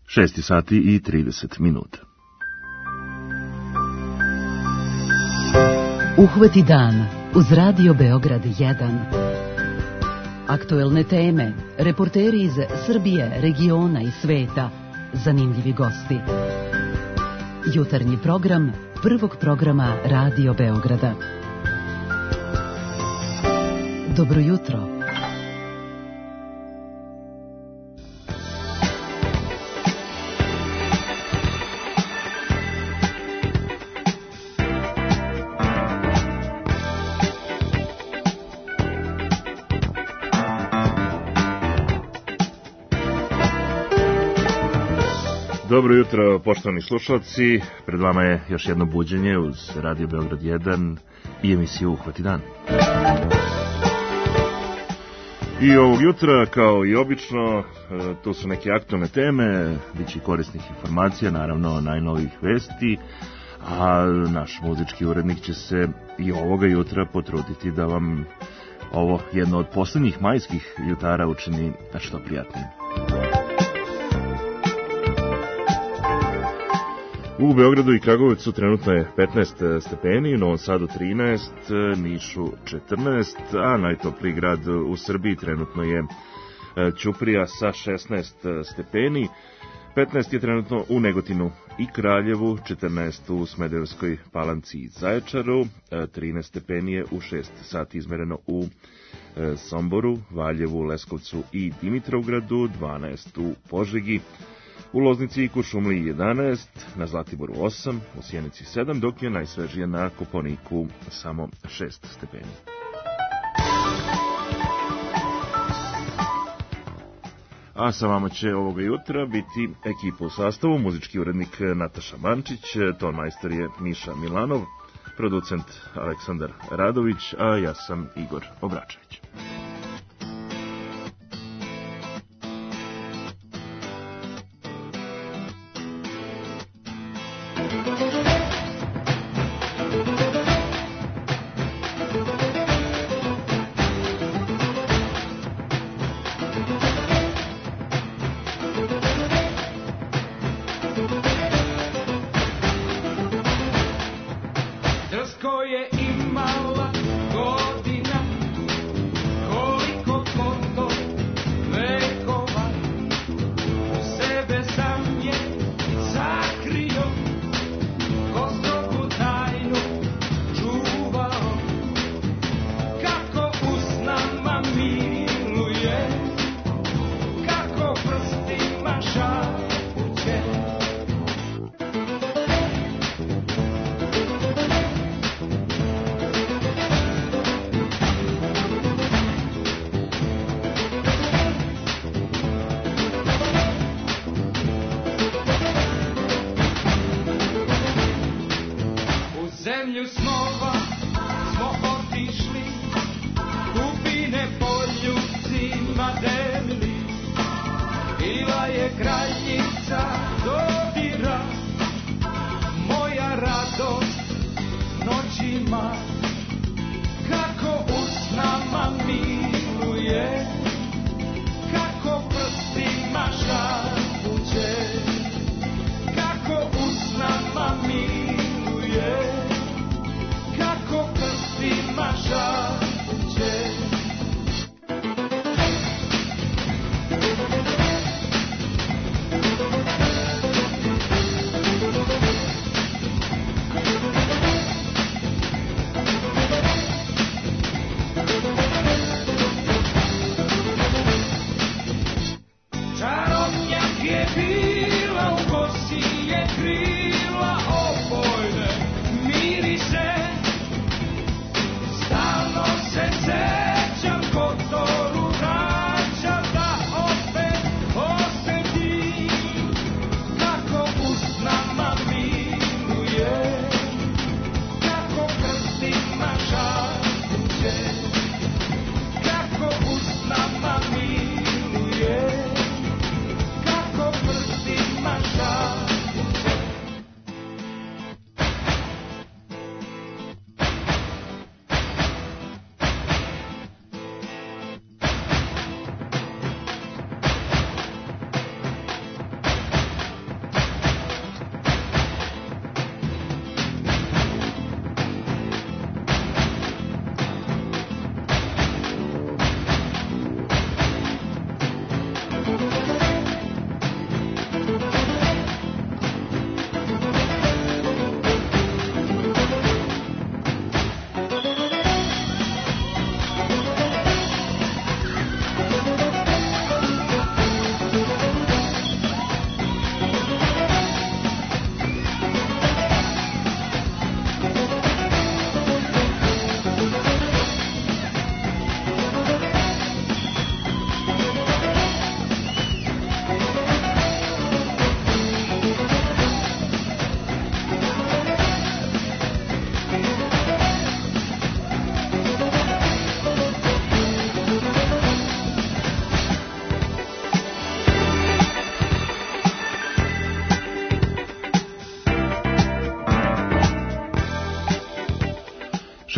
6 sati i 30 minuta. Uhvati dan uz Radio Beograd 1. Aktuelne teme, reporteri iz Srbije, regiona i sveta, zanimljivi gosti. Jutarnji program prvog programa Radio Beograda. Dobro jutro. Dobro jutro, poštovani slušalci. Pred vama je još jedno buđenje uz Radio Beograd 1 i emisiju Uhvati dan. I ovog jutra, kao i obično, tu su neke aktualne teme, biće korisnih informacija, naravno najnovijih vesti, a naš muzički urednik će se i ovoga jutra potruditi da vam ovo jedno od poslednjih majskih jutara učini što prijatnijim. U Beogradu i Kragujevcu trenutno je 15 stepeni, u Novom Sadu 13, Nišu 14, a najtopliji grad u Srbiji trenutno je Ćuprija sa 16 stepeni, 15 je trenutno u Negotinu i Kraljevu, 14 u Smederevskoj Palanci i Zaječaru, 13 stepeni je u 6 sati izmereno u Somboru, Valjevu, Leskovcu i Dimitrovgradu, 12 u Požegi, u Loznici i Kuršumliji 11, na Zlatiboru 8, u Sjenici 7, dok je najsvežije na Kopaoniku samo 6 stepeni. A sa vama će ovoga jutra biti ekipa u sastavu, muzički urednik Nataša Mančić, ton majstor je Miša Milanov, producent Aleksandar Radović, a ja sam Igor Obračević.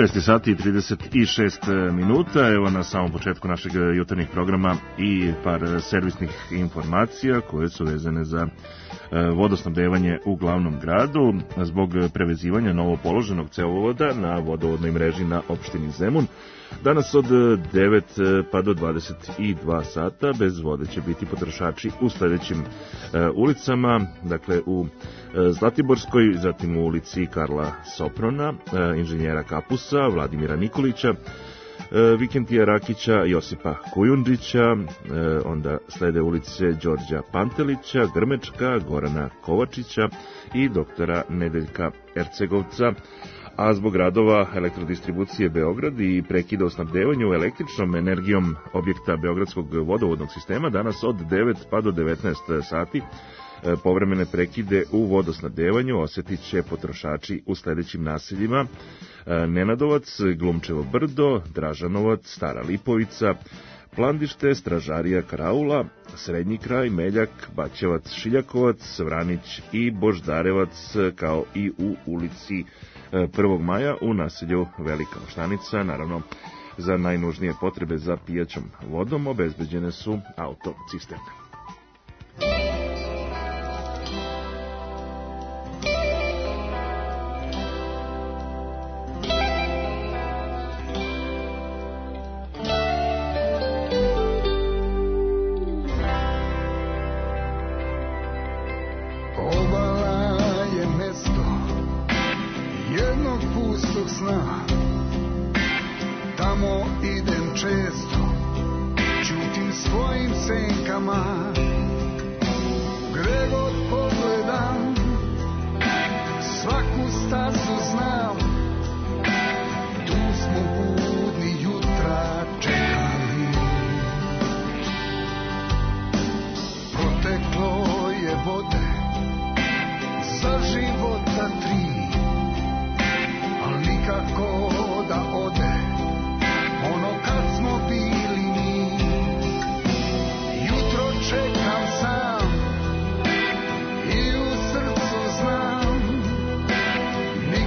6 sati i 36 minuta, evo na samom početku našeg jutarnjeg programa i par servisnih informacija koje su vezane za vodosnabdevanje u glavnom gradu. Zbog prevezivanja novo položenog cevovoda na vodovodnoj mreži na opštini Zemun, danas od 9 pa do 22 sata bez vode će biti potrošači u sledećim ulicama, dakle u Zlatiborskoj, zatim u ulici Karla Soprona, inženjera Kapusa, Vladimira Nikolića, Vikentija Rakića, Josipa Kujundžića, onda slede ulice Đorđa Pantelića, Grmečka, Gorana Kovačića i doktora Nedeljka Ercegovca. A zbog radova elektrodistribucije Beograd i prekida u snabdevanju električnom energijom objekta Beogradskog vodovodnog sistema, danas od 9 pa do 19 sati povremene prekide u vodosnabdevanju osetit će potrošači u sledećim naseljima: Nenadovac, Glumčevo brdo, Dražanovac, Stara Lipovica, Plandište, Stražarija Karaula, Srednji kraj, Meljak, Baćevac, Šiljakovac, Vranić i Boždarevac, kao i u ulici 1. maja u naselju Velika Moštanica. Naravno, za najnužnije potrebe za pijaćom vodom obezbeđene su autocisterne. I u srcu znam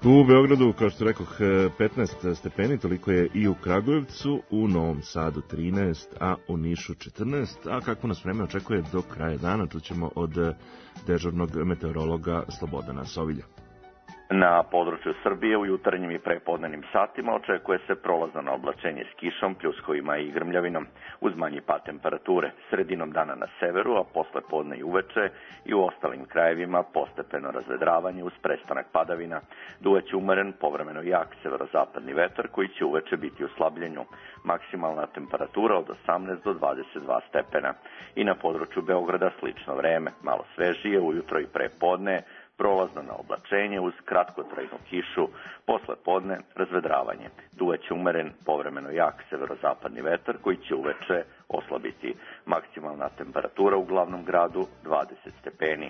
U Beogradu, kao što rekoh, 15 stepeni, toliko je i u Kragujevcu, u Novom Sadu 13, a u Nišu 14. A kako nas vreme očekuje do kraja dana, čućemo od dežurnog meteorologa Slobodana Sovilja. Na području Srbije u jutarnjim i prepodnevnim satima očekuje se prolazno oblačenje s kišom, pljuskovima i grmljavinom, uz manji pad temperature. Sredinom dana na severu, a posle podne i uveče i u ostalim krajevima postepeno razvedravanje uz prestanak padavina. Duvaće umeren, povremeno jak severozapadni vetar koji će uveče biti u slabljenju. Maksimalna temperatura od 18 do 22 stepena. I na području Beograda slično vreme, malo svežije, ujutro i prepodne, prolazno na oblačenje uz kratkotrajnu kišu, posle podne razvedravanje. Duvaće umeren, povremeno jak severozapadni vetar koji će uveče oslabiti. Maksimalna temperatura u glavnom gradu 20 stepeni.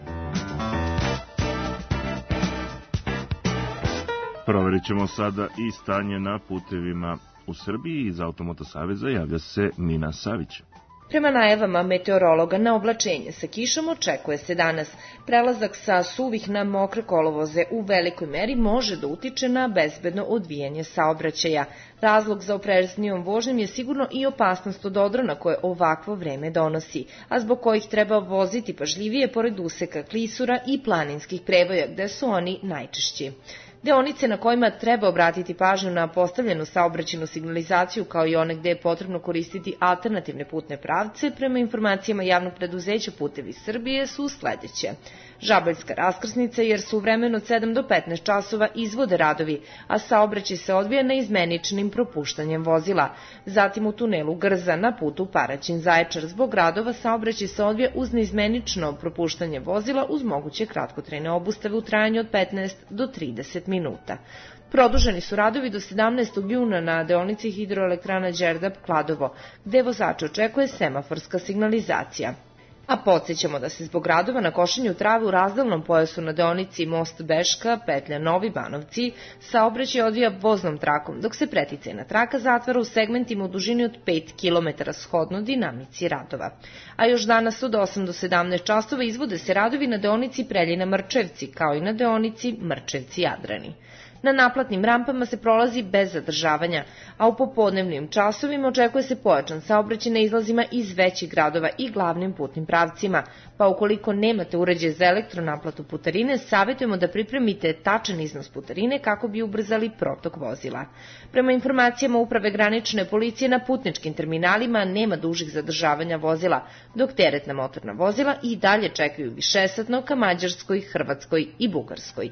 Proverit ćemo sada i stanje na putevima u Srbiji. Iz Automoto Saveza javlja se Mina Savić. Prema najavama meteorologa, na oblačenje sa kišom očekuje se danas. Prelazak sa suvih na mokre kolovoze u velikoj meri može da utiče na bezbedno odvijanje saobraćaja. Razlog za opreznijom vožnjom je sigurno i opasnost od odrona koje ovakvo vreme donosi, a zbog kojih treba voziti pažljivije pored useka klisura i planinskih prevoja, gde su oni najčešći. Deonice na kojima treba obratiti pažnju na postavljenu saobraćajnu signalizaciju kao i one gde je potrebno koristiti alternativne putne pravce, prema informacijama javnog preduzeća Putevi Srbije su sledeće. Žabaljska raskrsnica jer su u vremenu od 7 do 15 časova izvode radovi, a saobraćaj se odvija neizmeničnim propuštanjem vozila. Zatim u tunelu Grza na putu Paraćin-Zaječar zbog radova saobraćaj se odvija uz neizmenično propuštanje vozila uz moguće kratkotrajne obustave u trajanju od 15 do 30 minuta. Produženi su radovi do 17. juna na deonici hidroelektrana Đerdap-Kladovo, gde vozače očekuje semaforska signalizacija. A podsjećamo da se zbog radova na košenju trave u razdelnom pojasu na deonici Most Beška, petlja Novi Banovci, saobraćaj odvija voznom trakom, dok se preticajna traka zatvara u segmentima u dužini od 5 km shodno dinamici radova. A još danas od 8 do 17 časova izvode se radovi na deonici Preljina-Mrčevci, kao i na deonici Mrčevci-Jadrani. Na naplatnim rampama se prolazi bez zadržavanja, a u popodnevnim časovima očekuje se pojačan saobraćaj na izlazima iz većih gradova i glavnim putnim pravcima, pa ukoliko nemate uređaj za elektronaplatu putarine, savjetujemo da pripremite tačan iznos putarine kako bi ubrzali protok vozila. Prema informacijama Uprave granične policije na putničkim terminalima nema dužih zadržavanja vozila, dok teretna motorna vozila i dalje čekaju višesatno ka Mađarskoj, Hrvatskoj i Bugarskoj.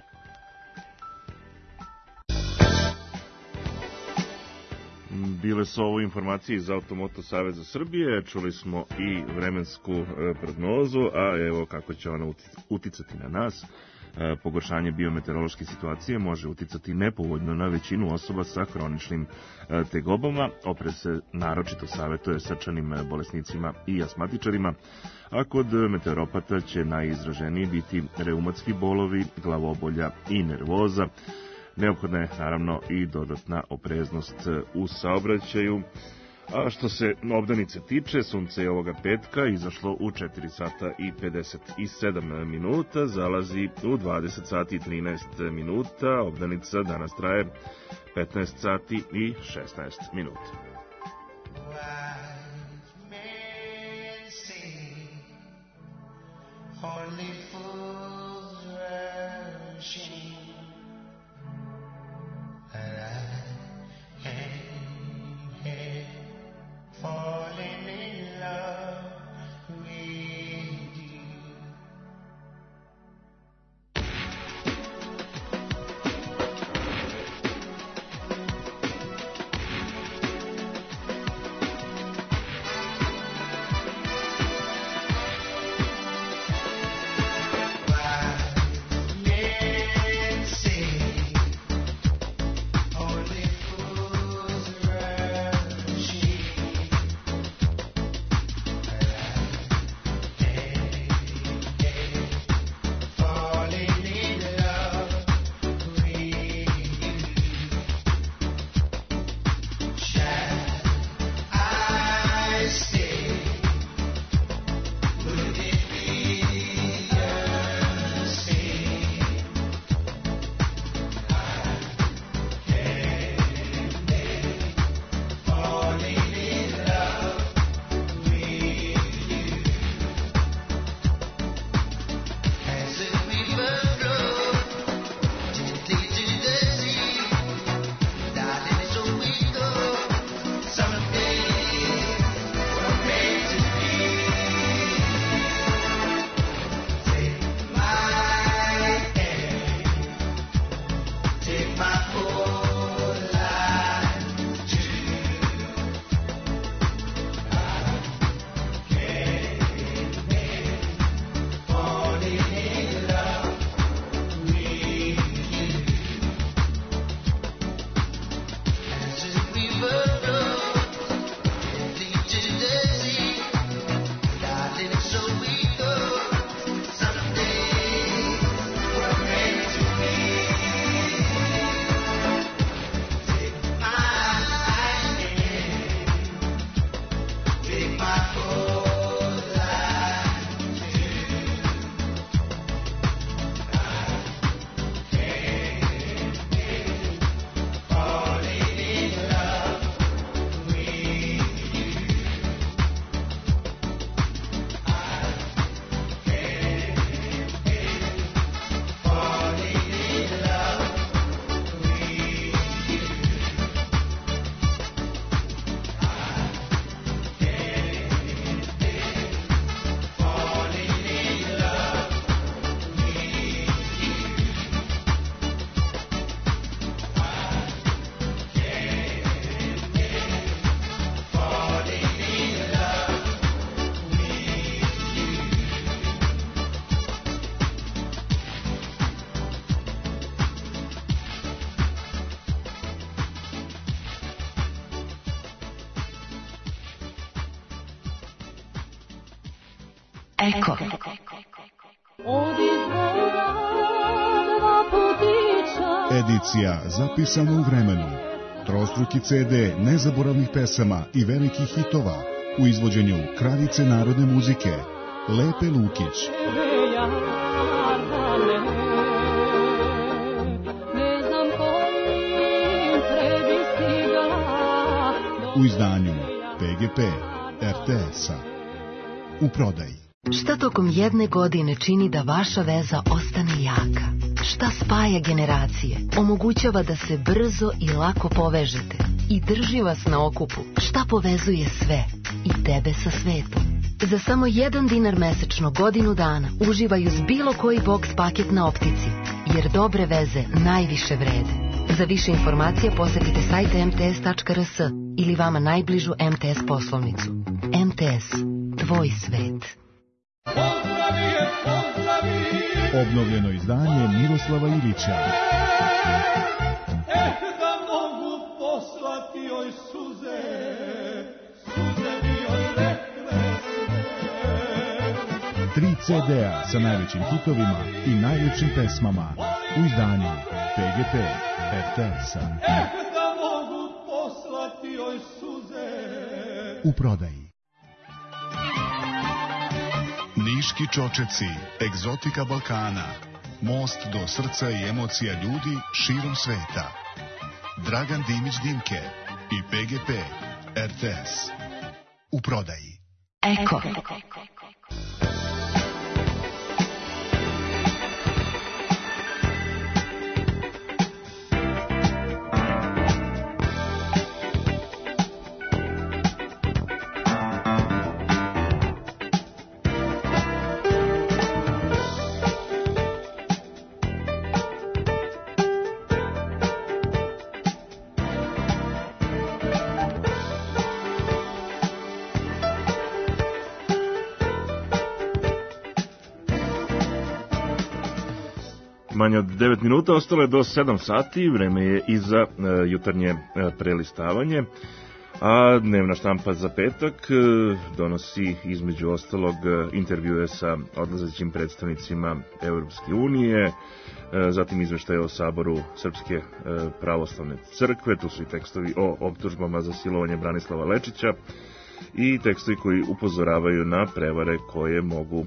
Bile su ovo informacije iz Automoto Saveza Srbije, čuli smo i vremensku prognozu, a evo kako će ona uticati na nas. Pogoršanje biometeorološke situacije može uticati nepovoljno na većinu osoba sa hroničnim tegobama. Oprez se naročito savjetuje srčanim bolesnicima i astmatičarima, a kod meteoropata će najizraženiji biti reumatski bolovi, glavobolja i nervoza. Neophodna je naravno i dodatna opreznost u saobraćaju. A što se obdanice tiče, sunce je ovoga petka izašlo u 4 sata i 57 minuta, zalazi u 20 sati i 13 minuta, obdanica danas traje 15 sati i 16 minuta. Falling in love with you. Why, yeah. Eko. Edicija zapisana u vremenu. Trostruki CD nezaboravnih pesama i velikih hitova u izvođenju kraljice narodne muzike Lepe Lukić. U izdanju PGP RTS-a. U prodaji. Šta tokom jedne godine čini da vaša veza ostane jaka? Šta spaja generacije? Omogućava da se brzo i lako povežete i drži vas na okupu? Šta povezuje sve i tebe sa svetom? Za samo $1 mesečno godinu dana uživaj uz bilo koji box paket na Optici, jer dobre veze najviše vrede. Za više informacija posjetite sajt mts.rs ili vama najbližu MTS poslovnicu. MTS. Tvoj svet. Obnovljeno izdanje Miroslava Ilića. Da mogu poslati joj suze, suze mi joj rekle sve. 3 CD-a sa najvećim hitovima i najljepšim pesmama u izdanju PGP RTS-a. Da mogu poslati joj suze. U prodaji. Niški čočeci, egzotika Balkana, most do srca i emocija ljudi širom sveta. Dragan Dimić Dimke i PGP RTS. U prodaji. Eko. Manje od 9 minuta, ostalo je do 7 sati, vreme je i za jutarnje prelistavanje, a dnevna štampa za petak donosi između ostalog intervjue sa odlazećim predstavnicima Evropske unije, zatim izveštaje o Saboru Srpske pravoslavne crkve, tu su i tekstovi o optužbama za silovanje Branislava Lečića i tekstovi koji upozoravaju na prevare koje mogu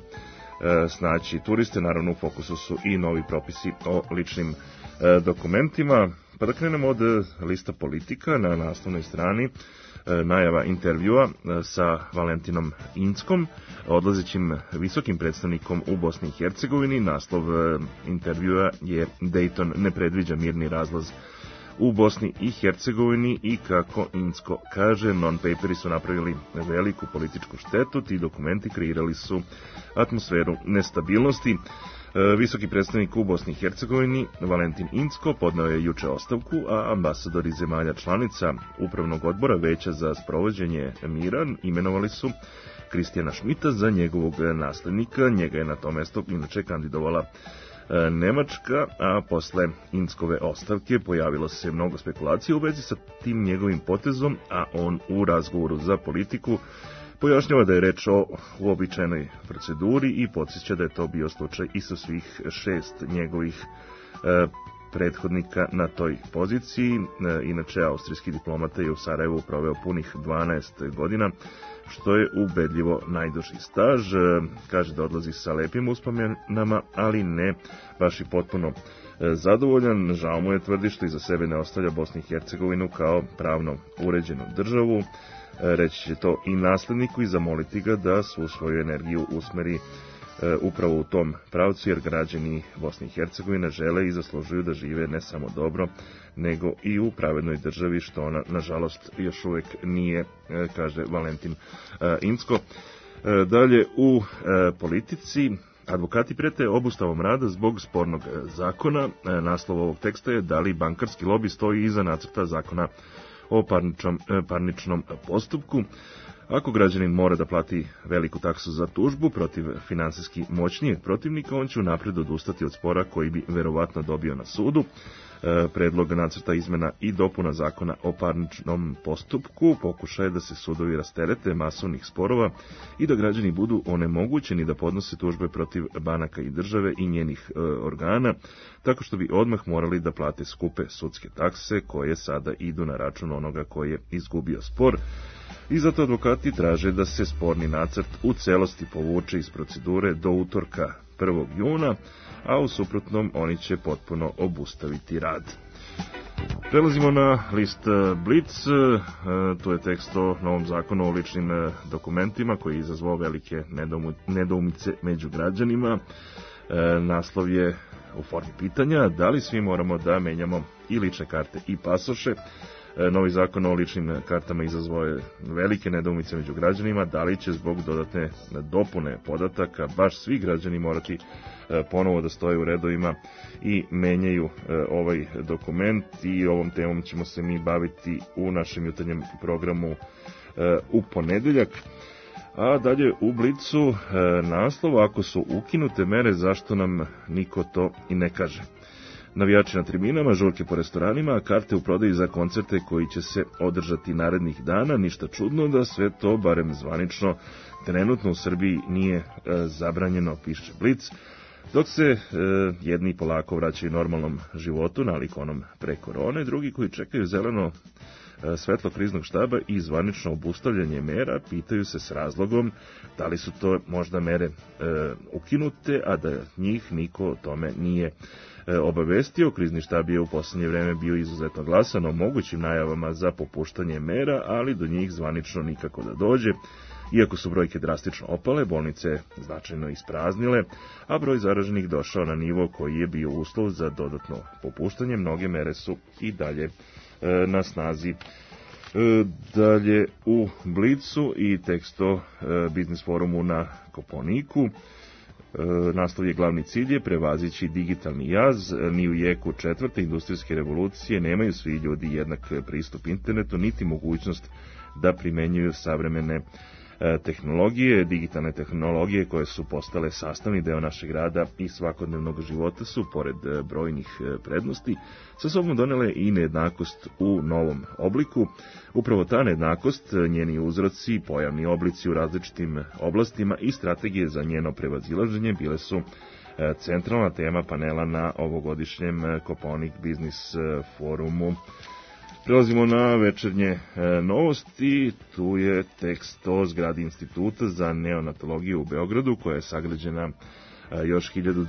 snaći turiste. Naravno u fokusu su i novi propisi o ličnim dokumentima. Pa da krenemo od lista politika. Na naslovnoj strani najava intervjua sa Valentinom Inckom, odlazećim visokim predstavnikom u Bosni i Hercegovini. Naslov intervjua je Dayton ne predviđa mirni razlaz u Bosni i Hercegovini i kako Incko kaže, non-paperi su napravili veliku političku štetu, ti dokumenti kreirali su atmosferu nestabilnosti. Visoki predstavnik u Bosni i Hercegovini, Valentin Incko, podneo je juče ostavku, a ambasadori zemalja članica Upravnog odbora Veća za sprovođenje mira imenovali su Kristijana Šmita za njegovog naslednika. Njega je na to mesto inače kandidovala Nemačka, a posle Inckove ostavke pojavilo se mnogo spekulacija u vezi sa tim njegovim potezom, a on u razgovoru za politiku pojašnjava da je reč o uobičajenoj proceduri i podsjeća da je to bio slučaj i sa svih 6 njegovih prethodnika na toj poziciji. Inače, austrijski diplomata je u Sarajevu proveo punih 12 godina, što je ubedljivo najduži staž. Kaže da odlazi sa lepim uspomenama, ali ne baš i potpuno zadovoljan. Žao mu je, tvrdi, što iza sebe ne ostavlja Bosnu i Hercegovinu kao pravno uređenu državu. Reći će to i nasledniku i zamoliti ga da svu svoju energiju usmeri upravo u tom pravcu, jer građani Bosne i Hercegovine žele i zaslužuju da žive ne samo dobro, nego i u pravednoj državi, što ona, nažalost, još uvek nije, kaže Valentin Incko. Dalje, u politici advokati prete obustavom rada zbog spornog zakona. Naslov ovog teksta je da li bankarski lobi stoji iza nacrta zakona o parničnom postupku. Ako građanin mora da plati veliku taksu za tužbu protiv finansijski moćnijeg protivnika, on će unapred odustati od spora koji bi verovatno dobio na sudu. Predlog nacrta izmena i dopuna zakona o parničnom postupku pokušaje da se sudovi rasterete masovnih sporova i da građani budu onemogućeni da podnose tužbe protiv banaka i države i njenih organa, tako što bi odmah morali da plate skupe sudske takse koje sada idu na račun onoga koji je izgubio spor. I zato advokati traže da se sporni nacrt u celosti povuče iz procedure do utorka 1. juna, a u suprotnom oni će potpuno obustaviti rad. Prelazimo na list Blic, tu je tekst o novom zakonu o ličnim dokumentima koji je izazvao velike nedoumice među građanima. Naslov je u formi pitanja da li svi moramo da menjamo i lične karte i pasoše. Novi zakon o ličnim kartama izazvao je velike nedoumice među građanima, da li će zbog dodatne dopune podataka baš svi građani morati ponovo da stoje u redovima i menjaju ovaj dokument, i ovom temom ćemo se mi baviti u našem jutarnjem programu u ponedeljak. A dalje u Blicu naslov: ako su ukinute mere, zašto nam niko to i ne kaže? Navijači na tribinama, žurke po restoranima, karte u prodaji za koncerte koji će se održati narednih dana. Ništa čudno da sve to, barem zvanično, trenutno u Srbiji nije zabranjeno, piše Blic. Dok se jedni polako vraćaju normalnom životu, nalik onom pre korone, drugi koji čekaju zeleno svetlo kriznog štaba i zvanično obustavljanje mera, pitaju se s razlogom da li su to možda mere ukinute, a da njih niko o tome nije obavestio. Krizni štab je u poslednje vreme bio izuzetno glasan o mogućim najavama za popuštanje mera, ali do njih zvanično nikako da dođe. Iako su brojke drastično opale, bolnice značajno ispraznile, a broj zaraženih došao na nivo koji je bio uslov za dodatno popuštanje, mnoge mere su i dalje na snazi. Dalje u Blicu i tekst o biznis forumu na Koponiku. Naslov je: glavni cilj je prevazići digitalni jaz. Ni u jeku četvrte industrijske revolucije nemaju svi ljudi jednak pristup internetu, niti mogućnost da primenjuju savremene tehnologije. Digitalne tehnologije koje su postale sastavni deo našeg rada i svakodnevnog života su, pored brojnih prednosti, sa sobom donele i nejednakost u novom obliku. Upravo ta nejednakost, njeni uzroci, pojavni oblici u različitim oblastima i strategije za njeno prevazilaženje bile su centralna tema panela na ovogodišnjem Koponik biznis forumu. Prelazimo na večernje novosti. Tu je tekst o zgradi Instituta za neonatologiju u Beogradu, koja je sagrađena još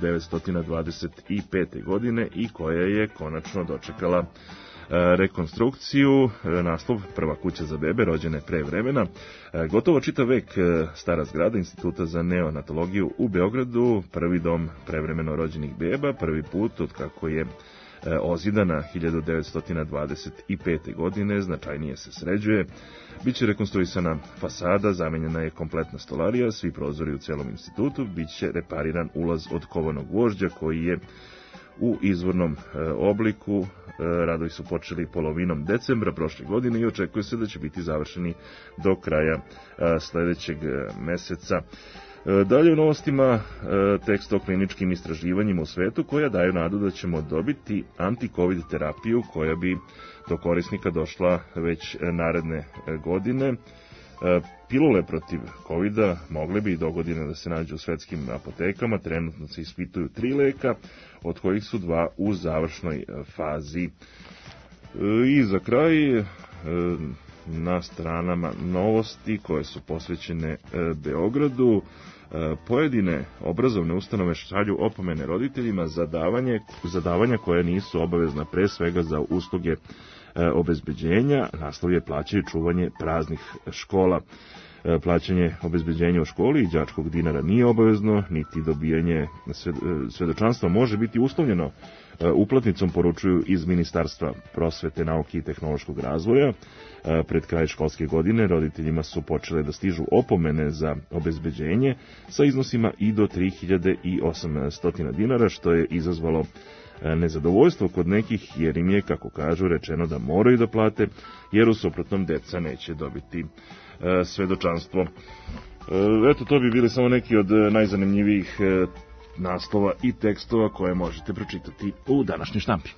1925. godine i koja je konačno dočekala rekonstrukciju. Naslov: prva kuća za bebe rođene pre vremena. Gotovo čitav vek stara zgrada Instituta za neonatologiju u Beogradu, prvi dom prevremeno rođenih beba, prvi put od kako je ozidana 1925. godine, značajnije se sređuje. Biće rekonstruisana fasada, zamenjena je kompletna stolarija, svi prozori u celom institutu, biće repariran ulaz od kovanog gvožđa koji je u izvornom obliku. Radovi su počeli polovinom decembra prošle godine i očekuje se da će biti završeni do kraja sledećeg meseca. Dalje u novostima tekst o kliničkim istraživanjima u svetu koja daju nadu da ćemo dobiti anti-covid terapiju koja bi do korisnika došla već naredne godine. Pilule protiv covida mogle bi do godine da se nađu u svetskim apotekama. Trenutno se ispituju 3 leka, od kojih su 2 u završnoj fazi. I za kraj, na stranama novosti koje su posvećene Beogradu, pojedine obrazovne ustanove šalju opomene roditeljima za davanja koje nisu obavezna, pre svega za usluge obezbeđenja. Naslov je: plaćaju čuvanje praznih škola. Plaćanje obezbeđenja u školi i đačkog dinara nije obavezno, niti dobijanje svedočanstva može biti uslovljeno uplatnicom, poručuju iz Ministarstva prosvete, nauke i tehnološkog razvoja. Pred kraj školske godine roditeljima su počele da stižu opomene za obezbeđenje sa iznosima i do 3800 dinara, što je izazvalo nezadovoljstvo kod nekih, jer im je, kako kažu, rečeno da moraju da plate, jer u suprotnom deca neće dobiti svedočanstvo. Eto, to bi bili samo neki od najzanimljivijih naslova i tekstova koje možete pročitati u današnjoj štampi.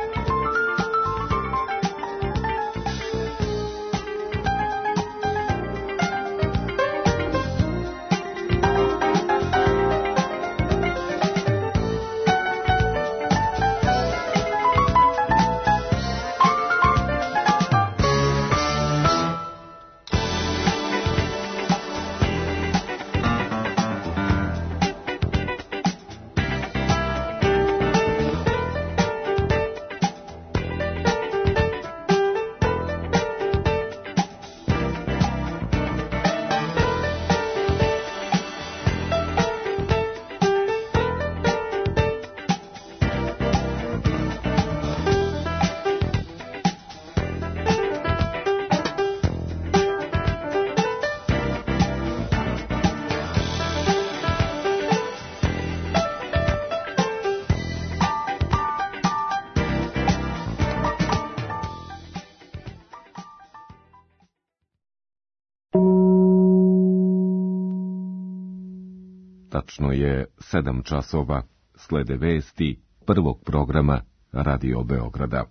Tačno je 7 časova, slede vesti prvog programa Radio Beograda.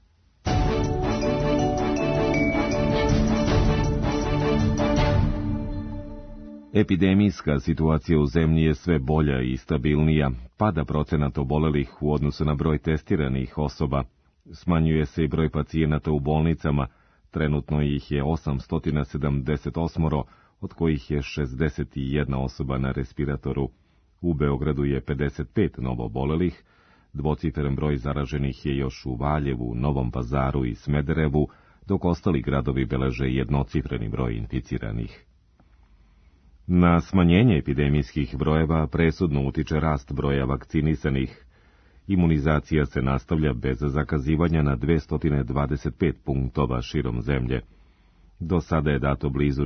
Epidemijska situacija u zemlji je sve bolja i stabilnija, pada procenat obolelih u odnosu na broj testiranih osoba, smanjuje se i broj pacijenata u bolnicama, trenutno ih je 878, od kojih je 61 osoba na respiratoru. U Beogradu je 55 novoobolelih, dvociferan broj zaraženih je još u Valjevu, Novom Pazaru i Smederevu, dok ostali gradovi beleže jednocifreni broj inficiranih. Na smanjenje epidemijskih brojeva presudno utiče rast broja vakcinisanih. Imunizacija se nastavlja bez zakazivanja na 225 punktova širom zemlje. Do sada je dato blizu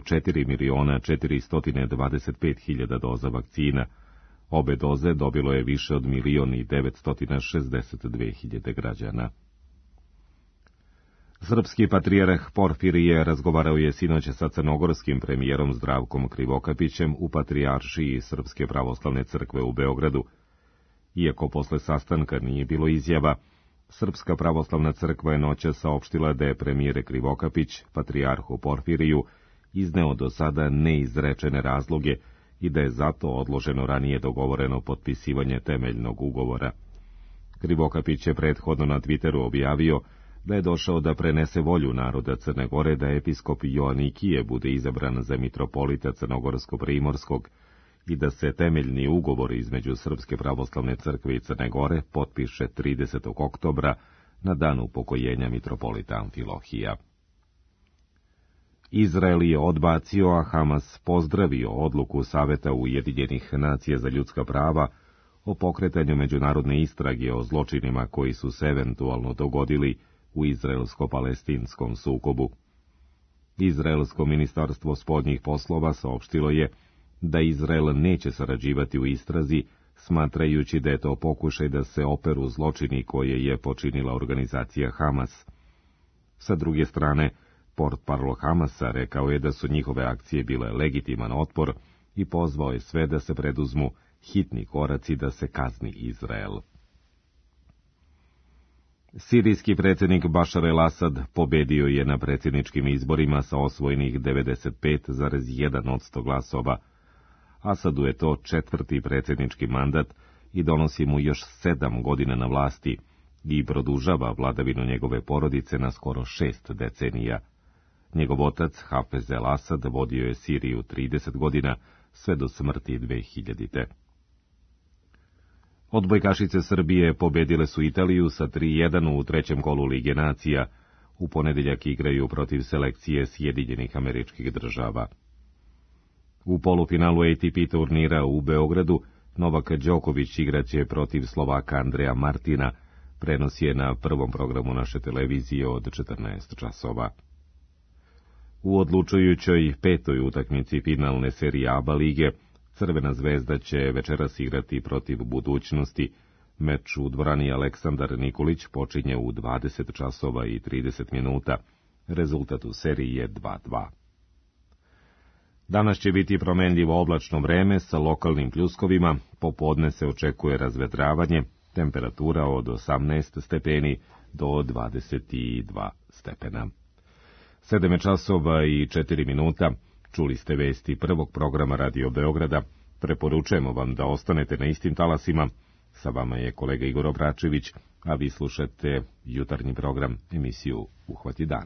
4.425.000 doza vakcina. Obe doze dobilo je više od 1.962.000 građana. Srpski patrijarh Porfirije razgovarao je sinoć sa crnogorskim premijerom Zdravkom Krivokapićem u Patrijaršiji Srpske pravoslavne crkve u Beogradu. Iako posle sastanka nije bilo izjava, Srpska pravoslavna crkva je noća saopštila da je premijer Krivokapić, patrijarhu Porfiriju, izneo do sada neizrečene razloge i da je zato odloženo ranije dogovoreno potpisivanje temeljnog ugovora. Krivokapić je prethodno na Twitteru objavio da je došao da prenese volju naroda Crne Gore da episkop Joanikije bude izabran za mitropolita Crnogorsko-Primorskog i da se temeljni ugovor između Srpske pravoslavne crkve i Crne Gore potpiše 30. oktobra na dan upokojenja mitropolita Amfilohija. Izrael je odbacio, a Hamas pozdravio odluku Saveta Ujedinjenih nacija za ljudska prava o pokretanju međunarodne istrage o zločinima koji su se eventualno dogodili u izraelsko-palestinskom sukobu. Izraelsko ministarstvo spoljnih poslova saopštilo je da Izrael neće sarađivati u istrazi, smatrajući da je to pokušaj da se operu zločini koje je počinila organizacija Hamas. Sa druge strane, portparol Hamasa rekao je da su njihove akcije bile legitiman otpor i pozvao je sve da se preduzmu hitni koraci da se kazni Izrael. Sirijski predsjednik Bašar el-Asad pobedio je na predsjedničkim izborima sa osvojenih 95,1% glasova. Asadu je to 4. predsjednički mandat i donosi mu još 7 godina na vlasti i produžava vladavinu njegove porodice na skoro 6 decenija. Njegov otac, Hafez el-Asad, vodio je Siriju 30 godina, sve do smrti 2000. Odbojkašice Srbije pobedile su Italiju sa 3:1 u trećem kolu Lige nacija. U ponedjeljak igraju protiv selekcije Sjedinjenih Američkih Država. U polufinalu ATP turnira u Beogradu Novak Đoković igraće protiv Slovaka Andreja Martina. Prenos je na prvom programu naše televizije od 14 časova. U odlučujućoj 5. utakmici finalne serije ABA lige Crvena zvezda će večeras igrati protiv Budućnosti. Meč u dvorani Aleksandar Nikolić počinje u 20 časova i 30 minuta. Rezultat u seriji je 2:2. Danas će biti promenljivo oblačno vreme sa lokalnim pljuskovima, popodne se očekuje razvedravanje, temperatura od 18 stepeni do 22 stepena. 7 časova i 4 minuta, čuli ste vesti prvog programa Radio Beograda, preporučujemo vam da ostanete na istim talasima, sa vama je kolega Igor Obračević, a vi slušate jutarnji program, emisiju Uhvati dan.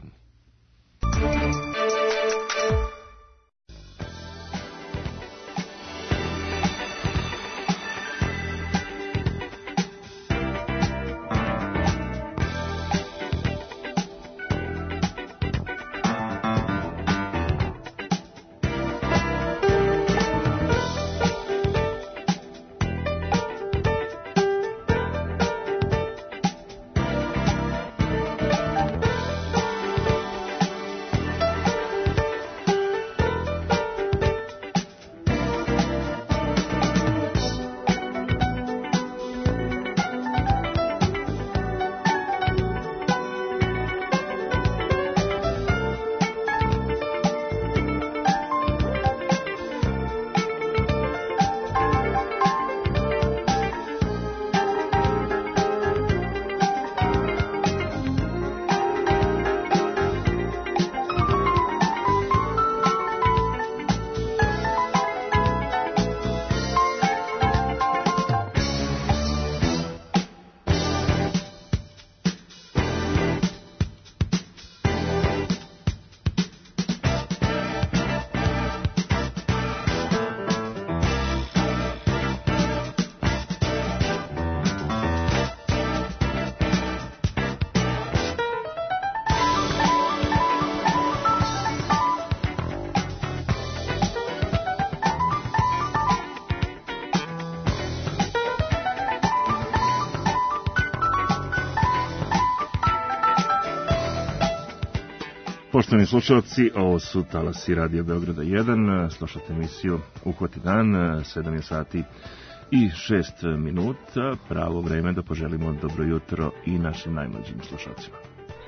Poštovani slušalci, ovo su talasi Radio Beograda 1, slušate emisiju Uhvati dan, 7 je sati i 6 minuta, pravo vreme da poželimo dobro jutro i našim najmlađim slušalcima.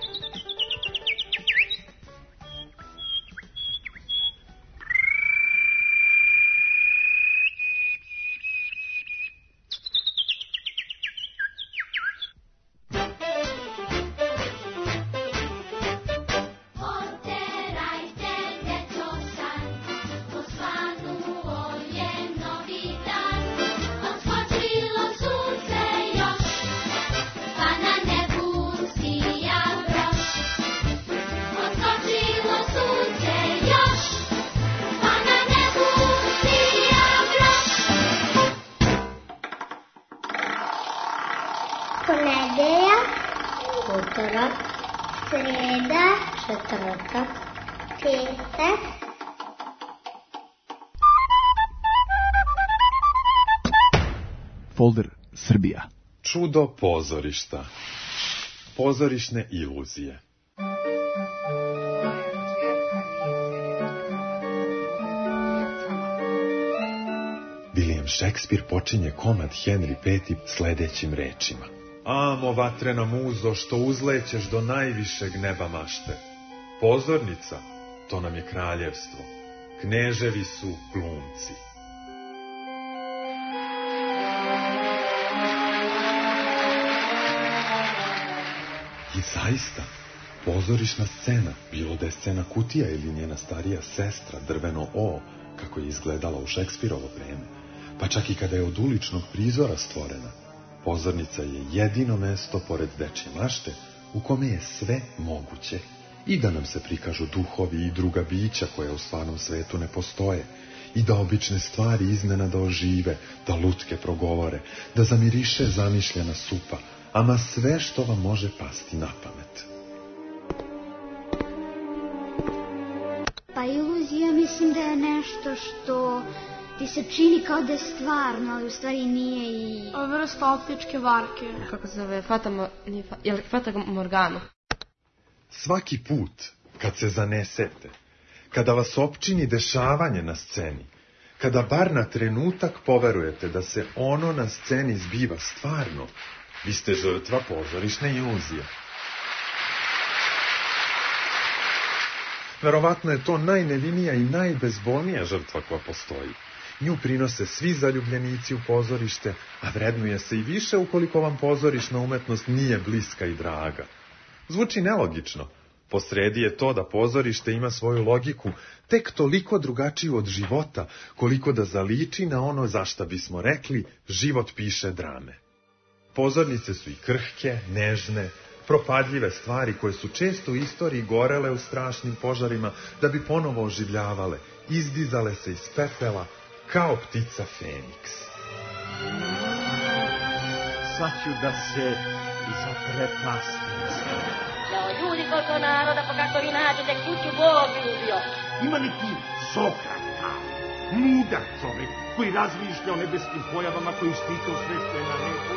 Folder Srbija. Čudo pozorišta. Pozorišne iluzije. William Shakespeare počinje komad Henry V sledećim rečima. Amo, vatrena muzo, što uzlećeš do najvišeg neba mašte. Pozornica, to nam je kraljevstvo. Kneževi su glumci. I zaista, pozorišna scena, bilo da je scena Kutija ili njena starija sestra, Drveno O, kako je izgledala u Šekspirovo vreme, pa čak i kada je od uličnog prizora stvorena, pozornica je jedino mesto pored dečje mašte u kome je sve moguće i da nam se prikažu duhovi i druga bića koja u stvarnom svetu ne postoje i da obične stvari iznenada ožive, da lutke progovore, da zamiriše zamišljena supa, ama sve što vam može pasti na pamet. Pa iluzija mislim da je nešto što ti se čini kao da je stvarno, ali u stvari nije i... Vrsta optičke varke. Kako se zove? Fata Morgana. Svaki put kad se zanesete, kada vas opčini dešavanje na sceni, kada bar na trenutak poverujete da se ono na sceni zbiva stvarno, vi ste žrtva pozorišne iluzije. Verovatno je to najnevinija i najbezbolnija žrtva koja postoji. Nju prinose svi zaljubljenici u pozorište, a vrednuje se i više ukoliko vam pozorišna umetnost nije bliska i draga. Zvuči nelogično. Posredi je to da pozorište ima svoju logiku, tek toliko drugačiju od života, koliko da zaliči na ono za šta bismo rekli život piše drame. Pozornice su i krhke, nežne, propadljive stvari koje su često u istoriji gorele u strašnim požarima da bi ponovo oživljavale, izdizale se iz pepela kao ptica Feniks. Sad ću da se zaprepastim. Jao, ljudi koliko naroda, pa kako vi nađete kuću Bog ljubio. Ima neki Sokrata, mudar čovek koji razmišlja o nebeskim pojavama koji štite sve što je na nebu.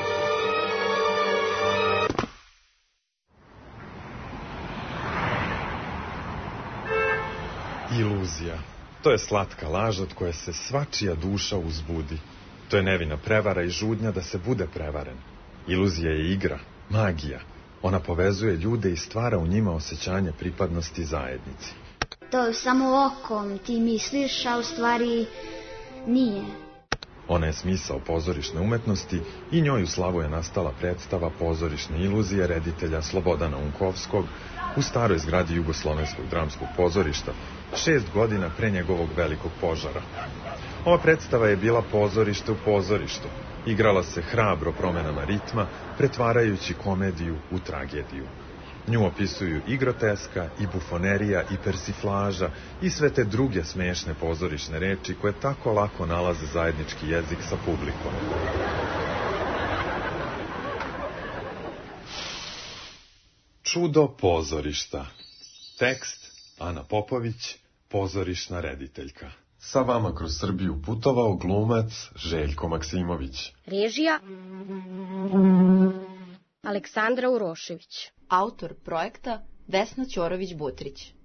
Iluzija. To je slatka laž od koje se svačija duša uzbudi. To je nevina prevara i žudnja da se bude prevaren. Iluzija je igra, magija. Ona povezuje ljude i stvara u njima osjećanje pripadnosti zajednici. To je samo okom ti misliš, a u stvari nije. Ona je smisao pozorišne umetnosti i njoj u slavu je nastala predstava Pozorišne iluzije reditelja Slobodana Unkovskog u staroj zgradi Jugoslovenskog dramskog pozorišta, 6 godina pre njegovog velikog požara. Ova predstava je bila pozorište u pozorištu. Igrala se hrabro promenama ritma, pretvarajući komediju u tragediju. Nju opisuju i groteska, i bufonerija, i persiflaža, i sve te druge smešne pozorišne reči koje tako lako nalaze zajednički jezik sa publikom. Čudo pozorišta. Tekst Ana Popović, pozorišna rediteljka. Sa vama kroz Srbiju putovao glumac Željko Maksimović. Režija Aleksandra Urošević. Autor projekta Vesna Ćorović-Butrić.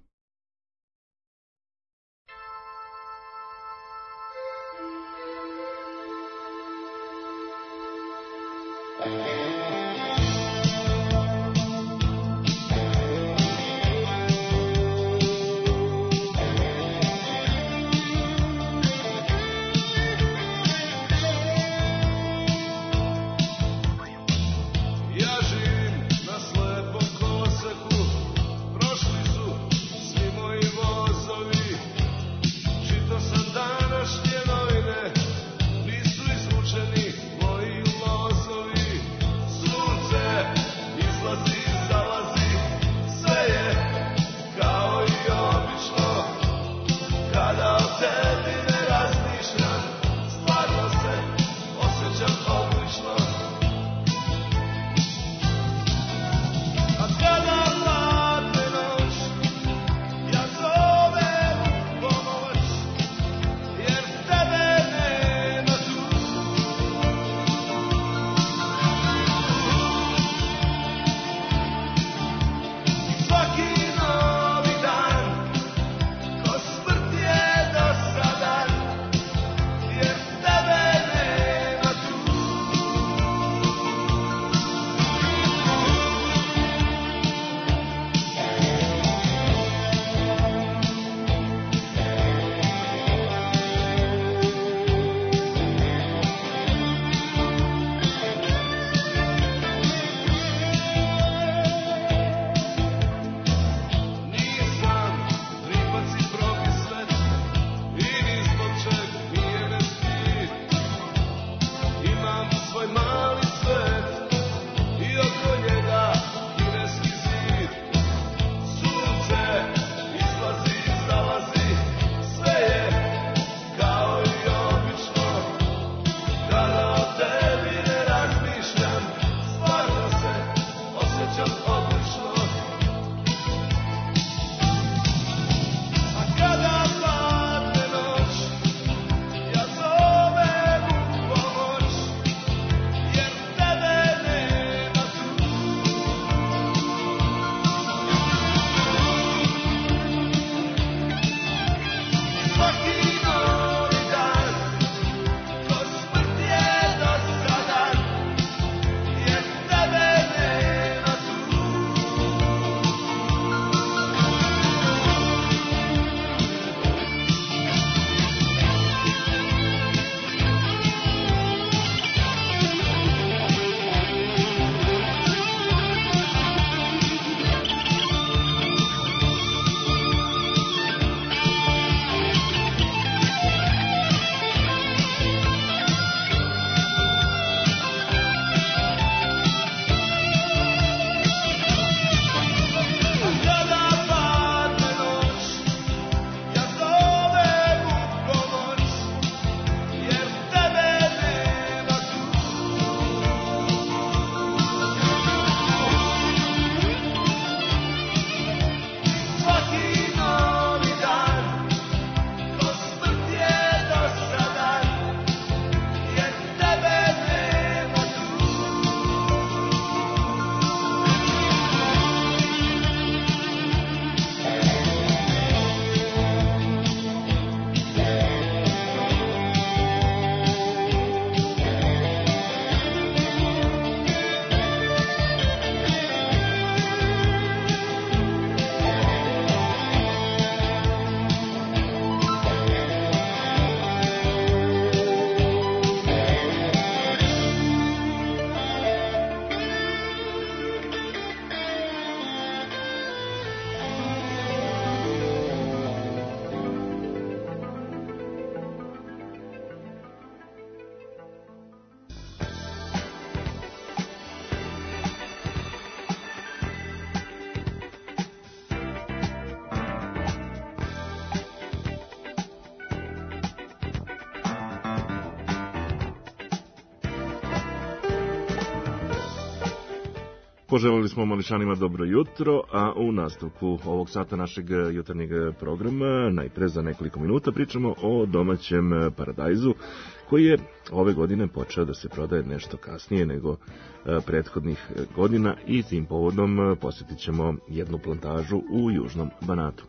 Poželeli smo Mališanima dobro jutro, a u nastavku ovog sata našeg jutarnjeg programa najpre za nekoliko minuta pričamo o domaćem paradajzu koji je ove godine počeo da se prodaje nešto kasnije nego prethodnih godina i tim povodom posjetit ćemo jednu plantažu u Južnom Banatu.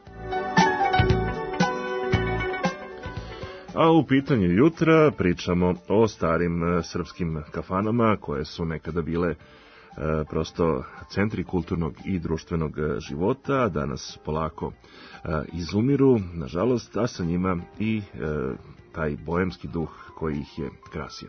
A u pitanju jutra pričamo o starim srpskim kafanama koje su nekada bile prosto centri kulturnog i društvenog života, danas polako izumiru, nažalost, a sa njima i taj boemski duh koji ih je krasio.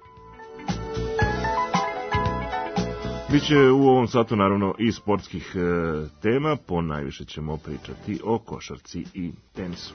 Biće u ovom satu naravno i sportskih tema, po najviše ćemo pričati o košarci i tenisu.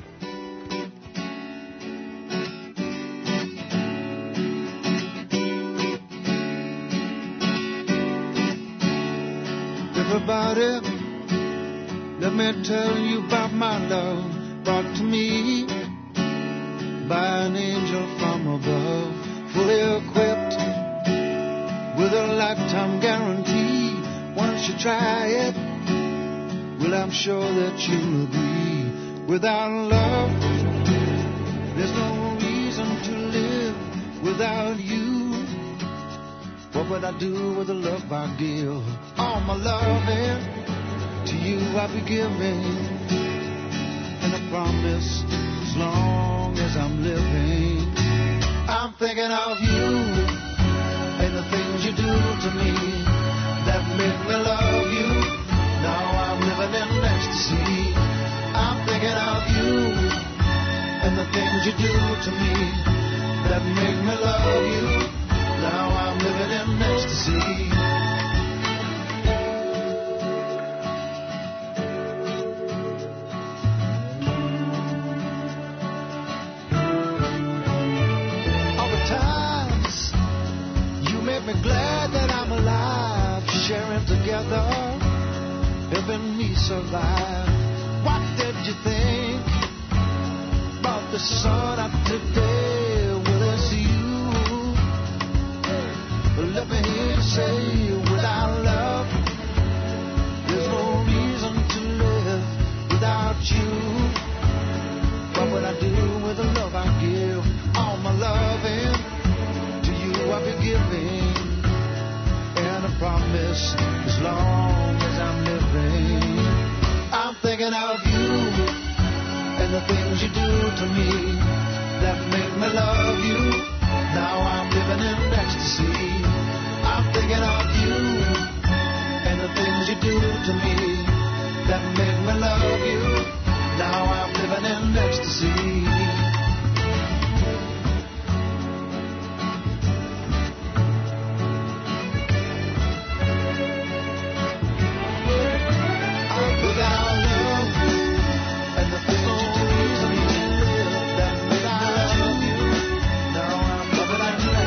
Everybody, let me tell you about my love brought to me by an angel from above, fully equipped with a lifetime guarantee. Once you try it, well, I'm sure that you'll agree. Without love, there's no reason to live. Without you, what would I do with the love I give? All my loving to you I be giving, and I promise as long as I'm living, I'm thinking of you and the things you do to me that make me love you. Now I'm living in ecstasy. I'm thinking of you and the things you do to me that make me love you. Now I'm living in ecstasy. All the times you make me glad that I'm alive, sharing together, helping me survive. What did you think about the sun up today? Well, it's you. Let me hear you say, without love, there's no reason to live. Without you, what would I do with the love I give? All my loving to you I'll be giving, and I promise as long as I'm living, I'm thinking of you and the things you do to me that make me love you. Now I'm living in ecstasy. I'm thinking of you and the things you do to me that make me love you. Now I'm living in ecstasy. Without love and the things you do to me that make me love you. Now I'm living in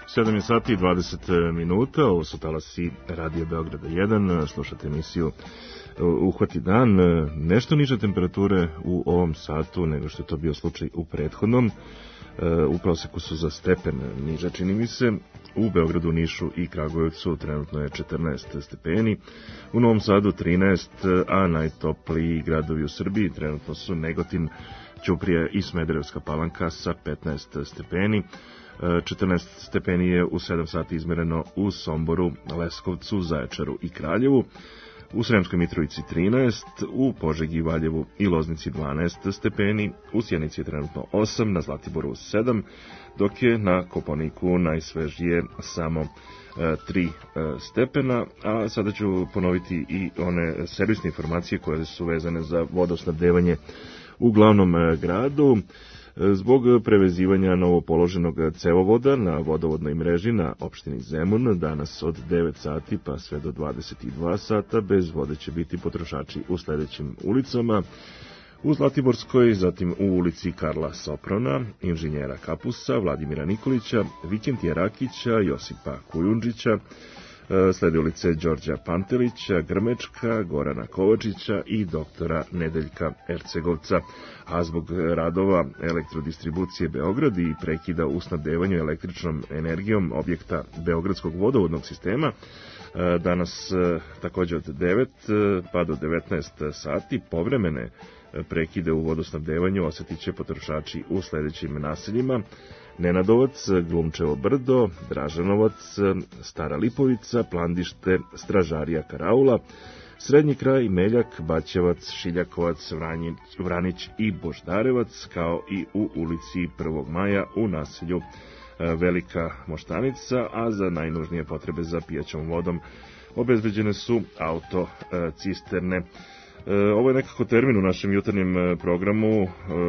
7 je sati i 20 minuta, ovo su talasi Radio Beograda 1, slušate emisiju Uhvati dan, nešto niže temperature u ovom satu nego što je to bio slučaj u prethodnom, u proseku su za stepen niže, čini mi se, u Beogradu, Nišu i Kragujevcu trenutno je 14 stepeni, u Novom Sadu 13, a najtopliji gradovi u Srbiji trenutno su Negotin, Ćuprija i Smederevska Palanka sa 15 stepeni. 14 stepeni je u 7 sati izmereno u Somboru, Leskovcu, Zaječaru i Kraljevu, u Sremskoj Mitrovici 13, u Požegi, Valjevu i Loznici 12 stepeni, u Sjenici je trenutno 8, na Zlatiboru 7, dok je na Kopaoniku najsvežije samo 3 stepena, a sada ću ponoviti i one servisne informacije koje su vezane za vodosnabdevanje u glavnom gradu. Zbog prevezivanja novopoloženog cevovoda na vodovodnoj mreži na opštini Zemun, danas od 9 sati pa sve do 22 sata, bez vode će biti potrošači u sledećim ulicama: u Zlatiborskoj, zatim u ulici Karla Soprona, inženjera Kapusa, Vladimira Nikolića, Vikentija Rakića, Josipa Kujundžića, slede ulice Đorđa Pantelića, Grmečka, Gorana Kovačića i doktora Nedeljka Ercegovca. A zbog radova elektrodistribucije Beograd i prekida u snabdevanju električnom energijom objekta Beogradskog vodovodnog sistema, danas takođe od 9 pa do 19 sati povremene prekide u vodosnabdevanju osetit će potrošači u sledećim naseljima: Nenadovac, Glumčevo brdo, Dražanovac, Stara Lipovica, Plandište, Stražarija Karaula, Srednji kraj, Meljak, Baćevac, Šiljakovac, Vranić i Boždarevac, kao i u ulici 1. maja u naselju Velika Moštanica, a za najnužnije potrebe za pijaćom vodom obezbeđene su autocisterne. Ovo je nekako termin u našem jutarnjem programu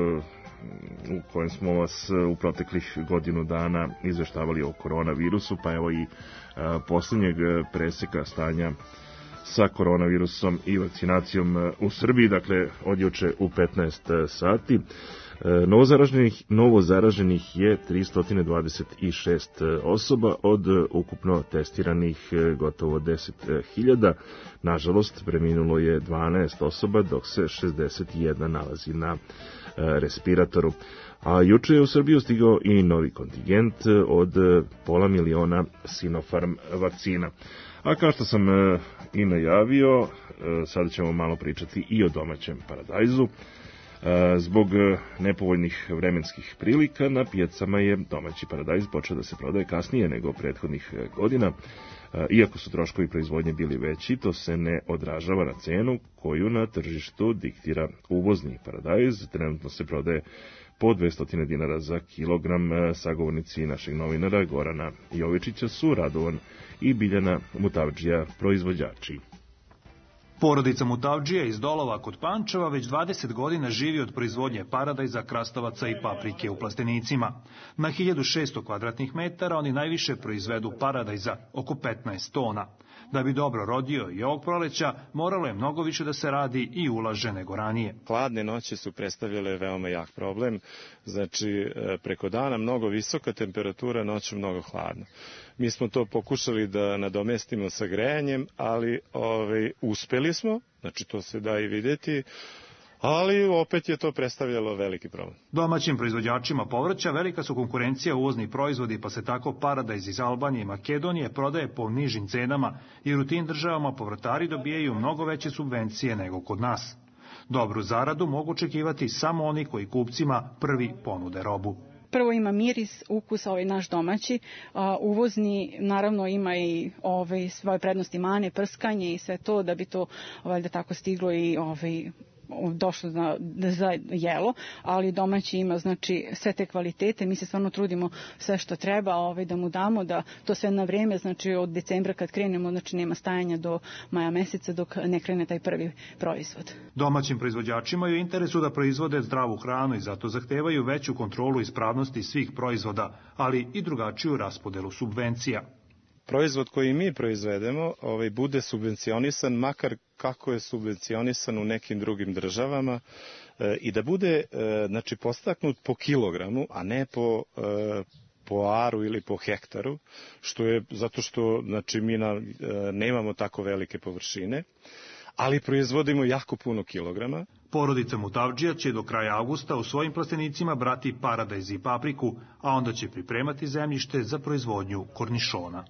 u kojem smo vas u proteklih godinu dana izveštavali o koronavirusu, pa evo i poslednjeg preseka stanja sa koronavirusom i vakcinacijom u Srbiji, dakle od juče u 15 sati. Novo zaraženih je 326 osoba od ukupno testiranih gotovo 10.000. Nažalost, preminulo je 12 osoba, dok se 61 nalazi na respiratoru. A juče je u Srbiju stigao i novi kontingent od 500.000 Sinopharm vakcina. A kao što sam i najavio, sada ćemo malo pričati i o domaćem paradajzu. Zbog nepovoljnih vremenskih prilika na pijacama je domaći paradajz počeo da se prodaje kasnije nego prethodnih godina. Iako su troškovi proizvodnje bili veći, to se ne odražava na cenu koju na tržištu diktira uvozni paradajz. Trenutno se prodaje po 200 dinara za kilogram. Sagovornici našeg novinara Gorana Jovičića su Radovan i Biljana Mutavdžija, proizvođači. Porodica Mutavdžija iz Dolova kod Pančeva već 20 godina živi od proizvodnje paradajza, krastavaca i paprike u plastenicima. Na 1600 kvadratnih metara oni najviše proizvedu paradajza, oko 15 tona. Da bi dobro rodio i ovog proleća, moralo je mnogo više da se radi i ulaže nego ranije. Hladne noći su predstavljale veoma jak problem, znači preko dana mnogo visoka temperatura, noću mnogo hladno. Mi smo to pokušali da nadomestimo sa grejanjem, ali uspeli smo, znači to se da i vidjeti, ali opet je to predstavljalo veliki problem. Domaćim proizvođačima povrća velika su konkurencija uvoznih proizvodi, pa se tako paradajz iz Albanije i Makedonije prodaje po nižim cenama, jer u tim državama povrtari dobijaju mnogo veće subvencije nego kod nas. Dobru zaradu mogu očekivati samo oni koji kupcima prvi ponude robu. Prvo ima miris, ukus, naš domaći, uvozni naravno ima i svoje prednosti mane, prskanje i sve to, da bi to valjda tako stiglo i došlo za jelo, ali domaći ima znači sve te kvalitete. Mi se stvarno trudimo sve što treba da mu damo, da to sve na vreme, znači od decembra kad krenemo, znači nema stajanja do maja meseca dok ne krene taj prvi proizvod. Domaćim proizvođačima je u interesu da proizvode zdravu hranu i zato zahtevaju veću kontrolu ispravnosti svih proizvoda, ali i drugačiju raspodelu subvencija. Proizvod koji mi proizvedemo bude subvencionisan, makar kako je subvencionisan u nekim drugim državama, i da bude znači, postaknut po kilogramu, a ne po po aru ili po hektaru, što je zato što znači, mi nemamo tako velike površine, ali proizvodimo jako puno kilograma. Porodica Mutavdžija će do kraja avgusta u svojim plastenicima brati paradajz i papriku, a onda će pripremati zemljište za proizvodnju kornišona.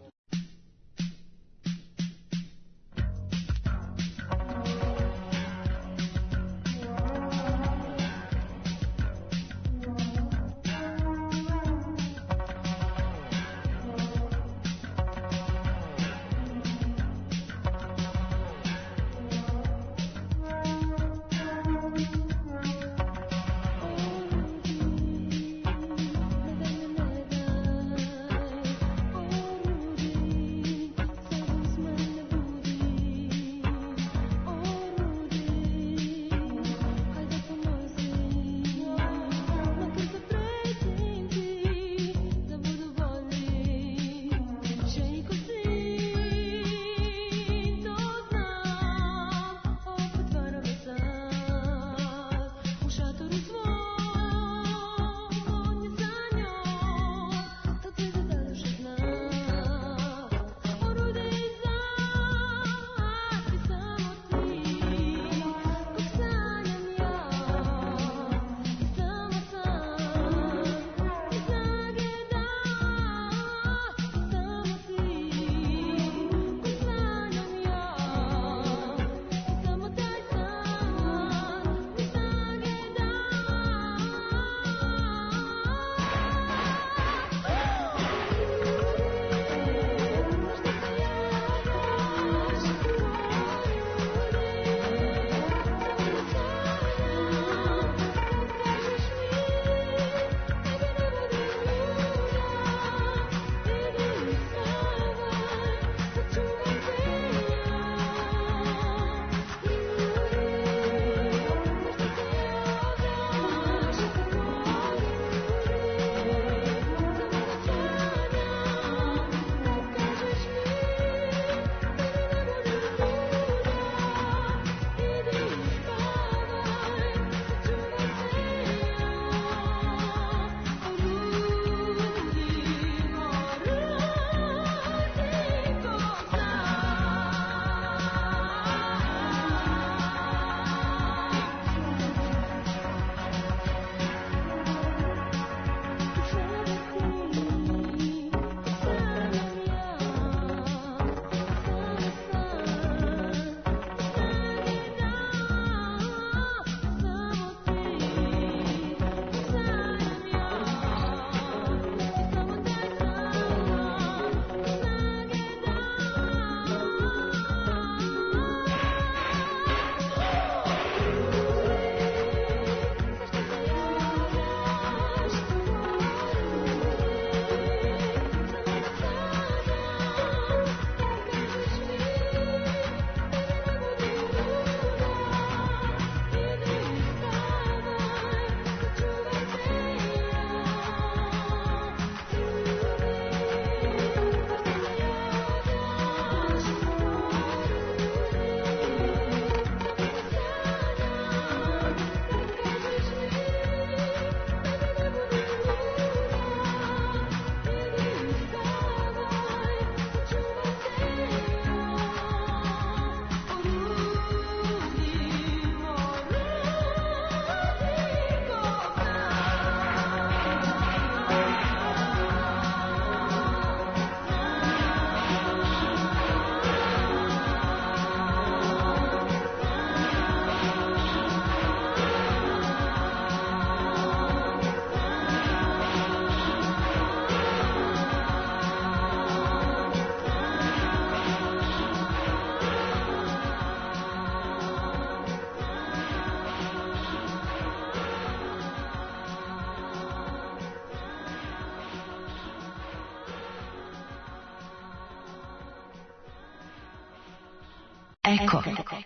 Eko.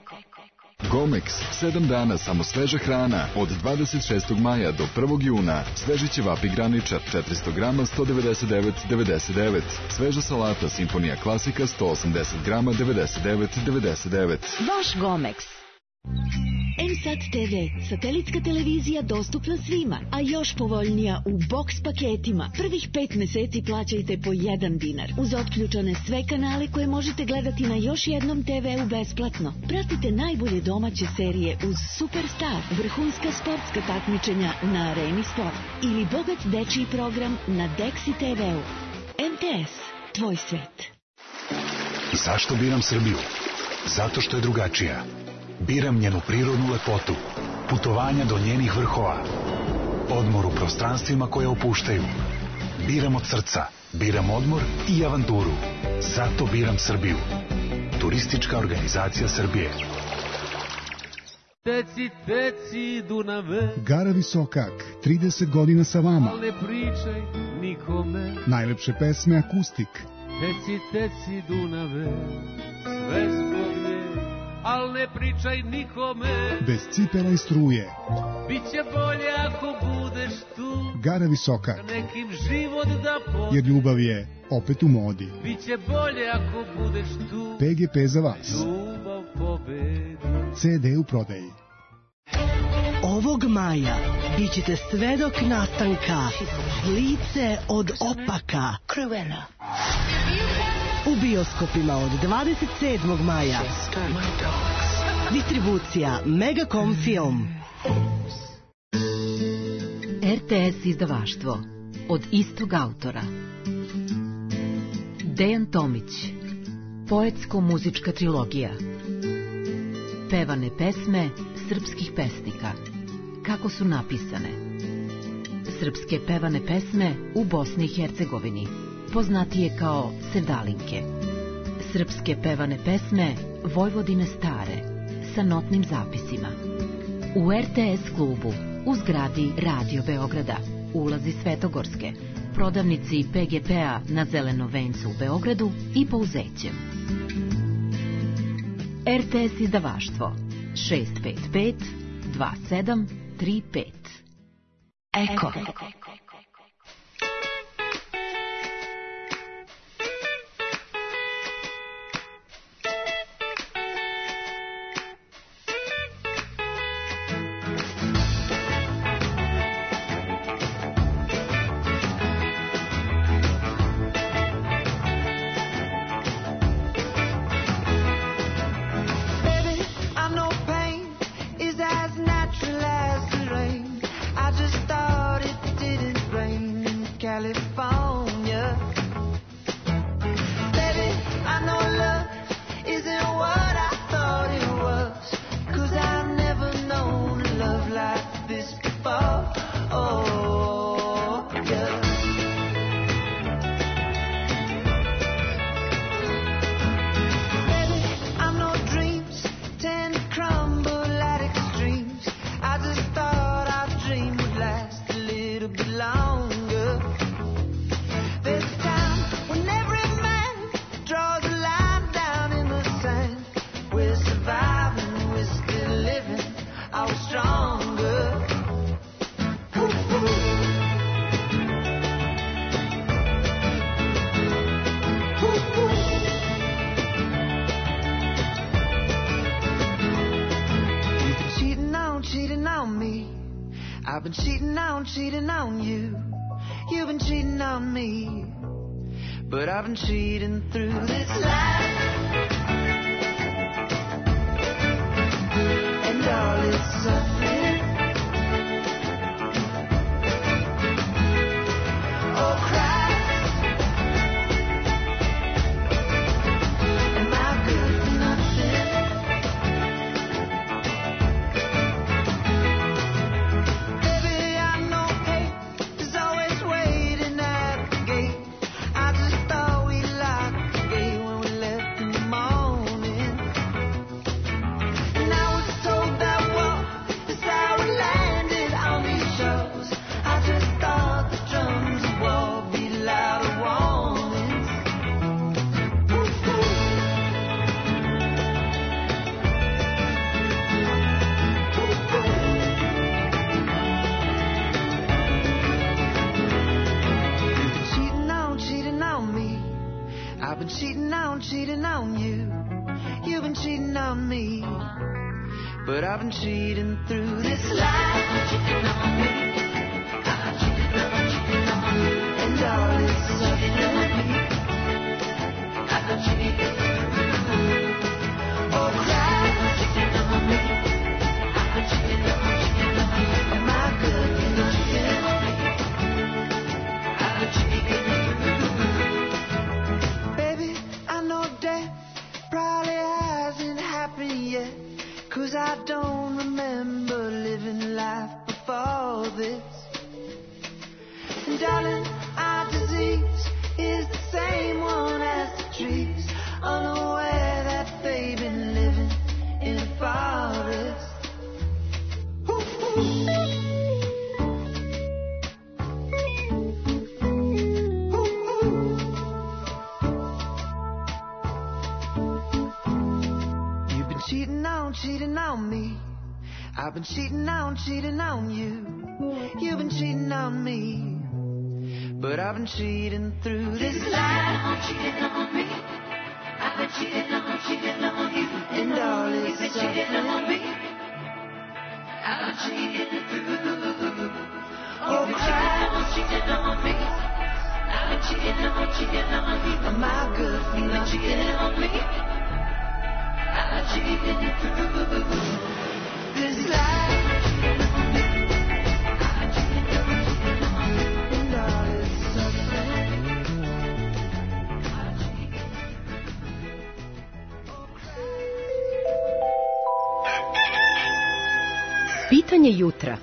Gomex, 7 dana samo sveža hrana, od 26. maja do 1. juna. Sveži ćevapi graničar, 400 grama, 199,99. Sveža salata Simfonija klasika, 180 grama, 99,99. Vaš Gomex. M-Sat TV, satelitska televizija dostupna svima, a još povoljnija u box paketima. Prvih 5 meseci plaćajte po 1 dinar. Uz otključane sve kanale koje možete gledati na još jednom TV-u besplatno. Pratite najbolje domaće serije uz Superstar, vrhunska sportska takmičenja na Areni Sport ili bogat dečiji program na Dexi TV-u. MTS, tvoj svet. Zašto biram Srbiju? Zato što je drugačija. Biram njenu prirodnu lepotu, putovanja do njenih vrhova, odmor u prostranstvima koje opuštaju. Biram od srca, biram odmor i avanturu. Zato biram Srbiju. Turistička organizacija Srbije. Teci, teci, Dunave. Gara Visokak, 30 godina sa vama. Ne pričaj nikome. Najlepše pesme akustik. Teci, teci, Dunave, sve zbog nje, al ne pričaj nikome. Bez cipela i struje. Biće bolje ako budeš tu. Gara Visokak. Nekim život da poti. Jer ljubav je opet u modi. Biće bolje ako budeš tu. PGP za vas. Ljubav pobedi. CD u prodaji. Ovog maja bit ćete svedok nastanka Lice od opaka u bioskopima od 27. maja. Distribucija Megacom Film. RTS izdavaštvo od istog autora. Dejan Tomić. Poetsko-muzička trilogija. Pevane pesme srpskih pesnika. Kako su napisane. Srpske pevane pesme u Bosni i Hercegovini, poznatije kao sevdalinke. Srpske pevane pesme Vojvodine stare, sa notnim zapisima. U RTS klubu, u zgradi Radio Beograda, ulazi Svetogorske, prodavnici PGP-a na Zelenom vencu u Beogradu i Pouzećem. RTS izdavaštvo 655 2735. Eko. Cheating on you, you've been cheating on me, but I've been cheating through this life, and all its suffering. Oh Christ, am I good for nothing? Cheating on you, you've been cheating on me, but I've been cheating through this life. Cheating on me. I'm cheating on you. And all this suffering me. I'm cheating through. Oh, cry. Cheating on me. I'm cheating on you. Am I good? You're cheating on me. I'm cheating through. Baby, I know death probably hasn't happened yet, 'cause I don't remember living life before this. And darling, our disease is the same one as the trees, unaware that they've been living in a forest. You've been cheating on me. I've been cheating on you. You've been cheating on me, but I've been cheating through this life. Cheating on me. I've been cheating on you. And all this you've been cheating on me. I've been cheating through. Oh, cheating on me. I've been cheating on you. Am I good for not cheating on me? I've been cheating through this life. Pitanje jutra.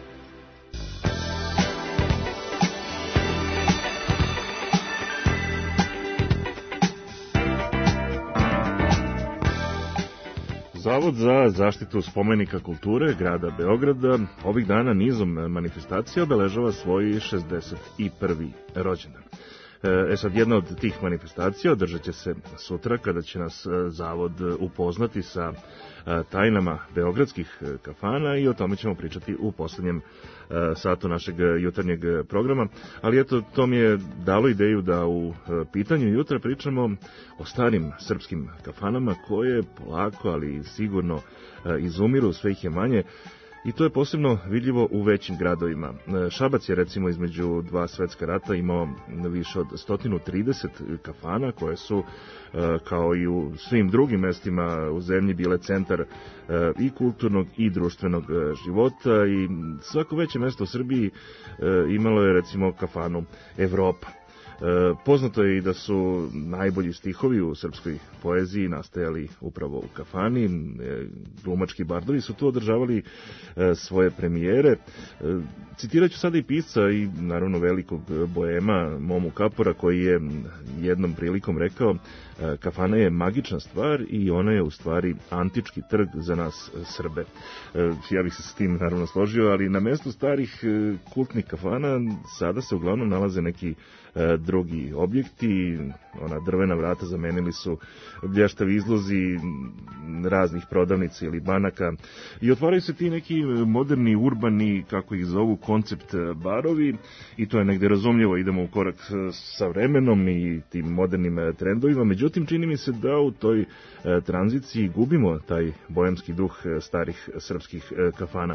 Zavod za zaštitu spomenika kulture grada Beograda ovih dana nizom manifestacija obeležava svoj 61. rođendan. Sad, jedna od tih manifestacija održat će se sutra, kada će nas Zavod upoznati sa tajnama beogradskih kafana, i o tome ćemo pričati u poslednjem satu našeg jutarnjeg programa. Ali eto, to mi je dalo ideju da u pitanju jutra pričamo o starim srpskim kafanama koje polako, ali sigurno izumiru, sve ih je manje. I to je posebno vidljivo u većim gradovima. Šabac je recimo između dva svetska rata imao više od 130 kafana koje su, kao i u svim drugim mestima u zemlji, bile centar i kulturnog i društvenog života, i svako veće mesto u Srbiji imalo je recimo kafanu Evropa. Poznato je i da su najbolji stihovi u srpskoj poeziji nastajali upravo u kafani. Glumački bardovi su tu održavali svoje premijere. Citirat ću sada i pisca i naravno velikog boema Momu Kapora, koji je jednom prilikom rekao: kafana je magična stvar i ona je u stvari antički trg za nas Srbe. Ja bih se s tim naravno složio, ali na mestu starih kultnih kafana sada se uglavnom nalaze neki drugi objekti. Ona drvena vrata zamenili su blještavi izlozi raznih prodavnica ili banaka, i otvaraju se ti neki moderni, urbani, kako ih zovu, koncept barovi, i to je negde razumljivo, idemo u korak sa vremenom i tim modernim trendovima. Međutim, čini mi se da u toj tranziciji gubimo taj boemski duh starih srpskih kafana.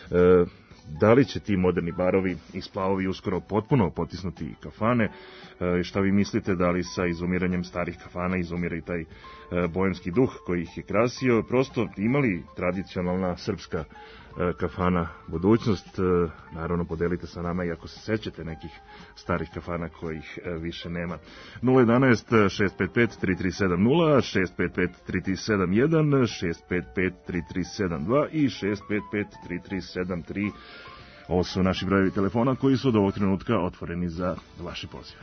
Da li će ti moderni barovi i splavovi uskoro potpuno potisnuti kafane? Šta vi mislite, da li sa izumiranjem starih kafana izumira i taj boemski duh koji ih je krasio? Prosto, imali tradicionalna srpska kafana budućnost? Naravno, podelite sa nama i ako se sećate nekih starih kafana kojih više nema. 011 655 3370, 655 3371, 655 3372 i 655 3373. Ovo su naši brojevi telefona koji su od ovog trenutka otvoreni za vaše pozive.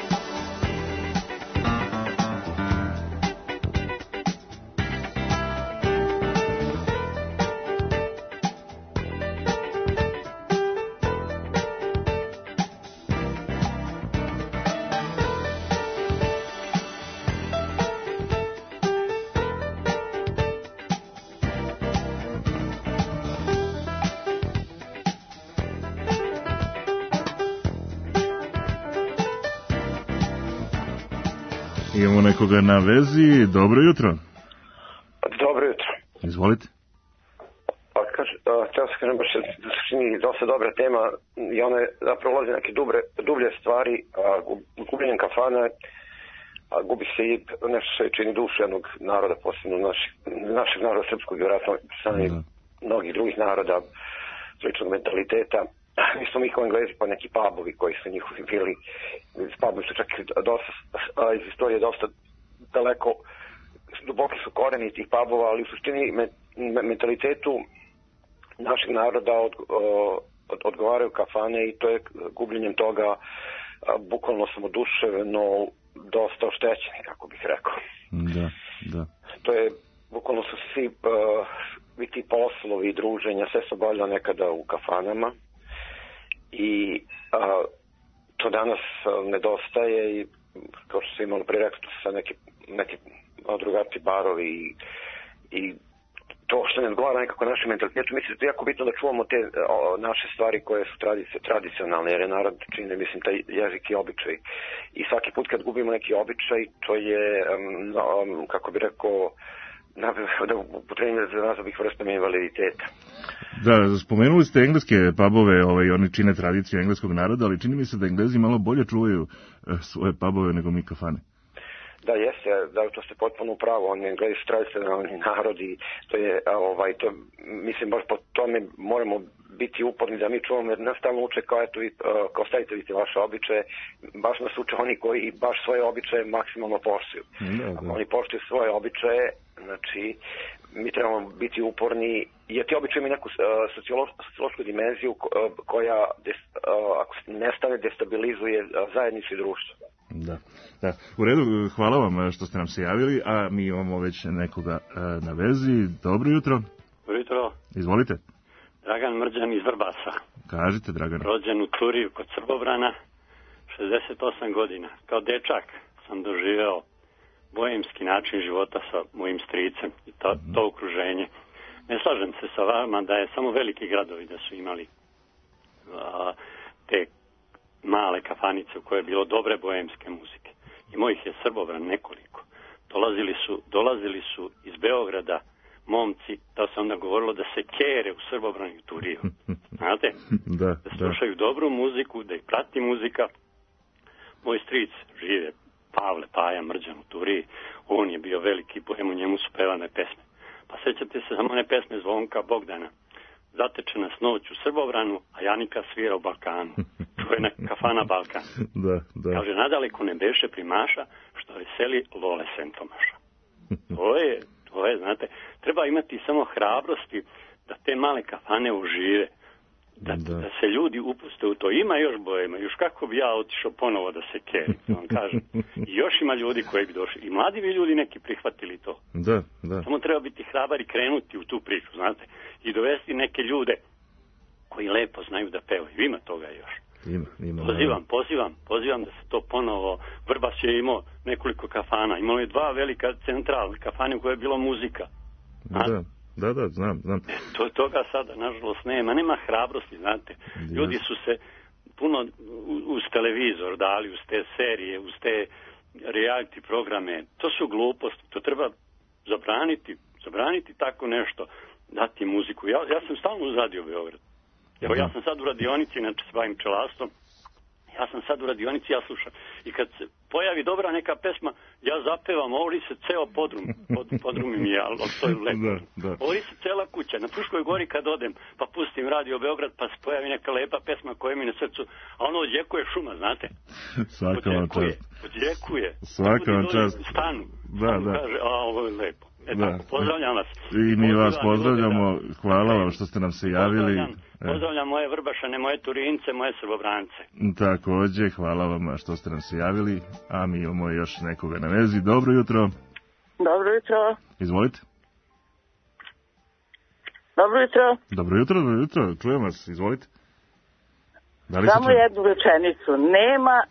Imamo nekoga na vezi. Dobro jutro. Dobro jutro. Izvolite. Pa htio sam kažem baš da se čini dosta dobra tema i ona je zapravo ulazi neke dublje stvari, gubljenjem kafana gubi se i nešto što je čini dušu jednog naroda, posebno našeg naroda srpskog i vjerojatno sami mnogih drugih naroda sličnog mentaliteta. Nismo mi kao Englezi pa neki pubovi koji su njihovi bili, pubovi su čak dosta, iz istorije dosta daleko, duboki su koreni tih pubova, ali u suštini mentalitetu našeg naroda odgovaraju kafane i to je gubljenjem toga bukvalno samoduševno dosta oštećeni, kako bih rekao. Da. To je, bukvalno su svi ti poslovi i druženja, sve se obavlja nekada u kafanama i to danas nedostaje i kao što se imalo prije rekao, to su sad neki drugačiji barovi i to što ne odgovara nekako našem mentalitetu. Mislim da je jako bitno da čuvamo te naše stvari koje su tradicionalne, jer je narod čini, mislim, taj jezik i običaj. I svaki put kad gubimo neki običaj, to je, kako bi rekao, da upotrebim za nazvih vrstama invaliditeta. Da, spomenuli ste engleske pubove, oni čine tradiciju engleskog naroda, ali čini mi se da Englezi malo bolje čuvaju svoje pubove nego mi kafane. Da, jeste, da, to ste potpuno upravo, oni Englezi su tradicionalni narod i to je, mislim, baš po tome moramo biti uporni da mi čuvamo, jer nas stalno uče kao stavite vidite vaše običaje, baš nas uče oni koji baš svoje običaje maksimalno poštuju. Ako oni poštuju svoje običaje, znači, mi trebamo biti uporni, jer ti običaje imaju neku sociološku dimenziju koja, ako nestane, destabilizuje zajednicu i društvo. Da. U redu, hvala vam što ste nam se javili, a mi imamo već nekoga na vezi. Dobro jutro. Dobro jutro. Izvolite. Dragan Mrđan iz Vrbasa. Kažite, Dragan. Rođen u Turiju kod Srbobrana, 68 godina. Kao dečak sam doživeo bohemski način života sa mojim stricem i to okruženje. Ne slažem se sa vama da je samo veliki gradovi da su imali te male kafanice u koje je bilo dobre bohemske muzike. Imao ih je Srbobran nekoliko. Dolazili su iz Beograda momci, da se onda govorilo da se kere u Srbobran i u Turiju. Znate? Da slušaju dobru muziku, da ih prati muzika. Moj stric žive, Pavle Paja Mrđan u Turiji, on je bio veliki bohem, u njemu su pevane pesme. Pa sećate se samo one pesme Zvonka Bogdana. Zateče nas noć u Srbobranu, a Janika svira u Balkanu. Čuvena kafana Balkan. Da. Kaže, nadaleko ne beše primaša, što veseli Lole Sentomaša. To je, znate, treba imati samo hrabrosti da te male kafane užive. Da se ljudi upuste u to. Ima još bojema, još kako bi ja otišao ponovo da se kerim, vam kažem. I još ima ljudi koji bi došli. I mladi bi ljudi neki prihvatili to. Da. Samo treba biti hrabar i krenuti u tu priču, znate. I dovesti neke ljude koji lepo znaju da pevaju. Ima toga još. Ima. Pozivam da se to ponovo. Vrbas je imao nekoliko kafana. Imao je 2 velika centralne kafane u koje je bilo muzika. Da, znam. Toga sada, nažalost, nema hrabrosti, znate. Ljudi su se puno uz televizor dali, uz te serije, uz te reality programe. To su gluposti, to treba zabraniti tako nešto, dati muziku. Ja sam stalno uz Radio Beograd. Evo, ja sam sad u radionici, znači se bavim pčelarstvom. Ja sam sad u radionici, ja slušam. I kad se pojavi dobra neka pesma, ja zapevam, ovori se ceo podrum mi je, ali to je lepo. Ovori se cela kuća. Na Fruškoj gori kad odem, pa pustim Radio Beograd, pa se pojavi neka lepa pesma koja mi na srcu, a ono odjekuje šuma, znate. Svaka vam čast. Odjekuje. Svaka vam čast. Stanu. Da. Kaže, ovo je lepo. Tako, pozdravljam vas. I mi vas pozdravljamo. Hvala vam što ste nam se javili. Pozdravljam moje Vrbašane, moje Turince, moje Srbobrance. Takođe, hvala vam što ste nam se javili. A mi imamo još nekoga na vezi. Dobro jutro. Dobro jutro. Izvolite. Dobro jutro. Dobro jutro. Čujem vas. Izvolite. Samo jednu rečenicu. Nema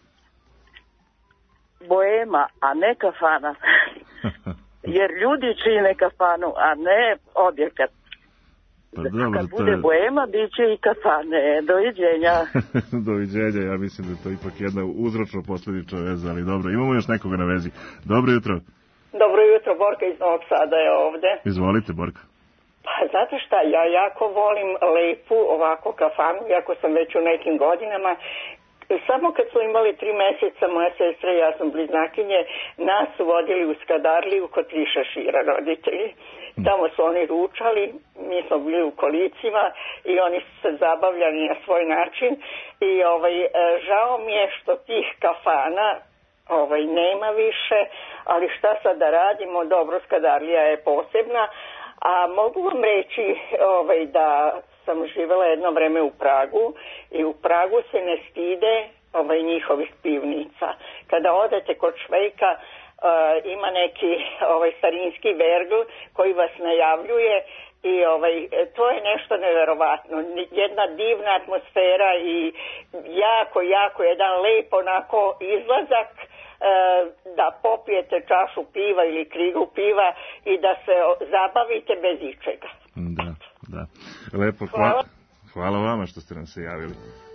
boema, a ne kafana. Jer ljudi čine kafanu, a ne objekat. Pa dobro, kad bude boema, bit će i kafane. Doviđenja. Doviđenja, ja mislim da je to ipak jedna uzročno-posledična veza, ali dobro, imamo još nekoga na vezi. Dobro jutro. Dobro jutro, Borka iz Novog Sada je ovde. Izvolite, Borka. Pa znate šta, ja jako volim lepu ovako kafanu, iako sam već u nekim godinama. Samo kad smo imali 3 meseca, moja sestra i ja sam bliznakinje, nas su vodili u Skadarliju kod 3 šešira roditelji. Tamo su oni ručali, mi smo bili u kolicima i oni su se zabavljali na svoj način. I žao mi je što tih kafana nema više, ali šta sad da radimo, dobro, Skadarlija je posebna. A mogu vam reći da sam živjela jedno vreme u Pragu i u Pragu se ne stide njihovih pivnica. Kada odete kod Švejka, ima neki starinski vergl koji vas najavljuje i to je nešto neverovatno. Jedna divna atmosfera i jako jedan lep onako izlazak, da popijete čašu piva ili krigu piva i da se zabavite bez ičega. Da. Lepo, hvala vama što ste nam se javili.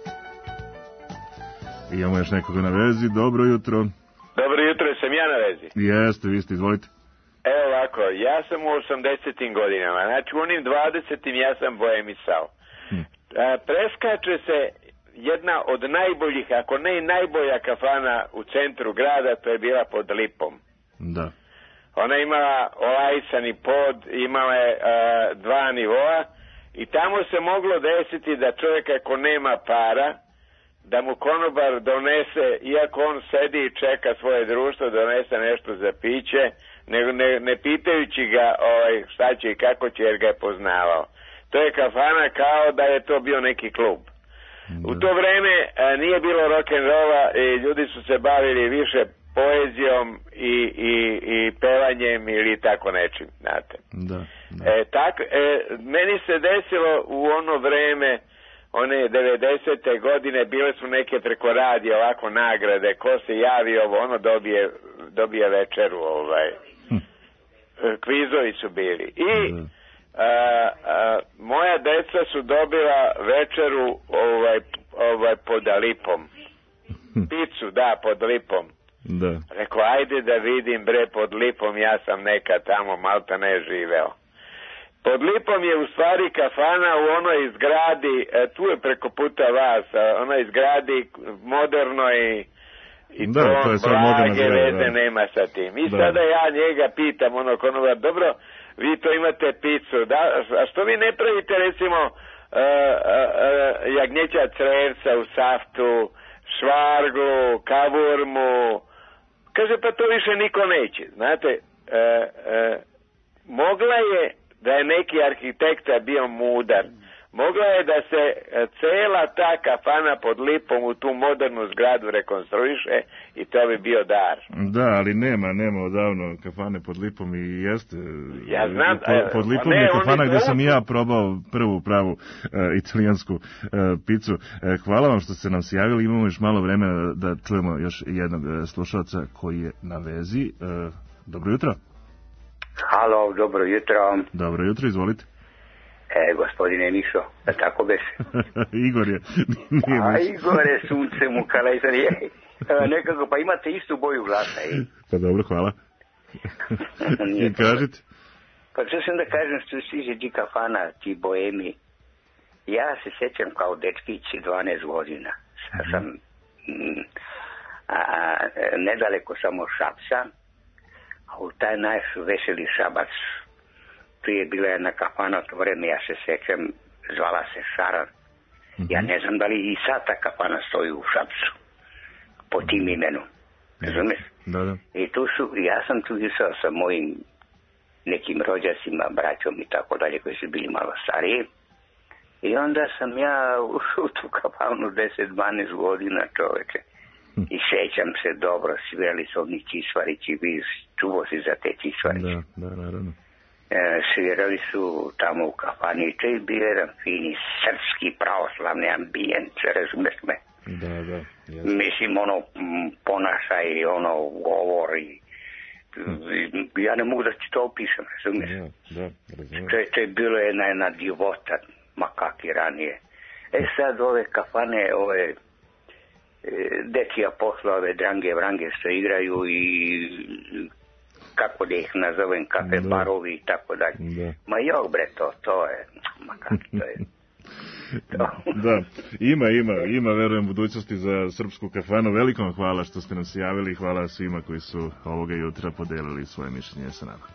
Imamo još nekoga na vezi. Dobro jutro. Dobro jutro, sam ja na vezi. Jeste, vi ste, izvolite. Evo ovako, ja sam u 80. godinama, znači u onim 20. ja sam boemisao. Preskače se jedna od najboljih, ako ne i najbolja kafana u centru grada, to je bila pod Lipom. Da. Ona imala olajsani pod, imala je 2 nivoa i tamo se moglo desiti da čovjek ako nema para, da mu konobar donese, iako on sedi i čeka svoje društvo, donese nešto za piće, ne pitajući ga šta će i kako će, jer ga je poznavao. To je kafana kao da je to bio neki klub. U to vreme nije bilo rock'n'rolla i ljudi su se bavili više poezijom i pevanjem ili tako nečim, znate. Meni se desilo u ono vreme, one 90. godine, bile su neke preko radija ovako nagrade, ko se javi ono dobije večeru, kvizovi su bili. I moja deca su dobila večeru pod Lipom. Picu, pod Lipom. Rekao, ajde da vidim bre pod Lipom, ja sam nekad tamo malta ne živeo. Pod Lipom je u stvari kafana u onoj zgradi, tu je preko puta vas, onoj zgradi modernoj i to blage veze nema sa tim. I sada ja njega pitam, konobar, dobro, vi to imate picu, a što vi ne pravite recimo jagnjeća crevca u saftu, švarglu, kavurmu? Kaže, pa to više niko neće. Znate, mogla je da je neki arhitekta bio mudar, mogla je da se cela ta kafana pod Lipom u tu modernu zgradu rekonstruiše i to bi bio dar. Da, ali nema odavno kafane pod Lipom i jeste. Ja znam. Pod Lipom je kafana gdje sam i ja probao prvu pravu italijansku picu. Hvala vam što ste nam se javili. Imamo još malo vremena da čujemo još jednog slušalca koji je na vezi. Dobro jutro. Halo, dobro jutro. Dobro jutro, izvolite. Gospodine Mišo, da tako beše? Igor je. Igore, sunce mu kalajzar je. Nekako, pa imate istu boju glasa. Pa dobro, hvala. I kažete? Pa što sam da kažem što se tiče ti kafana, ti boemi. Ja se sjećam kao dečkić 12 godina. Sam nedaleko samo Šapca, a u taj naš veseli Šabac tu je bila jedna kafana, to vreme ja se sjećam, zvala se Šaran. Ja ne znam da li i sad ta kafana stoji u Šapcu po tim imenom. Razumeš? Da. I ja sam tu išao sa mojim nekim rođacima, braćom i tako dalje, koji su bili malo stariji. I onda sam ja ušao u tu kafanu 10-12 godina, čoveče. I sjećam se dobro, svirali su oni Cisvarići, čuvo si za te Cisvarići. Da, naravno. Svirali su tamo u kafani i to je bio jedan fini srpski pravoslavni ambijent, razumeš me? Da. Mislim, ponašaj, govor i ja ne mogu da ti to opišem, razumeš? To je bilo jedna divota, makaki ranije. Sad ove kafane, dečija posla, ove drange vrange što igraju i kako da ih nazovem, kafe barovi i tako dalje. Ma jok bre, to je, ma kako to je. Da, ima, verujem, budućnosti za srpsku kafanu. Veliko vam hvala što ste nam se javili i hvala svima koji su ovoga jutra podelili svoje mišljenje sa nama.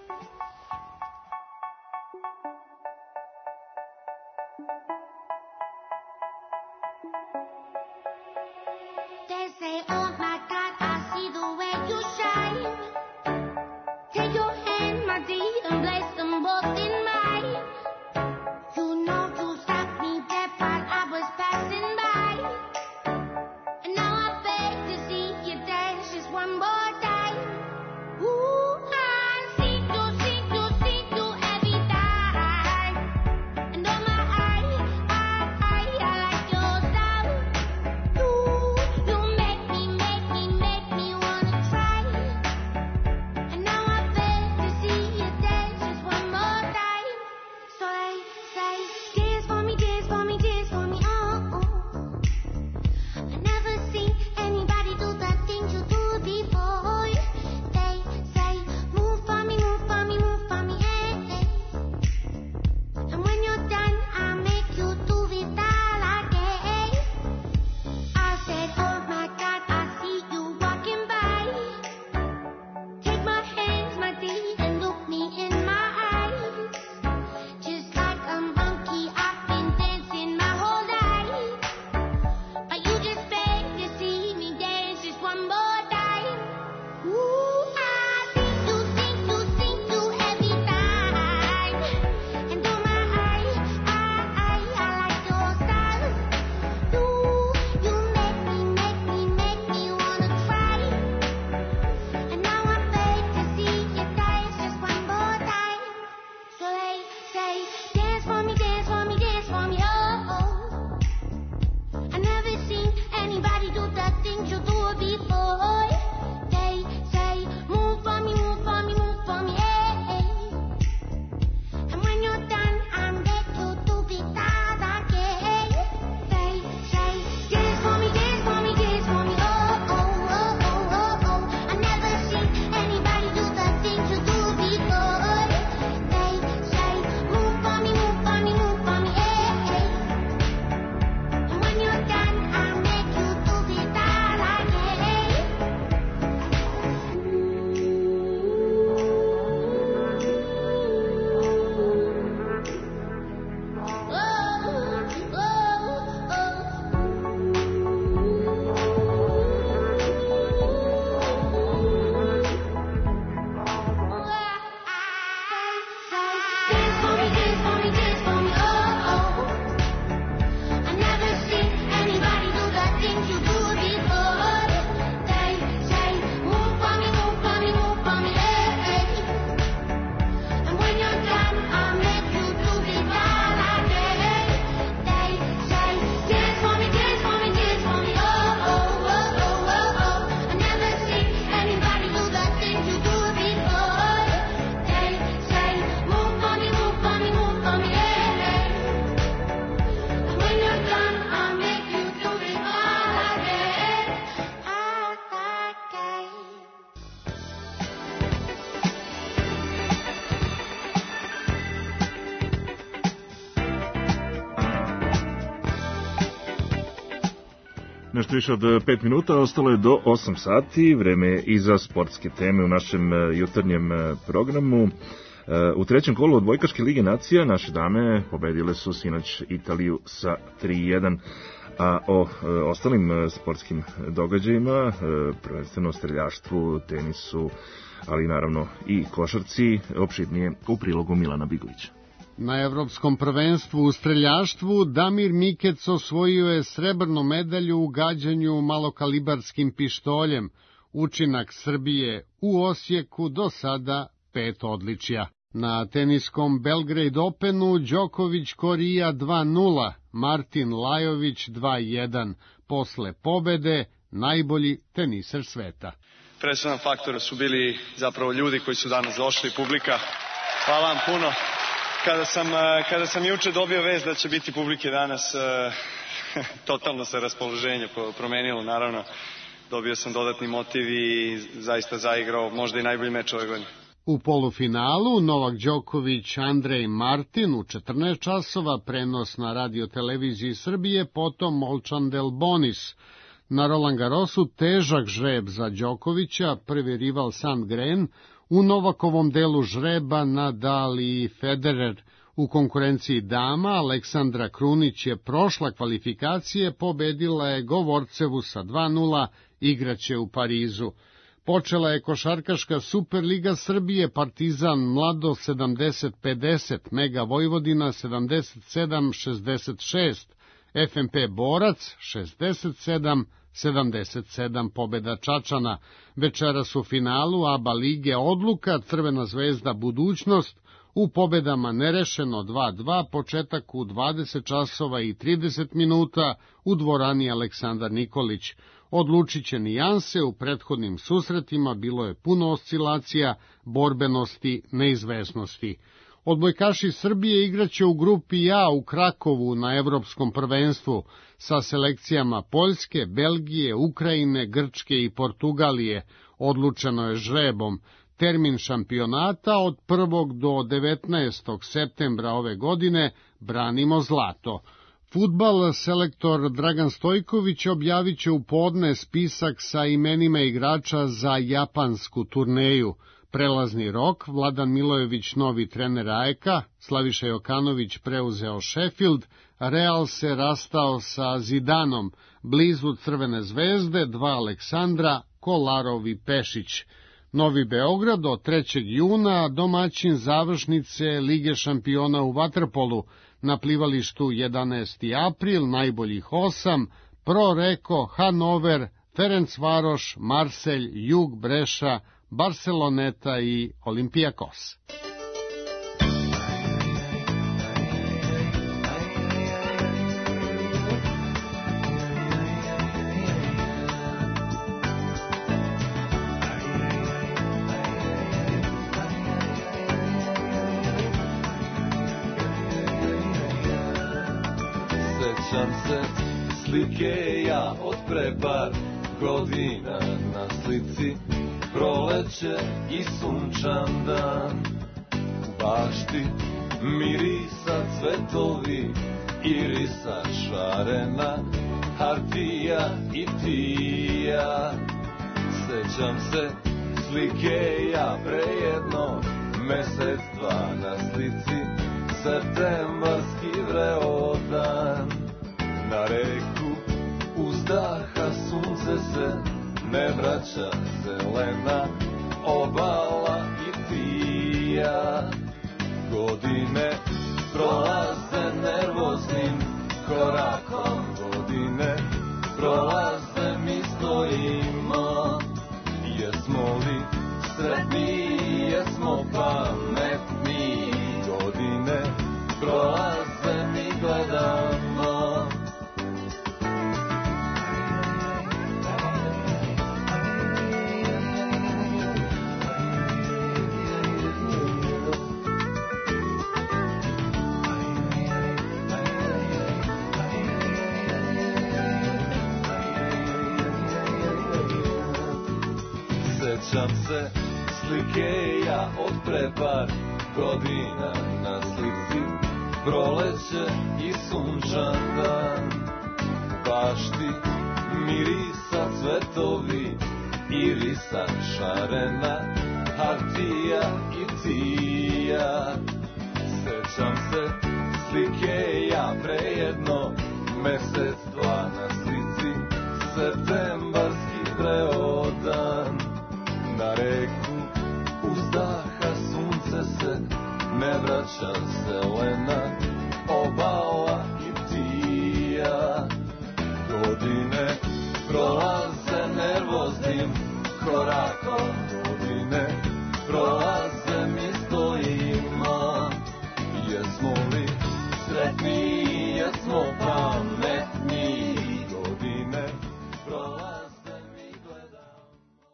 Nešto više od 5 minuta, ostalo je do 8 sati, vreme je i za sportske teme u našem jutarnjem programu. U trećem kolu odbojkaške lige nacija naše dame pobedile su sinoć Italiju sa 3:1, a o ostalim sportskim događajima, prvenstveno streljaštvu, tenisu, ali naravno i košarci, opširnije u prilogu Milana Bigovića. Na evropskom prvenstvu u streljaštvu Damir Mikec osvojio je srebrnu medalju u gađanju malokalibarskim pištoljem. Učinak Srbije u Osijeku do sada 5 odličja. Na teniskom Belgrade Openu Đoković Korija 2:0, Martin Lajović 2:1. Posle pobede najbolji teniser sveta. Presudan faktor su bili zapravo ljudi koji su danas došli, publika. Hvala vam puno. Kada sam juče dobio vest da će biti publike danas, totalno se raspoloženje promenilo, naravno. dobio sam dodatni motiv i zaista zaigrao možda i najbolji meč ove godine. U polufinalu Novak Đoković, Andrej Martin u 14 časova, prenos na radioteleviziji Srbije, potom Molčan Delbonis. Na Roland Garrosu težak žreb za Đokovića, prvi rival Sandgren, u Novakovom delu žreba Nadal i Federer. U konkurenciji dama Aleksandra Krunić je prošla kvalifikacije, pobedila je Govorcevu sa 2:0, igraće u Parizu. Počela je košarkaška Superliga Srbije, Partizan Mlado 70-50, Mega Vojvodina 77-66, FNP Borac 67-77, pobeda Čačana. Večeras u finalu ABA lige odluka, Crvena zvezda Budućnost, u pobedama nerešeno 2:2, početak u 20 časova i 30 minuta u dvorani Aleksandar Nikolić. Odlučit će nijanse, u prethodnim susretima bilo je puno oscilacija, borbenosti, neizvesnosti. Odbojkaši Srbije igraće u grupi A u Krakovu na Evropskom prvenstvu sa selekcijama Poljske, Belgije, Ukrajine, Grčke i Portugalije. Odlučeno je žrebom. Termin šampionata od 1. do 19. septembra ove godine, branimo zlato. Fudbal selektor Dragan Stojković objavit će u podne spisak sa imenima igrača za japansku turneju. Prelazni rok, Vladan Milojević novi trener AEK-a, Slaviša Jokanović preuzeo Sheffield, Real se rastao sa Zidanom, blizu Crvene zvezde, 2 Aleksandra, Kolarov i Pešić. Novi Beograd od 3. juna, domaćin završnice Lige šampiona u vaterpolu, na plivalištu 11. april, najboljih 8, Pro Reko, Hanover, Ferencvaroš, Marselj, Jug, Breša, Barceloneta i Olimpijakos. Sećam se slike ja od pre par godina, na slici proleće i sunčan dan. U bašti mirisa cvetovi, irisa šarena, hartija i tija. Sećam se slike ja pre jedno mesec, dva, na slici septembarski vreo dan. Na reku uzdaha sunce se ne vraća, zelena obala i tija. Godine prolaze nervoznim korakom, godine prolaze mi stojimo. Jesmo li sretni, jesmo pametni, godine prolaze mi gledamo. Sećam se slike ja od pre par godina, na slici proleće i sunčan dan. Bašti mirisa cvetovi, irisa šarena, hartija i tija. Sećam se slike ja pre jedno mesec, dva, na slici septembarski vreo dan. Na reku uzdaha sunce se ne vraća, zelena obala i tija. Godine prolaze nervoznim korakom, godine prolaze mi stojimo. Jesmo li sretni, jesmo pametni, godine prolaze mi gledamo.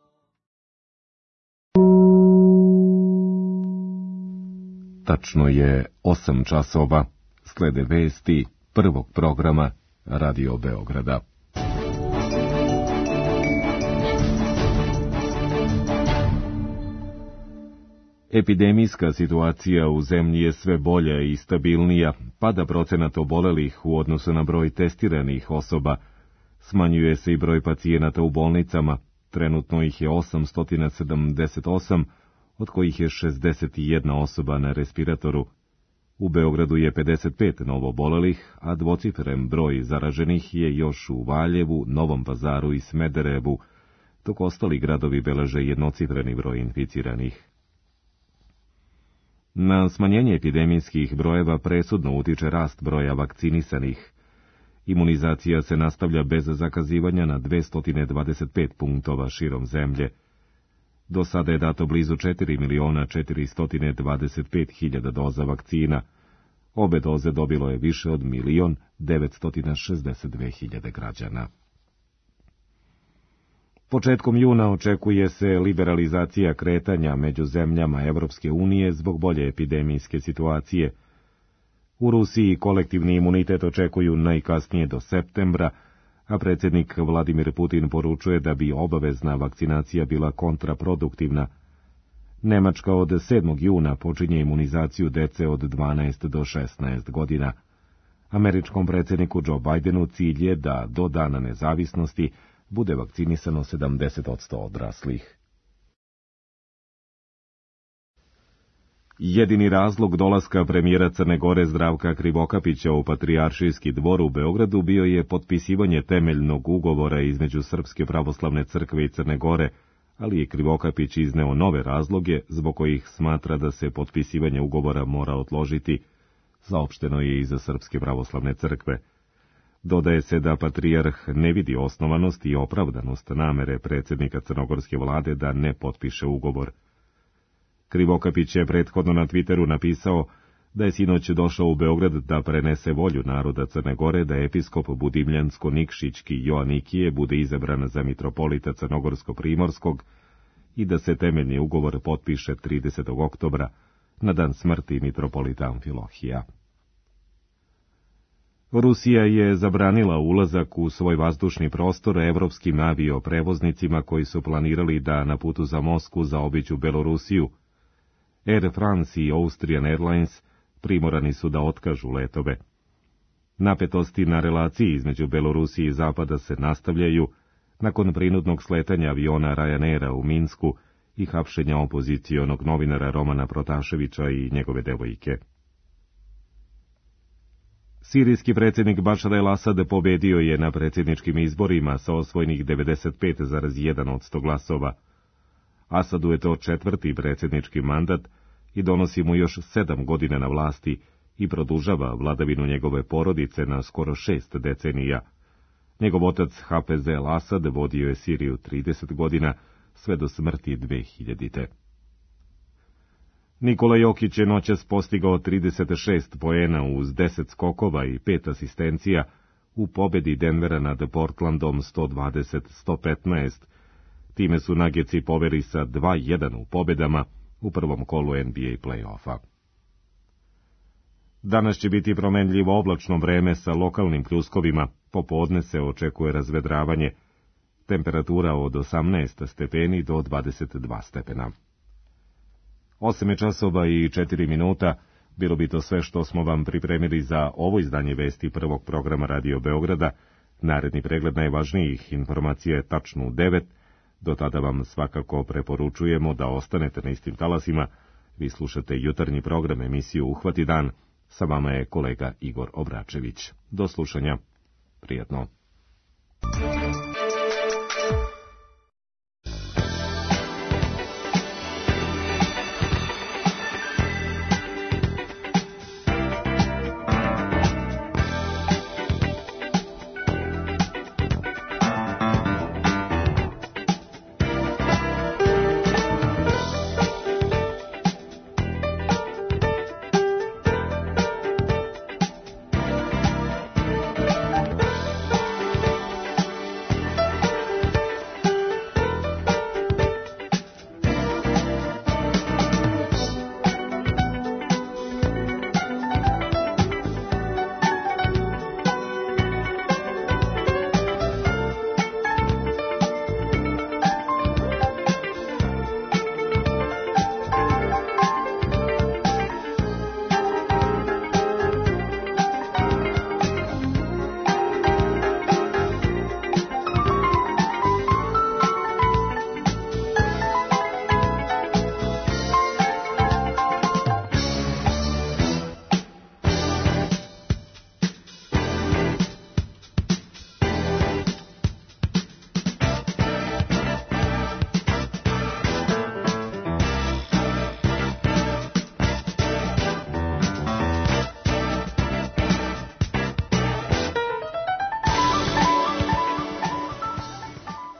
Tačno je 8 časova. Slede vesti prvog programa Radio Beograda. Epidemijska situacija u zemlji je sve bolja i stabilnija, pada procenat obolelih u odnosu na broj testiranih osoba, smanjuje se i broj pacijenata u bolnicama, trenutno ih je 878, od kojih je 61 osoba na respiratoru. U Beogradu je 55 novoobolelih, a dvocifren broj zaraženih je još u Valjevu, Novom Pazaru i Smederevu, dok ostali gradovi beleže jednocifreni broj inficiranih. Na smanjenje epidemijskih brojeva presudno utiče rast broja vakcinisanih. Imunizacija se nastavlja bez zakazivanja na 225 punktova širom zemlje. Do sada je dato blizu 4.425.000 doza vakcina. Obe doze dobilo je više od 1.962.000 građana. Početkom juna očekuje se liberalizacija kretanja među zemljama Evropske unije zbog bolje epidemijske situacije. U Rusiji kolektivni imunitet očekuju najkasnije do septembra, a predsjednik Vladimir Putin poručuje da bi obavezna vakcinacija bila kontraproduktivna. Nemačka od 7. juna počinje imunizaciju dece od 12 do 16 godina. Američkom predsjedniku Joe Bidenu cilj je da do dana nezavisnosti bude vakcinisano 70% odraslih. Jedini razlog dolaska premijera Crne Gore Zdravka Krivokapića u Patrijaršijski dvor u Beogradu bio je potpisivanje temeljnog ugovora između Srpske pravoslavne crkve i Crne Gore, ali je Krivokapić izneo nove razloge zbog kojih smatra da se potpisivanje ugovora mora odložiti, saopšteno je iza Srpske pravoslavne crkve. Dodaje se da patrijarh ne vidi osnovanost i opravdanost namere predsjednika crnogorske vlade da ne potpiše ugovor. Krivokapić je prethodno na Twitteru napisao da je sinoć došao u Beograd da prenese volju naroda Crne Gore da episkop Budimljansko-Nikšićki Joanikije bude izabran za mitropolita Crnogorsko-Primorskog i da se temeljni ugovor potpiše 30. oktobra, na dan smrti mitropolita Amfilohija. Rusija je zabranila ulazak u svoj vazdušni prostor evropskim avioprevoznicima koji su planirali da na putu za Moskvu zaobiđu Belorusiju. Air France i Austrian Airlines primorani su da otkažu letove. Napetosti na relaciji između Belorusije i Zapada se nastavljaju nakon prinudnog sletanja aviona Ryanaira u Minsku i hapšenja opozicionog novinara Romana Protaševića i njegove devojke. Sirijski predsjednik Bašar el-Asad pobedio je na predsjedničkim izborima sa osvojenih 95,1% glasova. Asadu je to 4. predsjednički mandat i donosi mu još 7 godina na vlasti i produžava vladavinu njegove porodice na skoro 6 decenija. Njegov otac Hafez el-Asad vodio je Siriju 30 godina, sve do smrti 2000. Nikola Jokić je noćas postigao 36 poena uz 10 skokova i 5 asistencija u pobedi Denvera nad Portlandom 120-115. Time su Nuggetsi poveri sa 2-1 u pobedama u prvom kolu NBA play-offa. Danas će biti promenljivo oblačno vreme sa lokalnim pljuskovima, popodne se očekuje razvedravanje, temperatura od 18 stepeni do 22 stepena. 8 časova i 4 minuta, bilo bi to sve što smo vam pripremili za ovo izdanje vesti prvog programa Radio Beograda. Naredni pregled najvažnijih informacija je tačno u 9. Do tada vam svakako preporučujemo da ostanete na istim talasima. Vi slušate jutarnji program emisiju Uhvati dan. Sa vama je kolega Igor Obračević. Do slušanja. Prijatno.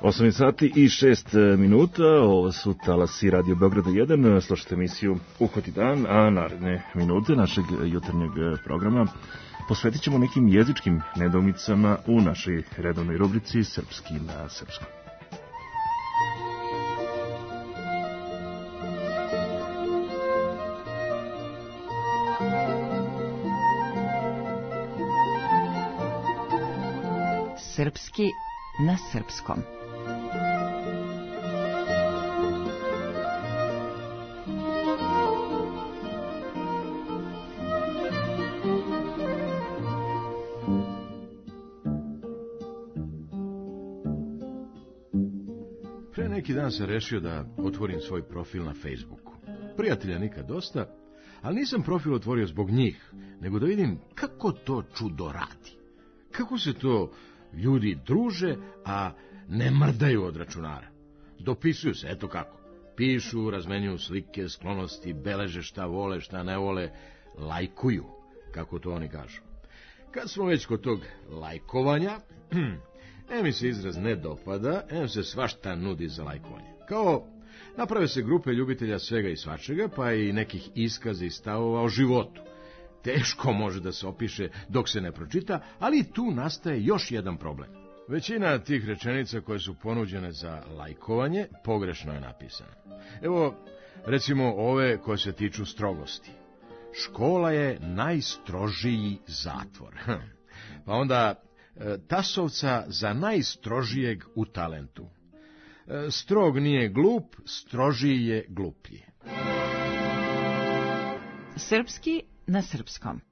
8 sati i 6 minuta, ovo su talasi Radio Beograda 1, slušate emisiju Uhvati dan, a naredne minute našeg jutarnjeg programa posvetit ćemo nekim jezičkim nedoumicama u našoj redovnoj rubrici Srpski na srpskom. Srpski na srpskom. Pre neki dan sam rešio da otvorim svoj profil na Facebooku. Prijatelja nikad dosta, ali nisam profil otvorio zbog njih, nego da vidim kako to čudo radi. Kako se to ljudi druže, a ne mrdaju od računara. Dopisuju se, eto kako. Pišu, razmenjuju slike, sklonosti, beleže šta vole, šta ne vole, lajkuju, kako to oni kažu. Kad smo već kod tog lajkovanja, mi se izraz ne dopada, se svašta nudi za lajkovanje. Kao, naprave se grupe ljubitelja svega i svačega, pa i nekih iskaza i stavova o životu. Teško može da se opiše dok se ne pročita, ali tu nastaje još jedan problem. Većina tih rečenica koje su ponuđene za lajkovanje pogrešno je napisana. Evo, recimo ove koje se tiču strogosti. Škola je najstrožiji zatvor. Pa onda tasovca za najstrožijeg u talentu. Strog nije glup, strožiji je gluplji. Srpski na srpskom.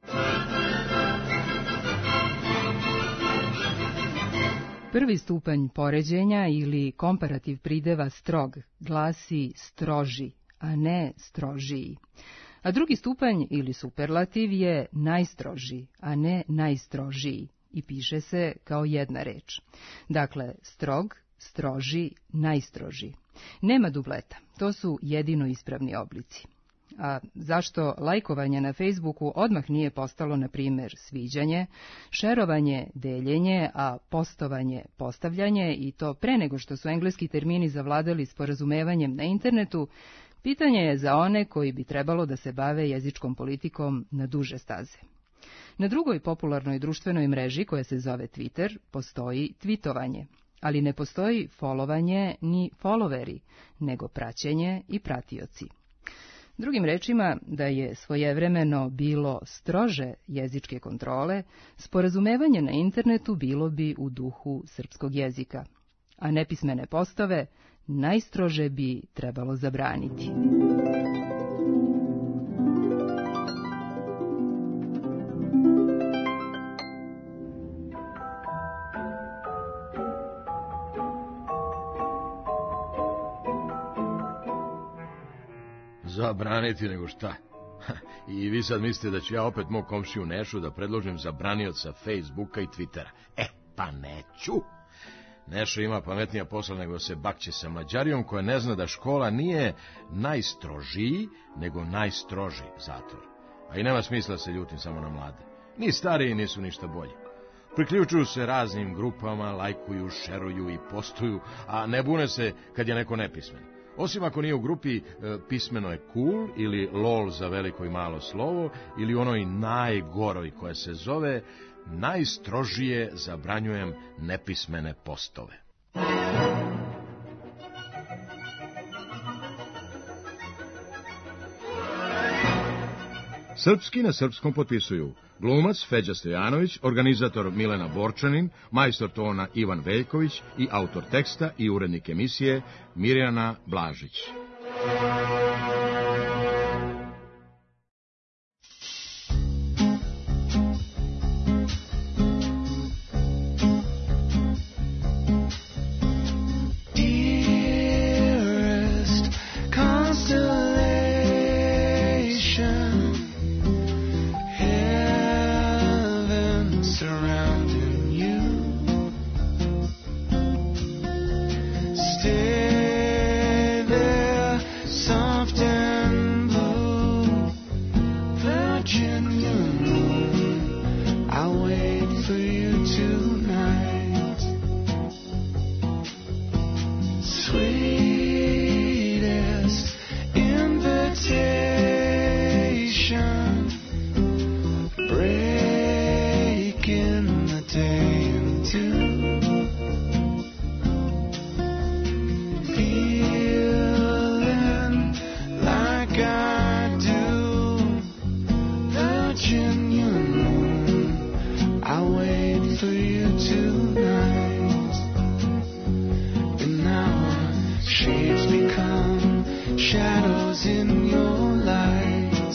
Prvi stupanj poređenja ili komparativ prideva strog glasi stroži, a ne strožiji. A drugi stupanj ili superlativ je najstroži, a ne najstrožiji i piše se kao jedna reč. Dakle, strog, stroži, najstroži. Nema dubleta, to su jedino ispravni oblici. A zašto lajkovanje na Facebooku odmah nije postalo, na primjer, sviđanje, šerovanje, deljenje, a postovanje, postavljanje, i to pre nego što su engleski termini zavladali sporazumevanjem na internetu, pitanje je za one koji bi trebalo da se bave jezičkom politikom na duže staze. Na drugoj popularnoj društvenoj mreži, koja se zove Twitter, postoji twitovanje, ali ne postoji followanje ni followeri, nego praćenje i pratioci. Drugim rečima, da je svojevremeno bilo strože jezičke kontrole, sporazumevanje na internetu bilo bi u duhu srpskog jezika, a nepismene postove najstrože bi trebalo zabraniti. Zabraniti nego šta? I vi sad mislite da ću ja opet mog komšiju Nešu da predložim za branioca Facebooka i Twittera. Pa neću. Neša ima pametnija posla nego se bakće sa Mađarijom, koja ne zna da škola nije najstrožiji, nego najstroži zatvor. A i nema smisla se ljutim samo na mlade. Ni stariji nisu ništa bolji. Priključuju se raznim grupama, lajkuju, šeruju i postuju, a ne bune se kad je neko nepismen. Osim ako nije u grupi pismeno je cool ili lol za veliko i malo slovo, ili onoj najgoroj koja se zove najstrožije zabranjujem nepismene postove. Srpski na srpskom potpisuju glumac Feđa Stojanović, organizator Milena Borčanin, majstor tona Ivan Veljković i autor teksta i urednik emisije Mirjana Blažić. tonight. And now our shapes become shadows in your light.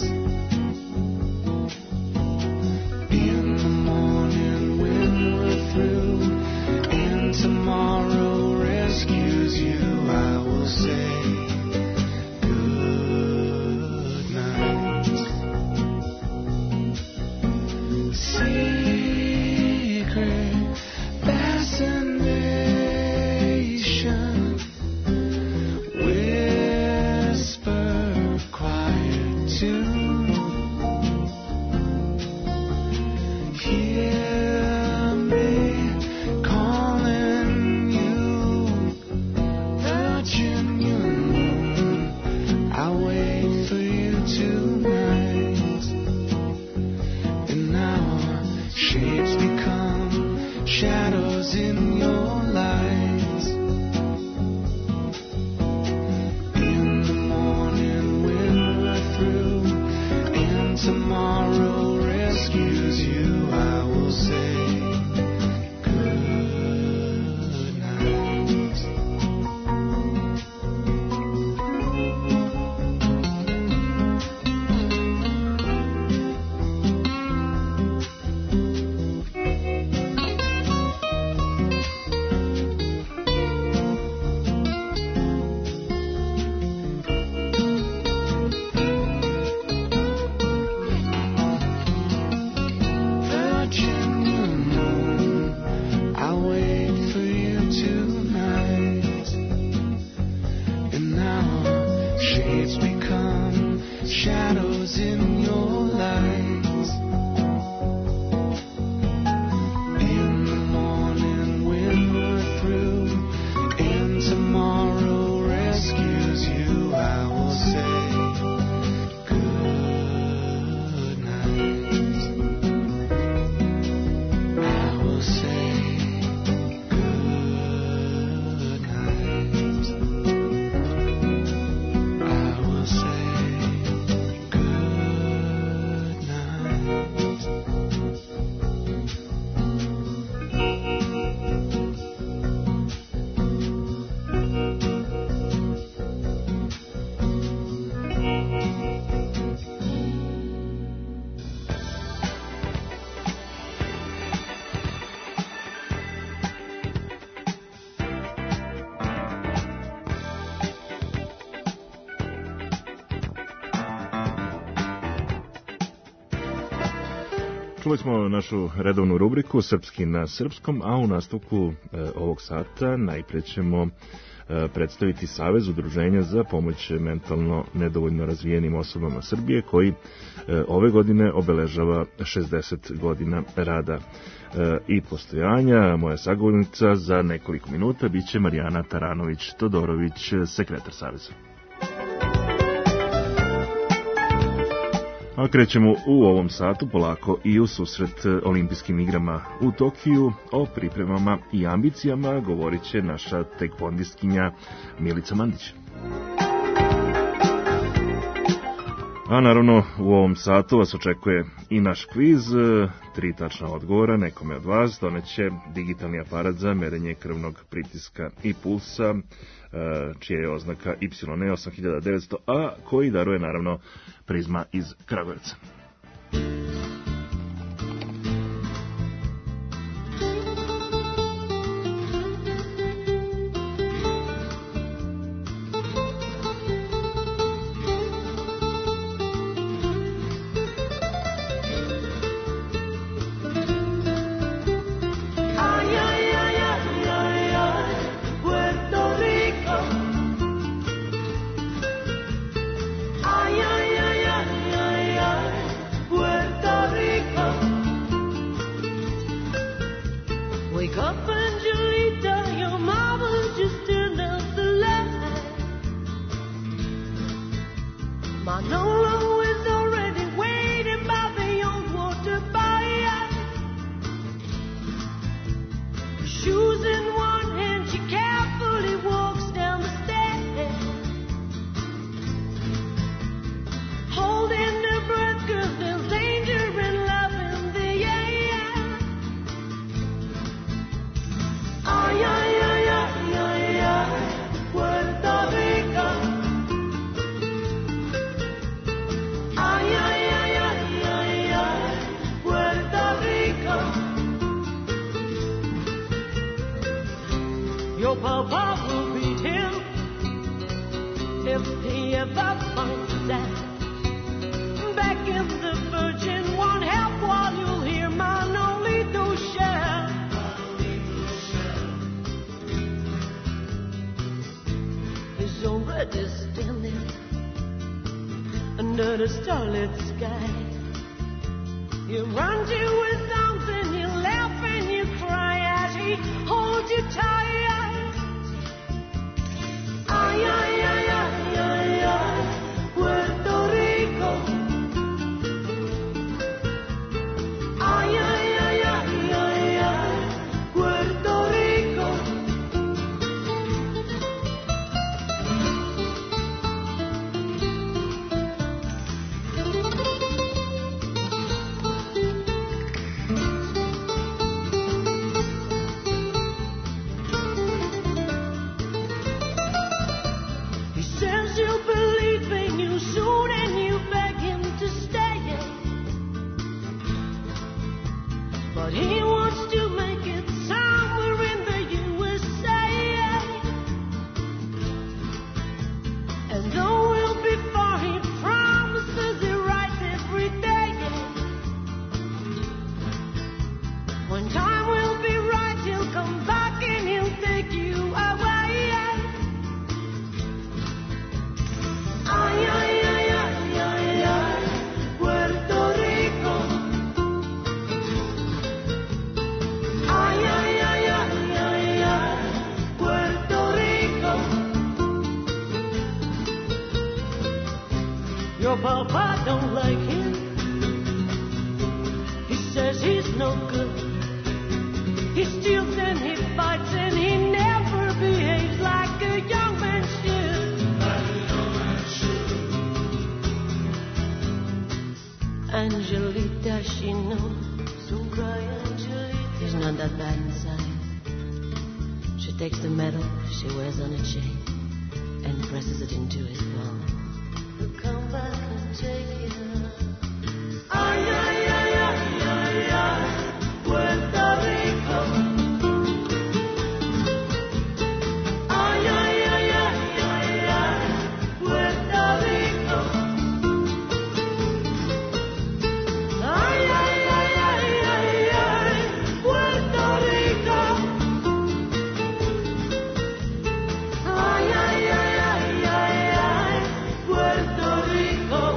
In the morning when we're through, and tomorrow rescues you, I will say good night. Secret fascination, whisper quiet tune. Hear me calling you, the genuine moon. I'll wait for you tonight. And now our shapes become shadows in your light. In the morning when we're through, and tomorrow rescues you, I will say good night. The genuine moon, I'll wait for you tonight. And now our shapes become shadows in your light. In the morning when we're through, and tomorrow rescues you, I will say good night. I will say good night. I will say good night. Čuli smo našu redovnu rubriku Srpski na srpskom, a u nastavku ovog sata najpre ćemo predstaviti Savez udruženja za pomoć mentalno nedovoljno razvijenim osobama Srbije, koji ove godine obeležava 60 godina rada i postojanja. Moja sagovornica za nekoliko minuta biće Marijana Taranović-Todorović, sekretar Saveza. A krećemo u ovom satu polako i u susret olimpijskim igrama u Tokiju. O pripremama i ambicijama govorit će naša tekvondistkinja Milica Mandić. A naravno u ovom satu vas očekuje i naš kviz, 3 tačna odgovora nekome od vas doneće digitalni aparat za merenje krvnog pritiska i pulsa, čija je oznaka YE8900, a koji daruje naravno Prizma iz Kragujevca. Your papa will beat him if he ever finds out. Back in the Virgin won't help while you'll hear Manolito shout. He's already standing under the starlit sky. You run to his arms and you laugh and you cry as he holds you tight. Ay, ay, ay, ay, ay, ay, Puerto Rico. Ay, ay, ay, ay, ay, ay, Puerto Rico. But he wants to make it somewhere in the USA. And though we'll be far, he promises he writes every day. When time will be right, he'll come back and he'll take you away. Ay, ay, ay, ay, ay, ay, Puerto Rico. Ay, ay, ay, ay, ay, ay, Puerto Rico. Your papa don't like him. He says he's no good. He steals and he fights and he never behaves like a young man should. Angelita, she knows. Don't cry, Angelita. He's not that bad inside. She takes the medal she wears on a chain and presses it into his palm. He'll come back and take it. Ay, ay, ay, ay, ay, ay, Puerto Rico. Ay, ay, ay, ay, ay, ay, Puerto Rico. Ay, ay, ay, ay, ay, ay, Puerto Rico. Ay, ay, ay, ay, ay, ay, Puerto Rico.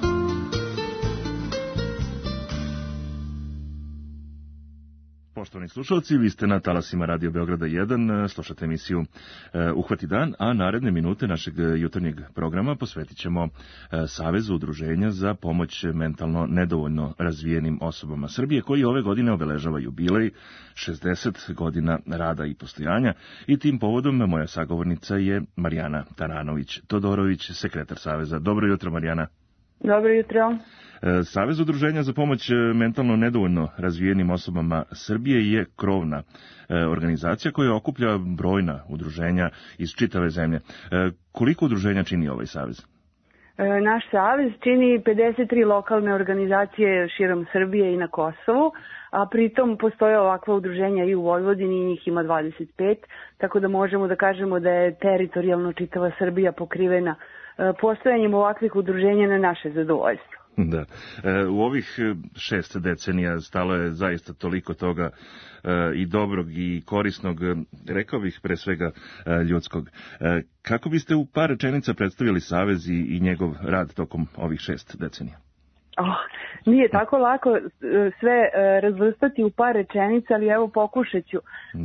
Poštovani slušalci, vi ste na talasima Radio Beograda 1, slušate emisiju Uhvati dan, a naredne minute našeg jutarnjeg programa posvetit ćemo Savezu udruženja za pomoć mentalno nedovoljno razvijenim osobama Srbije, koji ove godine obeležava jubilej 60 godina rada i postojanja, i tim povodom moja sagovornica je Marijana Taranović-Todorović, sekretar Saveza. Dobro jutro, Marijana. Dobro jutro. Savez udruženja za pomoć mentalno nedovoljno razvijenim osobama Srbije je krovna organizacija koja okuplja brojna udruženja iz čitave zemlje. Koliko udruženja čini ovaj savez? Naš savez čini 53 lokalne organizacije širom Srbije i na Kosovu, a pritom postoje ovakva udruženja i u Vojvodini i njih ima 25, tako da možemo da kažemo da je teritorijalno čitava Srbija pokrivena postojanjem ovakvih udruženja na naše zadovoljstvo. Da. U ovih 6 decenija stalo je zaista toliko toga i dobrog i korisnog, rekao bih pre svega ljudskog. Kako biste u par rečenica predstavili Savez i njegov rad tokom ovih 6 decenija? Nije tako lako sve razvrstati u par rečenica, ali evo pokušat ću.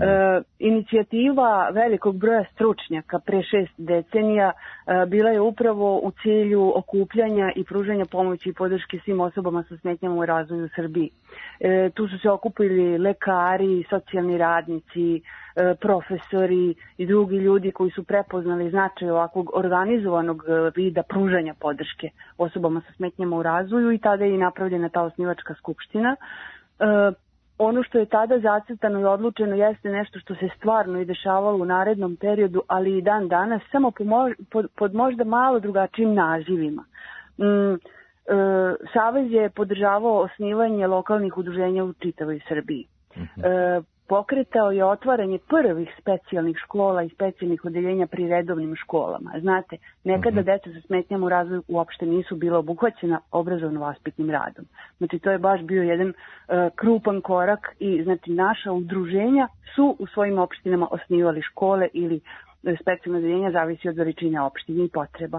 Inicijativa velikog broja stručnjaka pre 6 decenija bila je upravo u cilju okupljanja i pružanja pomoći i podrške svim osobama sa smetnjama u razvoju u Srbiji. Tu su se okupili lekari, socijalni radnici, profesori i drugi ljudi koji su prepoznali značaj ovakvog organizovanog vida pružanja podrške osobama sa smetnjama u razvoju, i tada je i napravljena ta osnivačka skupština. Ono što je tada zacrtano i odlučeno jeste nešto što se stvarno i dešavalo u narednom periodu, ali i dan danas, samo pod možda malo drugačijim nazivima. Savez je podržavao osnivanje lokalnih udruženja u čitavoj Srbiji. pokretao je otvaranje prvih specijalnih škola i specijalnih odeljenja pri redovnim školama. Znate, nekada deca sa smetnjama u razvoju uopšte nisu bila obuhvaćena obrazovno-vaspitnim radom. Znači, to je baš bio jedan krupan korak i znači naša udruženja su u svojim opštinama osnivali škole ili specijalne odeljenja, zavisi od veličine opštine i potreba.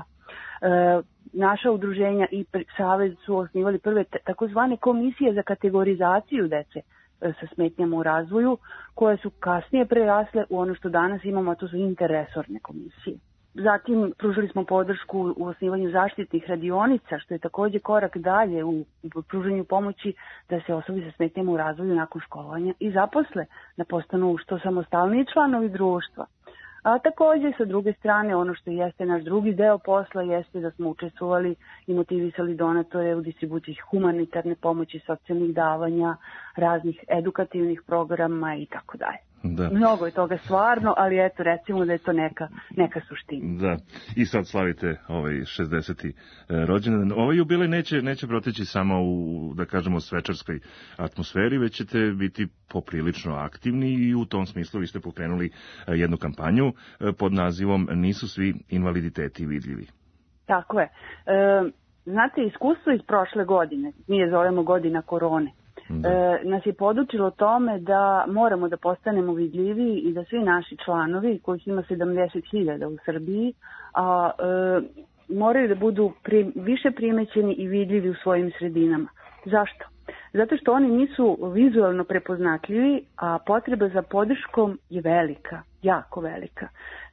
Naša udruženja i savez su osnivali prve takozvane komisije za kategorizaciju dece sa smetnjama u razvoju, koje su kasnije prerasle u ono što danas imamo, a to su interresorne komisije. Zatim pružili smo podršku u osnivanju zaštitnih radionica, što je takođe korak dalje u pružanju pomoći da se osobe sa smetnjama u razvoju nakon školovanja i zaposle, da postanu što samostalniji članovi društva. A takođe, sa druge strane, ono što jeste naš drugi deo posla jeste da smo učestvovali i motivisali donatore u distribuciji humanitarne pomoći, socijalnih davanja, raznih edukativnih programa i tako dalje. Da. Mnogo je toga stvarno, ali eto, recimo da je to neka suština. Da, i sad slavite ovaj 60. rođendan. Ovaj jubilej neće proteći samo u, da kažemo, svečarskoj atmosferi, već ćete biti poprilično aktivni i u tom smislu vi ste pokrenuli jednu kampanju pod nazivom Nisu svi invaliditeti vidljivi. Tako je. Znate, iskustvo iz prošle godine, mi je zovemo godina korone, nas je podučilo tome da moramo da postanemo vidljiviji i da svi naši članovi, kojih ima 70.000 u Srbiji, moraju da budu više primećeni i vidljivi u svojim sredinama. Zašto? Zato što oni nisu vizualno prepoznatljivi, a potreba za podrškom je velika, jako velika.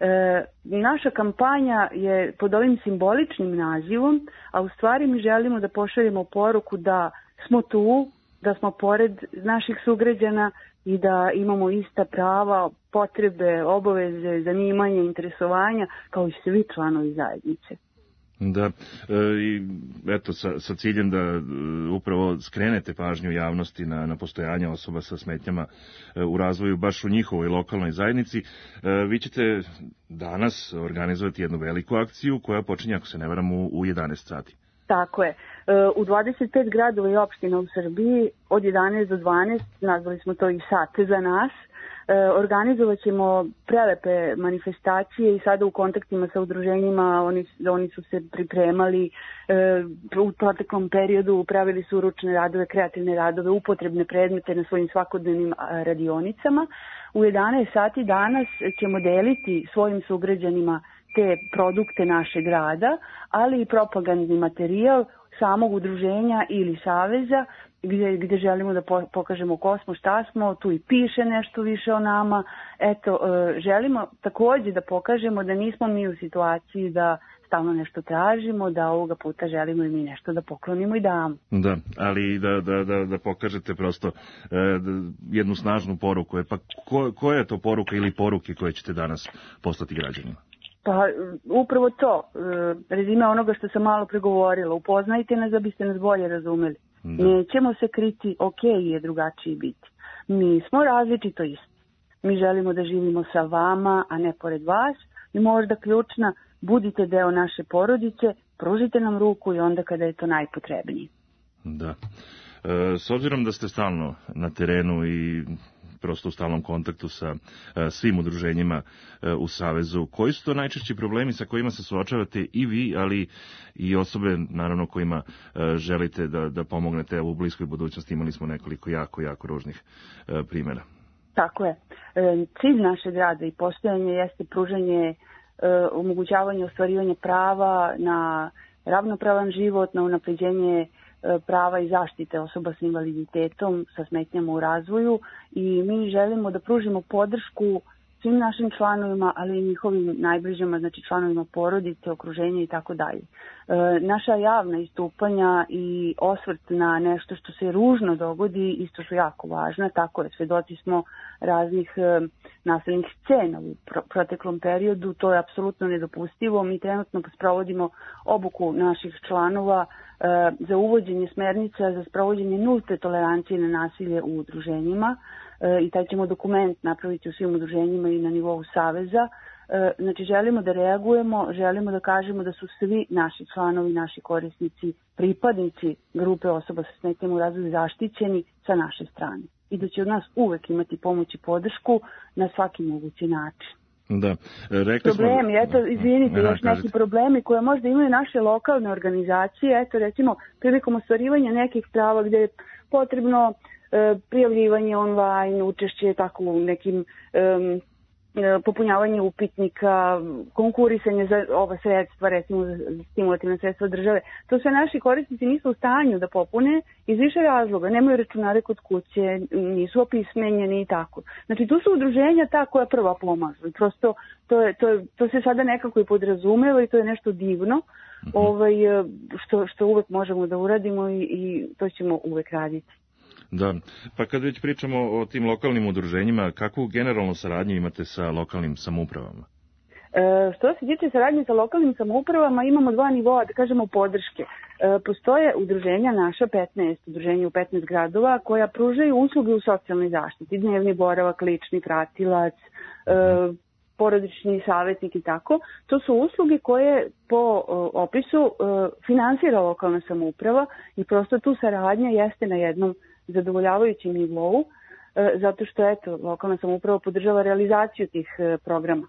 Naša kampanja je pod ovim simboličnim nazivom, a u stvari mi želimo da pošaljemo poruku da smo tu, da smo pored naših sugrađana i da imamo ista prava, potrebe, obaveze, zanimanja, interesovanja kao i svi članovi zajednice. Da, i eto, sa ciljem da upravo skrenete pažnju javnosti na postojanje osoba sa smetnjama u razvoju baš u njihovoj lokalnoj zajednici, vi ćete danas organizovati jednu veliku akciju koja počinje, ako se ne varam, u 11 sati. Tako je. U 25 gradova i opština u Srbiji od 11 do 12, nazvali smo to i sate za nas, organizovat ćemo prelepe manifestacije i sada u kontaktima sa udruženjima oni su se pripremali u proteklom periodu, pravili su ručne radove, kreativne radove, upotrebne predmete na svojim svakodnevnim radionicama. U 11 sati danas ćemo deliti svojim sugrađanima te produkte našeg rada, ali i propagandni materijal samog udruženja ili saveza gdje želimo da pokažemo ko smo, šta smo, tu i piše nešto više o nama. Eto, želimo takođe da pokažemo da nismo mi u situaciji da stalno nešto tražimo, da ovoga puta želimo i mi nešto da poklonimo i damo. Da, ali da pokažete prosto jednu snažnu poruku. Pa koja je to poruka ili poruke koje ćete danas poslati građanima? Pa upravo to, rezime onoga što sam malo pregovorila, upoznajte nas da biste nas bolje razumeli. Da. Nećemo se kriti, ok je drugačiji biti. Mi smo različito isti. Mi želimo da živimo sa vama, a ne pored vas. I možda ključna, budite deo naše porodice, pružite nam ruku i onda kada je to najpotrebnije. Da. S obzirom da ste stalno na terenu i prosto u stalnom kontaktu sa svim udruženjima u Savezu, koji su to najčešći problemi sa kojima se suočavate i vi, ali i osobe, naravno, kojima želite da pomognete u bliskoj budućnosti? Imali smo nekoliko jako ružnih primjera. Tako je. Cilj našeg rada i postojanje jeste pružanje, omogućavanje ostvarivanja prava na ravnopravan život, na unapređenje prava i zaštite osoba sa invaliditetom, sa smetnjama u razvoju, i mi želimo da pružimo podršku svim našim članovima, ali i njihovim najbližima, znači članovima porodice, okruženja i tako dalje. Naša javna istupanja i osvrt na nešto što se ružno dogodi isto su jako važna, tako je, svedoci smo raznih nasilnih scena u proteklom periodu, to je apsolutno nedopustivo. Mi trenutno sprovodimo obuku naših članova za uvođenje smernica za sprovođenje nulte tolerancije na nasilje u udruženjima, i taj ćemo dokument napraviti u svim udruženjima i na nivou Saveza. Znači, želimo da reagujemo, želimo da kažemo da su svi naši članovi, naši korisnici, pripadnici grupe osoba sa smetnjama u razvoju zaštićeni sa naše strane. i da će od nas uvek imati pomoć i podršku na svaki mogući način. Da, rekli problemi, smo... eto, izvinite, još neki problemi koje možda imaju naše lokalne organizacije, eto, recimo, prilikom ostvarivanja nekih prava gde je potrebno prijavljivanje online, učešće tako u nekim popunjavanje upitnika, konkurisanje za ova sredstva, recimo za stimulativne sredstva države. To sve naši korisnici nisu u stanju da popune iz više razloga. Nemaju računare kod kuće, nisu opismenjeni i tako. Znači tu su udruženja ta koja prva pomažu. I prosto to se sada nekako i podrazumeva i to je nešto divno što uvek možemo da uradimo i to ćemo uvek raditi. Da, pa kad već pričamo o tim lokalnim udruženjima, kakvu generalnu saradnju imate sa lokalnim samoupravama? Što se tiče saradnje sa lokalnim samoupravama, imamo dva nivoa, da kažemo, podrške. Postoje udruženja naša, 15 udruženja u 15 gradova, koja pružaju usluge u socijalnoj zaštiti, dnevni boravak, lični pratilac, porodični savjetnik i tako. To su usluge koje po opisu finansira lokalna samouprava i prosto tu saradnja jeste na jednom zadovoljavajućem nivou, zato što eto, lokalna samouprava podržava realizaciju tih programa.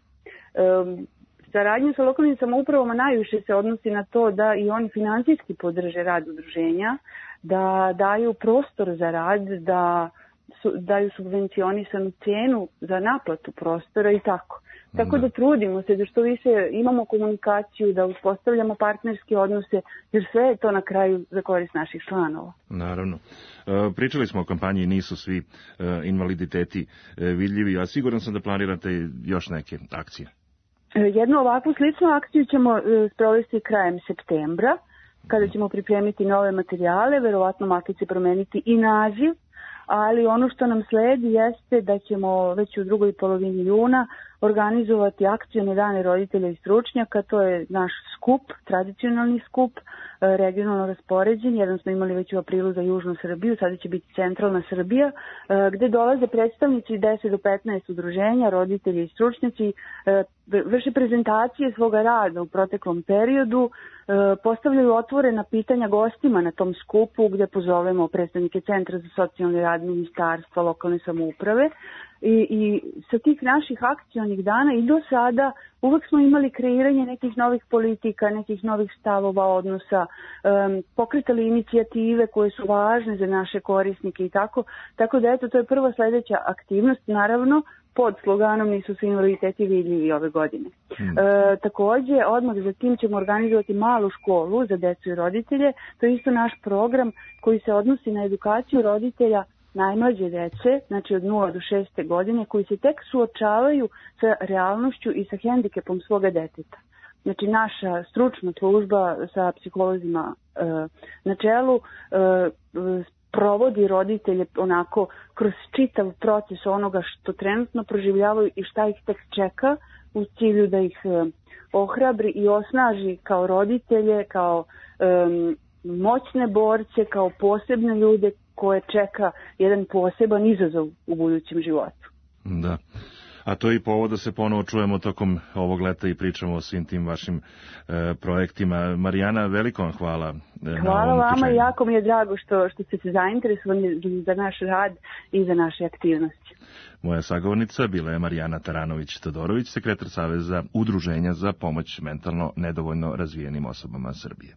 Saradnja sa lokalnim samoupravama najviše se odnosi na to da i oni finansijski podrže rad udruženja, da daju prostor za rad, da daju subvencionisanu cenu za naplatu prostora i tako. Tako da trudimo se da što više imamo komunikaciju, da uspostavljamo partnerske odnose, jer sve je to na kraju za korist naših članova. Naravno. Pričali smo o kampanji Nisu svi invaliditeti vidljivi, a siguran sam da planirate još neke akcije. Jednu ovakvu sličnu akciju ćemo sprovesti krajem septembra, kada ćemo pripremiti nove materijale, verovatno makar će promeniti i naziv, ali ono što nam sledi jeste da ćemo već u drugoj polovini juna organizovati akcione dane roditelja i stručnjaka. To je naš skup, tradicionalni skup, regionalno raspoređen. Jedan smo imali već u aprilu za Južnu Srbiju, sada će biti centralna Srbija, gde dolaze predstavnici 10 do 15 udruženja, roditelji i stručnjaci, vrše prezentacije svoga rada u proteklom periodu, postavljaju otvorena pitanja gostima na tom skupu gde pozovemo predstavnike Centra za socijalni rad, ministarstva, lokalne samouprave. I sa tih naših akcionih dana i do sada uvek smo imali kreiranje nekih novih politika, nekih novih stavova, odnosa, pokretali inicijative koje su važne za naše korisnike i tako. Tako da eto, to je prva sledeća aktivnost, naravno pod sloganom Nisu svi invaliditeti vidljivi ove godine. Takođe, odmah za tim ćemo organizovati malu školu za decu i roditelje. To je isto naš program koji se odnosi na edukaciju roditelja najmlađe dece, znači od 0 do 6. godine, koji se tek suočavaju sa realnošću i sa hendikepom svoga deteta. Znači naša stručna služba sa psiholozima na čelu provodi roditelje onako kroz čitav proces onoga što trenutno proživljavaju i šta ih tek čeka u cilju da ih ohrabri i osnaži kao roditelje, kao moćne borce, kao posebne ljude koje čeka jedan poseban izazov u budućem životu. Da. A to je i povod da se ponovo čujemo tokom ovog leta i pričamo o svim tim vašim projektima. Marijana, veliko vam hvala. Hvala vama i jako mi je drago što ste se zainteresovani za naš rad i za naše aktivnosti. Moja sagovornica bila je Marijana Taranović-Todorović, sekretar Saveza Udruženja za pomoć mentalno nedovoljno razvijenim osobama Srbije.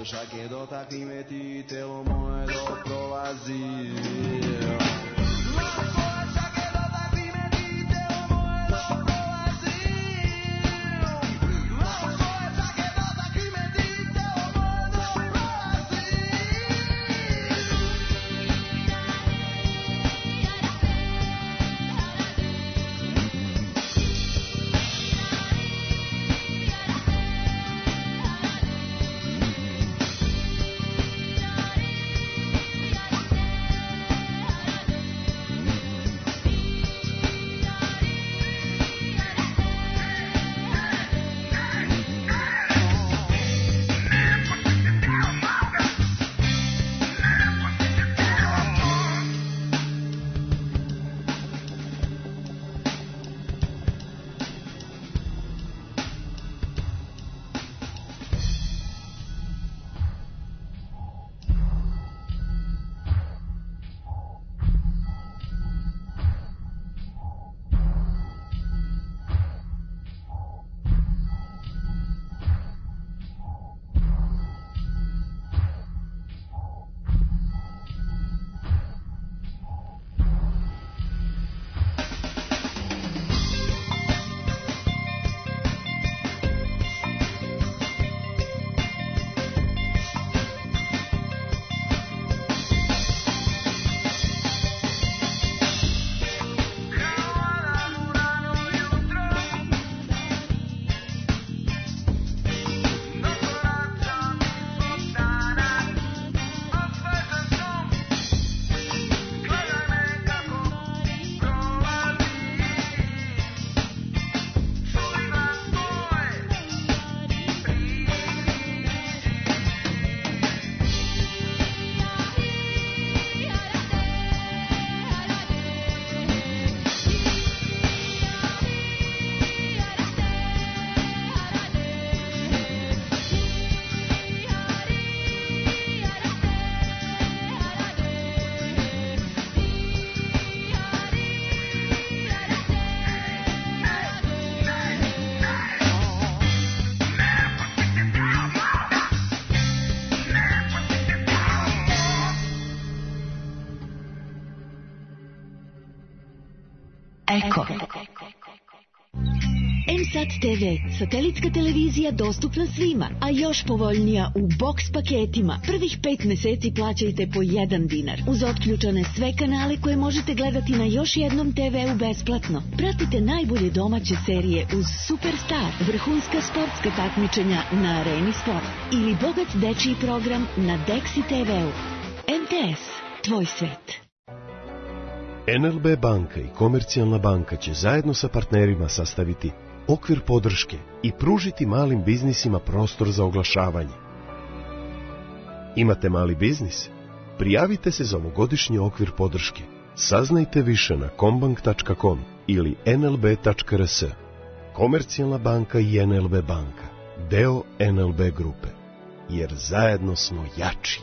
poša che dotakni me ti, telo moje dok prolazi. Eko. M-Sat TV, satelitska televizija dostupna svima, a još povoljnija u box paketima. Prvih 5 meseci plaćajte po 1 dinar. Uz otključane sve kanale koje možete gledati na još jednom TV-u besplatno. Pratite najbolje domaće serije uz Superstar, vrhunska sportska takmičenja na Areni Sport ili bogat dečiji program na Dexi TV-u. MTS, tvoj svet. NLB banka i Komercijalna banka će zajedno sa partnerima sastaviti okvir podrške i pružiti malim biznisima prostor za oglašavanje. Imate mali biznis? Prijavite se za ovogodišnji okvir podrške. Saznajte više na kombank.com ili nlb.rs. Komercijalna banka i NLB banka, deo NLB grupe, jer zajedno smo jači.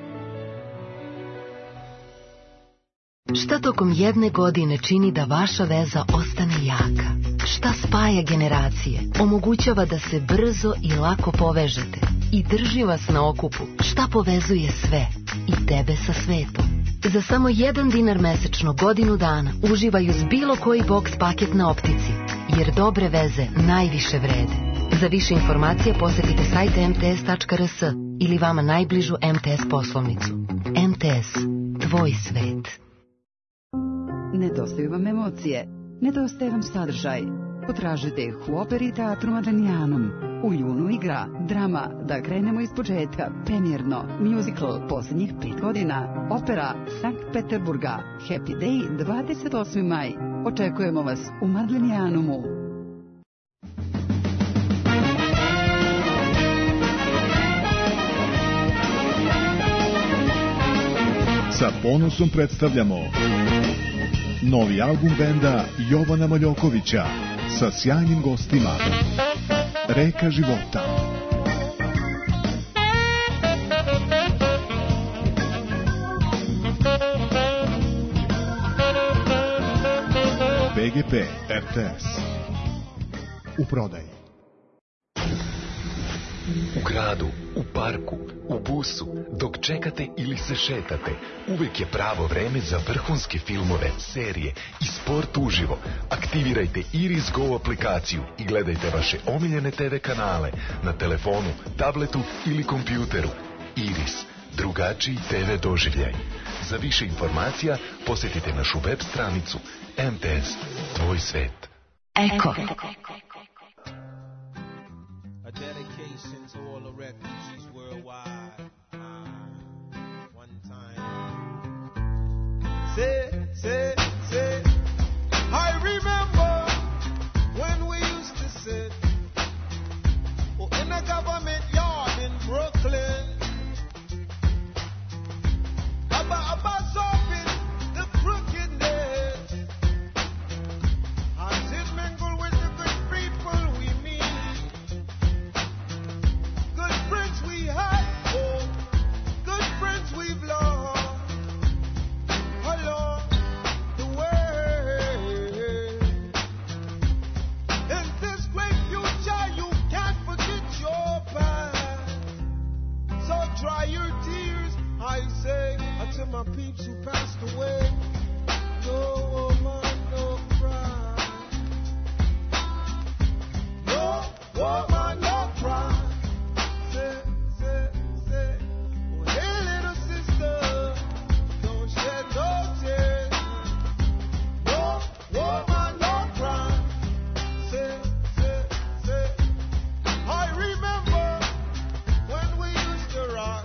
Šta tokom jedne godine čini da vaša veza ostane jaka? Šta spaja generacije, omogućava da se brzo i lako povežete i drži vas na okupu? Šta povezuje sve i tebe sa svetom? Za samo 1 dinar mesečno godinu dana uživaj uz bilo koji box paket na Optici, jer dobre veze najviše vrede. Za više informacija posjetite sajt mts.rs ili vama najbližu MTS poslovnicu. MTS, tvoj svet. Nedostaju vam emocije, nedostaje vam sadržaj. Potražite Huoperi Teatru Madanijanum. U junu igra drama Da krenemo iz početka, premijerno, musical posljednjih 5 godina, opera Sankt Peterburga, Happy Day 28. maj. Očekujemo vas u Madanijanumu. Sa ponosom predstavljamo novi album benda Jovana Maljokovića sa sjajnim gostima. Reka života. BGP RTS. U prodaji. U gradu, u parku, u busu, dok čekate ili se šetate, uvek je pravo vreme za vrhunske filmove, serije i sport uživo. Aktivirajte Iris Go aplikaciju i gledajte vaše omiljene TV kanale na telefonu, tabletu ili kompjuteru. Iris, drugačiji TV doživljaj. Za više informacija posjetite našu web stranicu MTS, tvoj svet. Eko. A dedication to all the refugees worldwide. One time. Say. I remember when we used to sit in a government yard in Brooklyn. About solving the crookedness. As it mingle with the good people we meet. Good friends we had, oh, good friends we've lost along the way. In this great future, you can't forget your past. So dry your tears, I say, to my peeps who passed away. No woman, no cry. No woman, no cry. Say. Oh, hey, little sister, don't shed no tears. No woman, no cry. Say. I remember when we used to rock.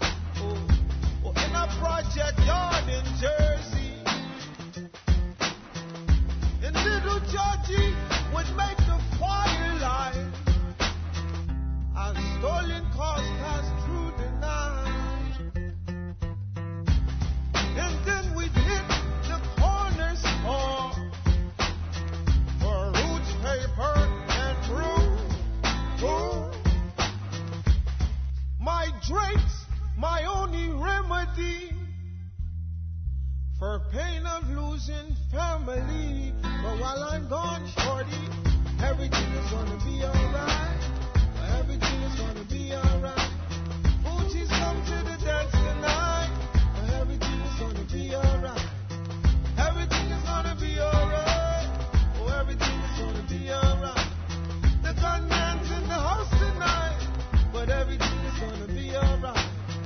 Project Yard in Jersey. And little Georgie would make the firelight as stolen cars passed through the night. And then we'd hit the corner store for roots, paper, and brew. My drinks, my only remedy for pain of losing family. But while I'm gone, shorty, everything is gonna be alright. Everything is gonna be alright. Fuji's come to the dance tonight. Everything is gonna be alright. Everything is gonna be alright. Oh, everything is gonna be alright. The gunman's in the house tonight, but everything is gonna be alright.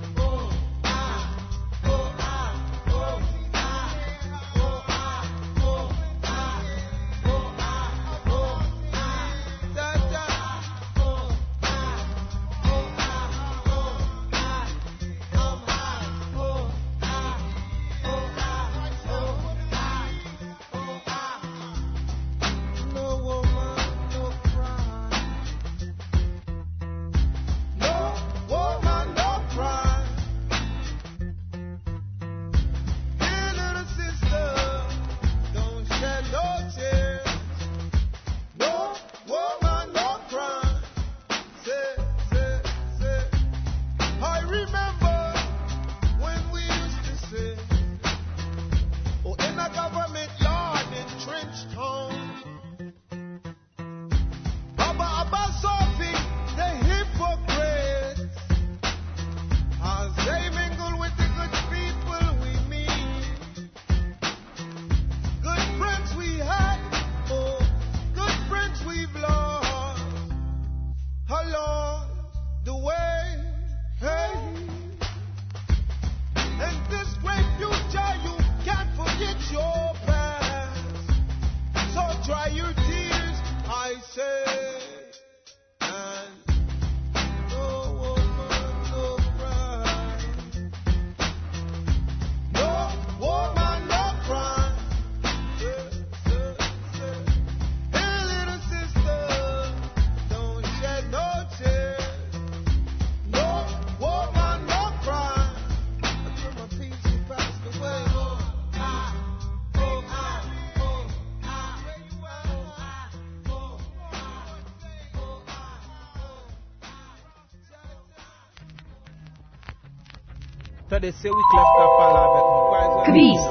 Kviz.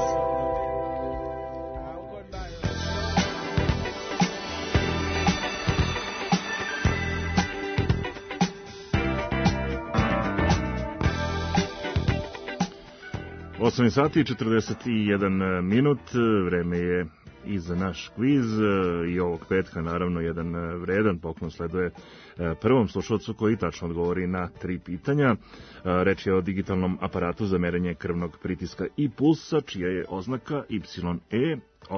8 sati i 41 minut, vreme je i za naš kviz i ovog petka naravno jedan vredan poklon sleduje prvom slušalcu koji tačno odgovori na 3 pitanja. Reč je o digitalnom aparatu za merenje krvnog pritiska i pulsa, čija je oznaka YE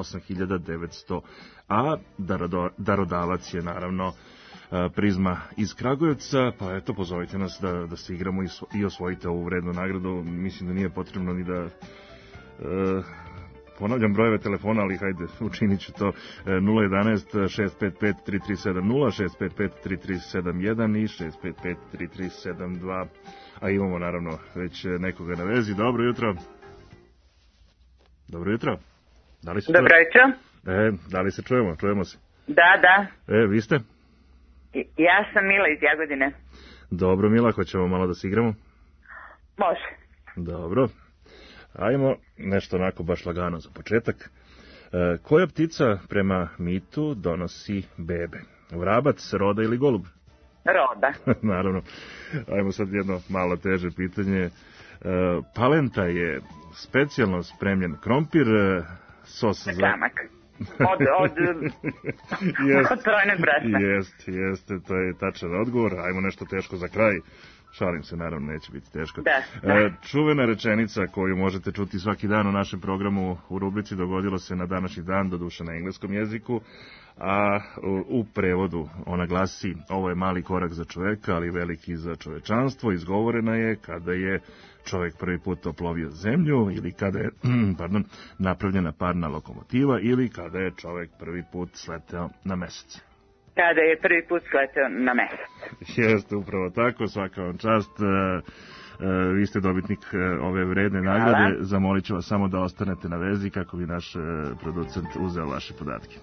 8900A. Darodavac je naravno Prizma iz Kragujevca, pa eto, pozovite nas da se igramo i osvojite ovu vrednu nagradu. Mislim da nije potrebno ni da ponavljam brojeve telefona, ali hajde, učinit ću to. 011 655 3370, 655 3371 i 655 3372. A imamo naravno već nekoga na vezi. Dobro jutro. Dobro jutro. Da li se Dobro jutro. Da li se čujemo? Čujemo se. Da. Vi ste? Ja sam Mila iz Jagodine. Dobro, Mila, hoćemo malo da se igramo? Može. Dobro. Ajmo nešto onako baš lagano za početak. Koja ptica prema mitu donosi bebe? Vrabac, roda ili golub? Roda. Naravno. Ajmo sad jedno malo teže pitanje. Palenta je specijalno spremljen krompir, sos za... Kamak. Od trojnog brasta. Jeste, to je tačan odgovor. Ajmo nešto teško za kraj. Šalim se, naravno, neće biti teško. Da. Čuvena rečenica koju možete čuti svaki dan u našem programu u rubrici Dogodilo se na današnji dan, doduše na engleskom jeziku, a u prevodu ona glasi: ovo je mali korak za čoveka, ali veliki za čovečanstvo. Izgovorena je kada je čovek prvi put oplovio zemlju, ili kada je napravljena parna lokomotiva, ili kada je čovek prvi put sleteo na mesec. Kada je prvi put sleteo na mesec. Jeste, upravo tako, svaka vam čast. Vi ste dobitnik ove vredne nagrade. Zamolit ću vas samo da ostanete na vezi kako bi naš producent uzeo vaše podatke.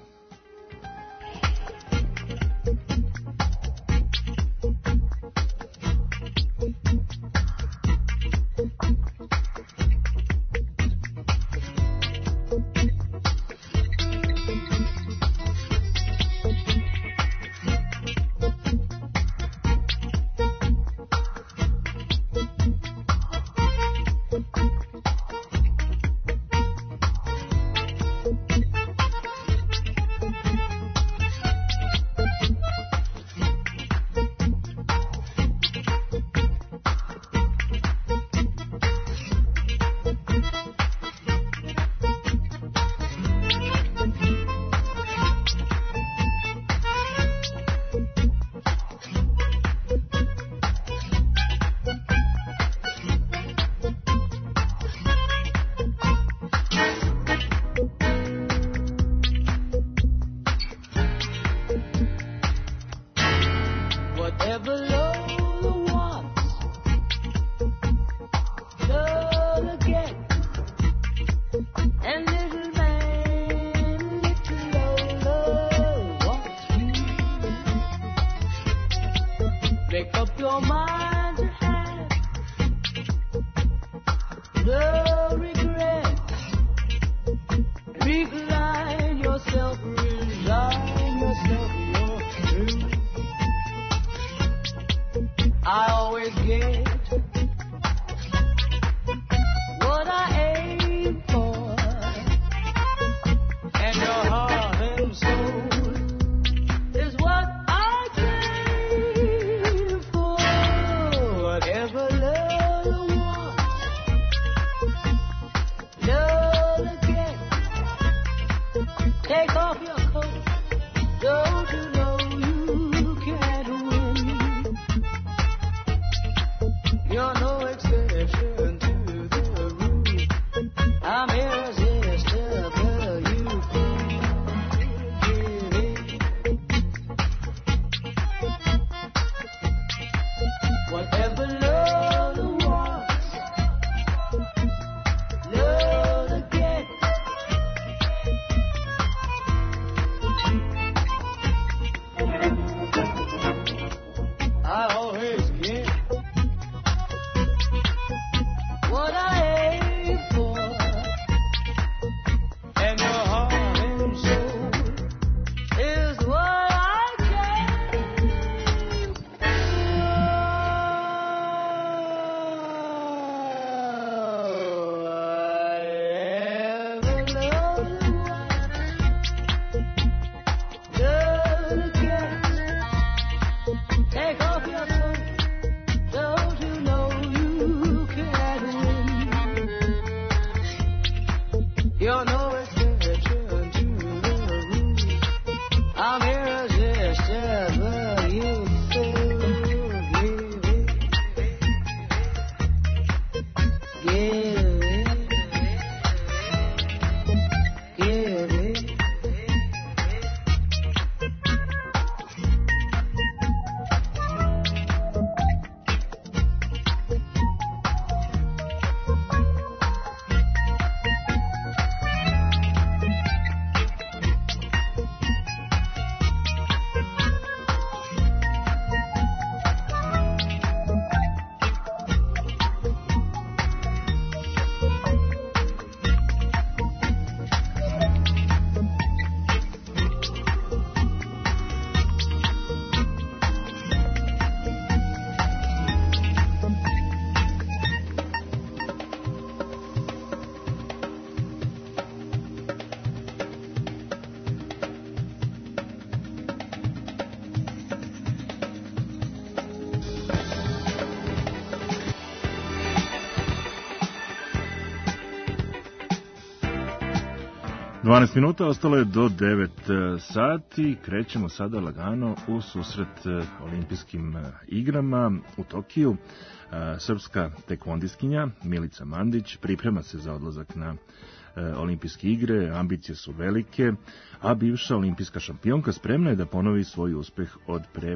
12 minuta, ostalo je do 9 sati. Krećemo sada lagano u susret olimpijskim igrama u Tokiju. Srpska tekvondistkinja Milica Mandić priprema se za odlazak na olimpijske igre, ambicije su velike, a bivša olimpijska šampionka spremna je da ponovi svoj uspeh od pre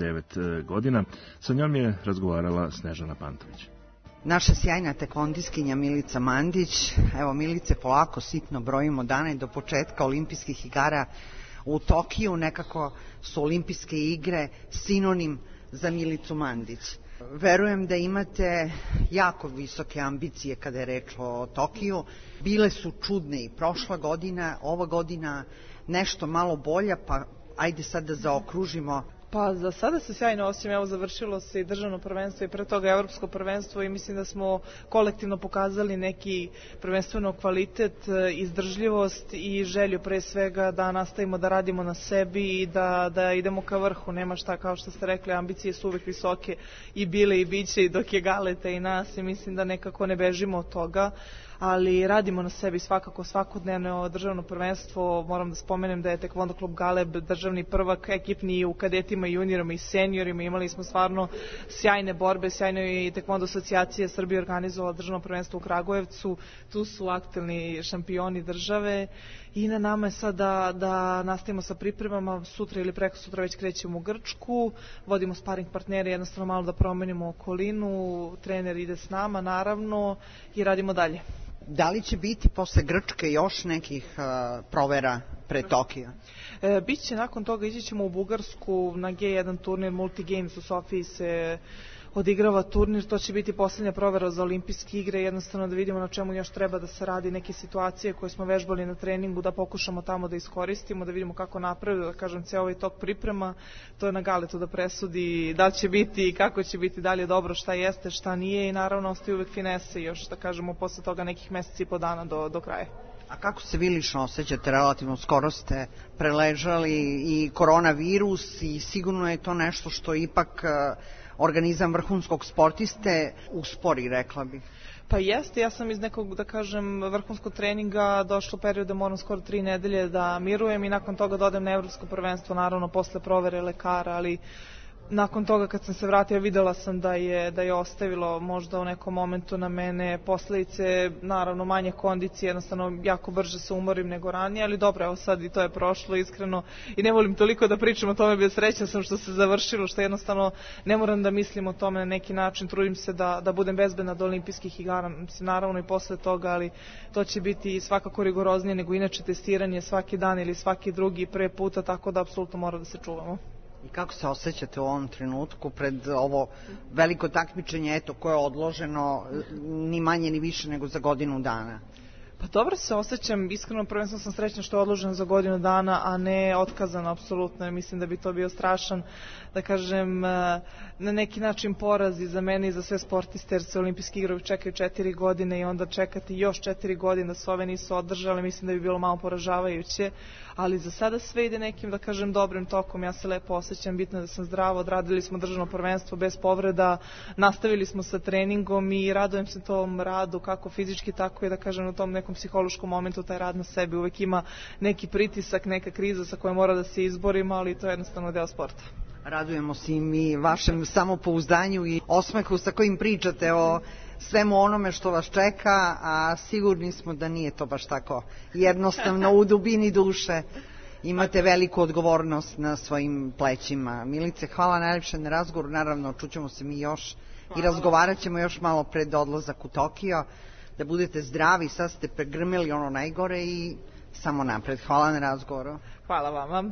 9 godina. Sa njom je razgovarala Snežana Pantović. Naša sjajna tekvondistkinja Milica Mandić. Evo, Milice, polako sitno brojimo dane do početka olimpijskih igara u Tokiju. Nekako su olimpijske igre sinonim za Milicu Mandić. Verujem da imate jako visoke ambicije kada je reč o Tokiju. Bile su čudne i prošla godina, ova godina nešto malo bolja, pa ajde sad da zaokružimo. Pa za sada se sjajno osjećam, evo završilo se i državno prvenstvo i pre toga evropsko prvenstvo i mislim da smo kolektivno pokazali neki prvenstveno kvalitet, izdržljivost i želju pre svega da nastavimo da radimo na sebi i da idemo ka vrhu. Nema šta, kao što ste rekli, ambicije su uvek visoke i bile i biće i dok je Galeta i nas i mislim da nekako ne bežimo od toga. Ali radimo na sebi svakako svakodnevno. Državno prvenstvo, moram da spomenem da je Tekvondo klub Galeb državni prvak ekipni u kadetima, juniorima i seniorima. Imali smo stvarno sjajne borbe, sjajno i Tekvondo asocijacija Srbije organizovala državno prvenstvo u Kragujevcu. Tu su aktuelni šampioni države i na nama je sad da nastavimo sa pripremama. Sutra ili preko sutra već krećemo u Grčku, vodimo sparing partnere, jednostavno malo da promenimo okolinu, trener ide s nama naravno i radimo dalje. Da li će biti posle Grčke još nekih provera pre Tokija? Biće, nakon toga ići ćemo u Bugarsku na G1 turnir, Multi Games u Sofiji se odigrava turnir, to će biti poslednja provera za olimpijske igre, jednostavno da vidimo na čemu još treba da se radi, neke situacije koje smo vežbali na treningu, da pokušamo tamo da iskoristimo, da vidimo kako napraviti, da kažem, ceo ovaj tok priprema, to je na Galetu da presudi da će biti i kako će biti dalje dobro, šta jeste, šta nije i naravno ostaju uvek finese još, da kažemo, posle toga nekih meseci i po dana do kraja. A kako se vi lično osjećate? Relativno skoro ste preležali i koronavirus i sigurno je to nešto što ipak organizam vrhunskog sportiste uspori, rekla bih. Pa jeste, ja sam iz nekog, da kažem, vrhunskog treninga došlo period da moram skoro 3 nedelje da mirujem i nakon toga da odem na evropsko prvenstvo, naravno posle provere lekara, ali nakon toga kad sam se vratila videla sam da je ostavilo možda u nekom momentu na mene posledice, naravno manje kondicije, jednostavno jako brže se umorim nego ranije, ali dobro, evo sad i to je prošlo iskreno i ne volim toliko da pričam o tome, bez srećna sam što se završilo, što jednostavno ne moram da mislim o tome na neki način, trudim se da budem bezbedna do olimpijskih igara, naravno i posle toga, ali to će biti svakako rigoroznije nego inače testiranje svaki dan ili svaki drugi pre puta, tako da apsolutno mora da se čuvamo. I kako se osjećate u ovom trenutku pred ovo veliko takmičenje, eto, koje je odloženo ni manje ni više nego za godinu dana? Pa dobro se osjećam, iskreno prvenstveno sam srećna što je odloženo za godinu dana, a ne otkazano apsolutno. Mislim da bi to bio strašan, da kažem, na neki način poraz i za mene i za sve sportiste, jer se olimpijski igrovi čekaju 4 godine i onda čekati još 4 godine da se ove nisu održale, mislim da bi bilo malo poražavajuće, ali za sada sve ide nekim, da kažem, dobrim tokom, ja se lepo osjećam, bitno da sam zdrava, odradili smo državno prvenstvo bez povreda, nastavili smo sa treningom i radujem se tom radu, kako fizički, tako i, da kažem, u tom nekom psihološkom momentu, taj rad na sebi uvek ima neki pritisak, neka kriza sa kojom mora da se izborimo, ali to je jednostavno deo sporta. Radujemo se i mi vašem samopouzdanju i osmehu sa kojim pričate o svemu onome što vas čeka, a sigurni smo da nije to baš tako jednostavno u dubini duše. Imate veliku odgovornost na svojim plećima. Milice, hvala najlepše na razgovor, naravno čućemo se mi još i razgovarat ćemo još malo pred odlazak u Tokio. Da budete zdravi, sad ste pregrmeli ono najgore i samo napred. Hvala na razgovoru. Hvala vama.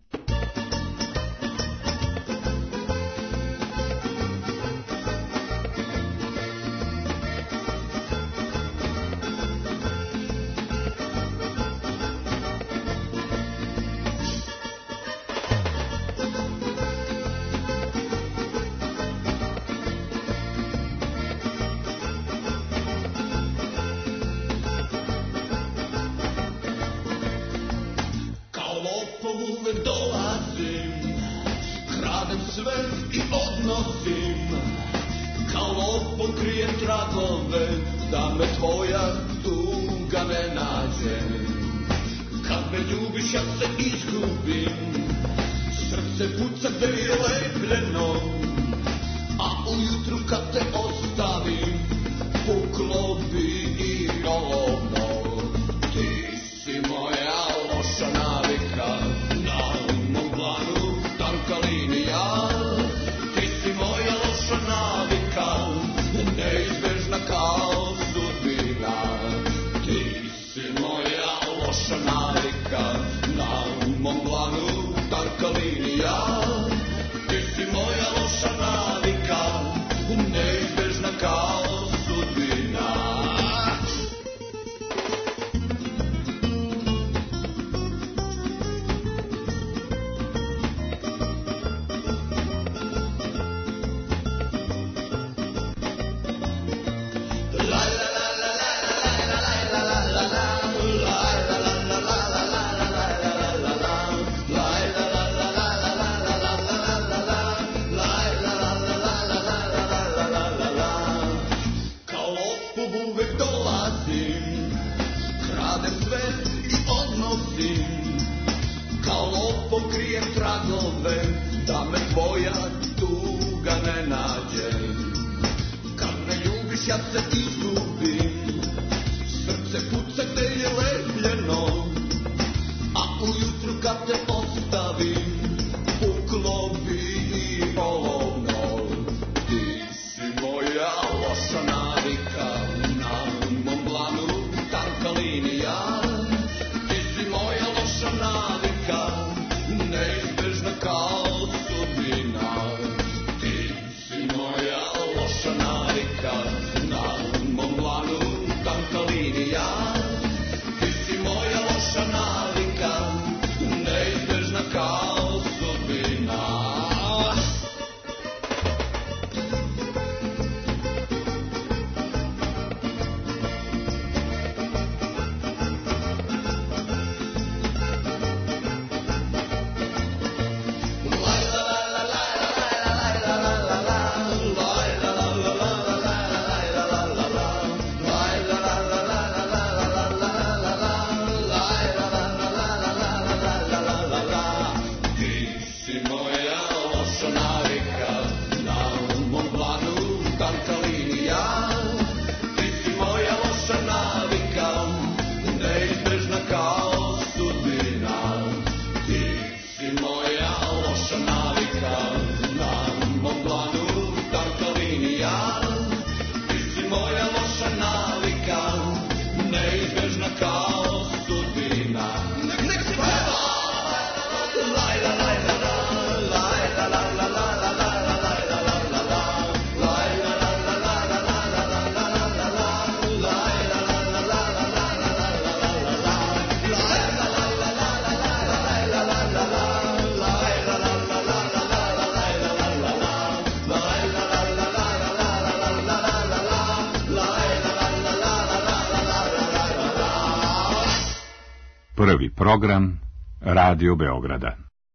Prvi program Radio Beograda.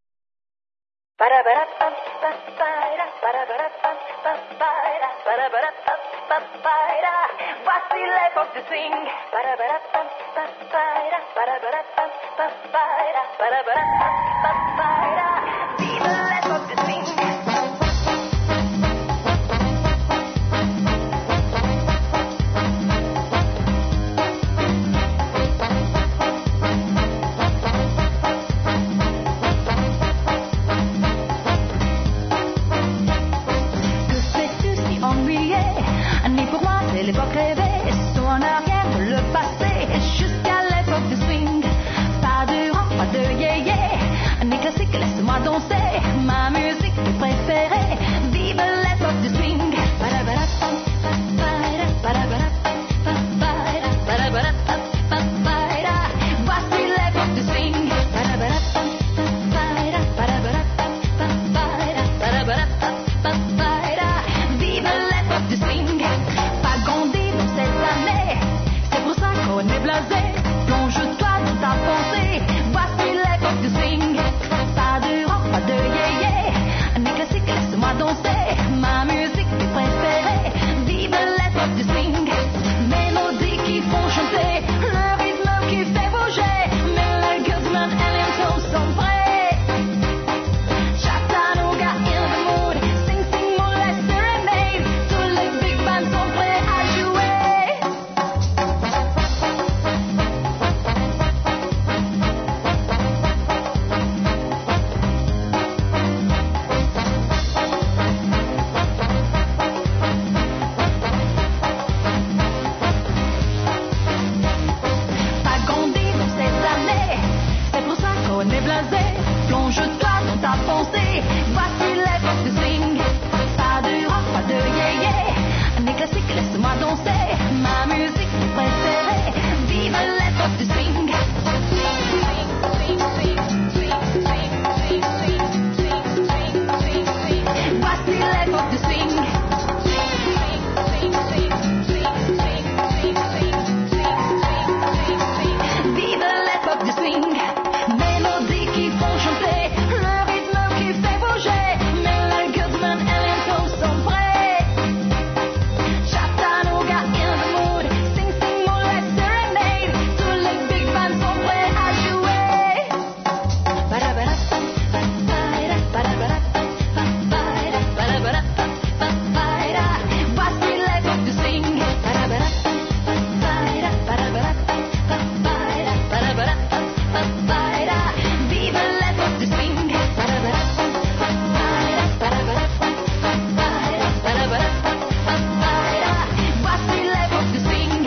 Baci lepo se swing. Viva lepo se swing. l'époque rêvée, saut en arrière, le passé, jusqu'à l'époque du swing. Pas de rock, pas de yé-yé, ni classique, laisse-moi danser, ma musique préférée, vive l'époque du swing. Voici l'époque du swing. Vive l'époque du swing. Pas grandi dans cette année, c'est pour ça qu'on est blasé. Plonge-toi dans ta pensée. Voici l'époque du swing. Pas de rock, pas de yé-yé, ni classique, laisse-moi danser, ma musique préférée. Vive l'époque du swing. Mélodies qui font chanter, le rythme qui fait bouger. Miller, Goodman et Linton sont prêts. Chattanooga in the mood, sing, sing, moonlight serenade. Tous les big bands sont prêts à jouer. Pas grandi dans cette année, c'est pour ça qu'on est blasé. Plonge-toi dans ta pensée. Voici l'époque du swing. Pas de rock, pas de yé-yé, ni classique, laisse-moi danser, ma musique préférée. Vive l'époque du swing. Voici l'époque du swing. Vive l'époque du swing. Mélodies qui font chanter, le rythme qui fait bouger. Miller, Goodman et Linton sont prêts. Chattanooga in the mood, sing, sing, moonlight serenade. Tous les big bands sont prêts à jouer. Voici l'époque du swing. Vive l'époque du swing. Voici l'époque du swing.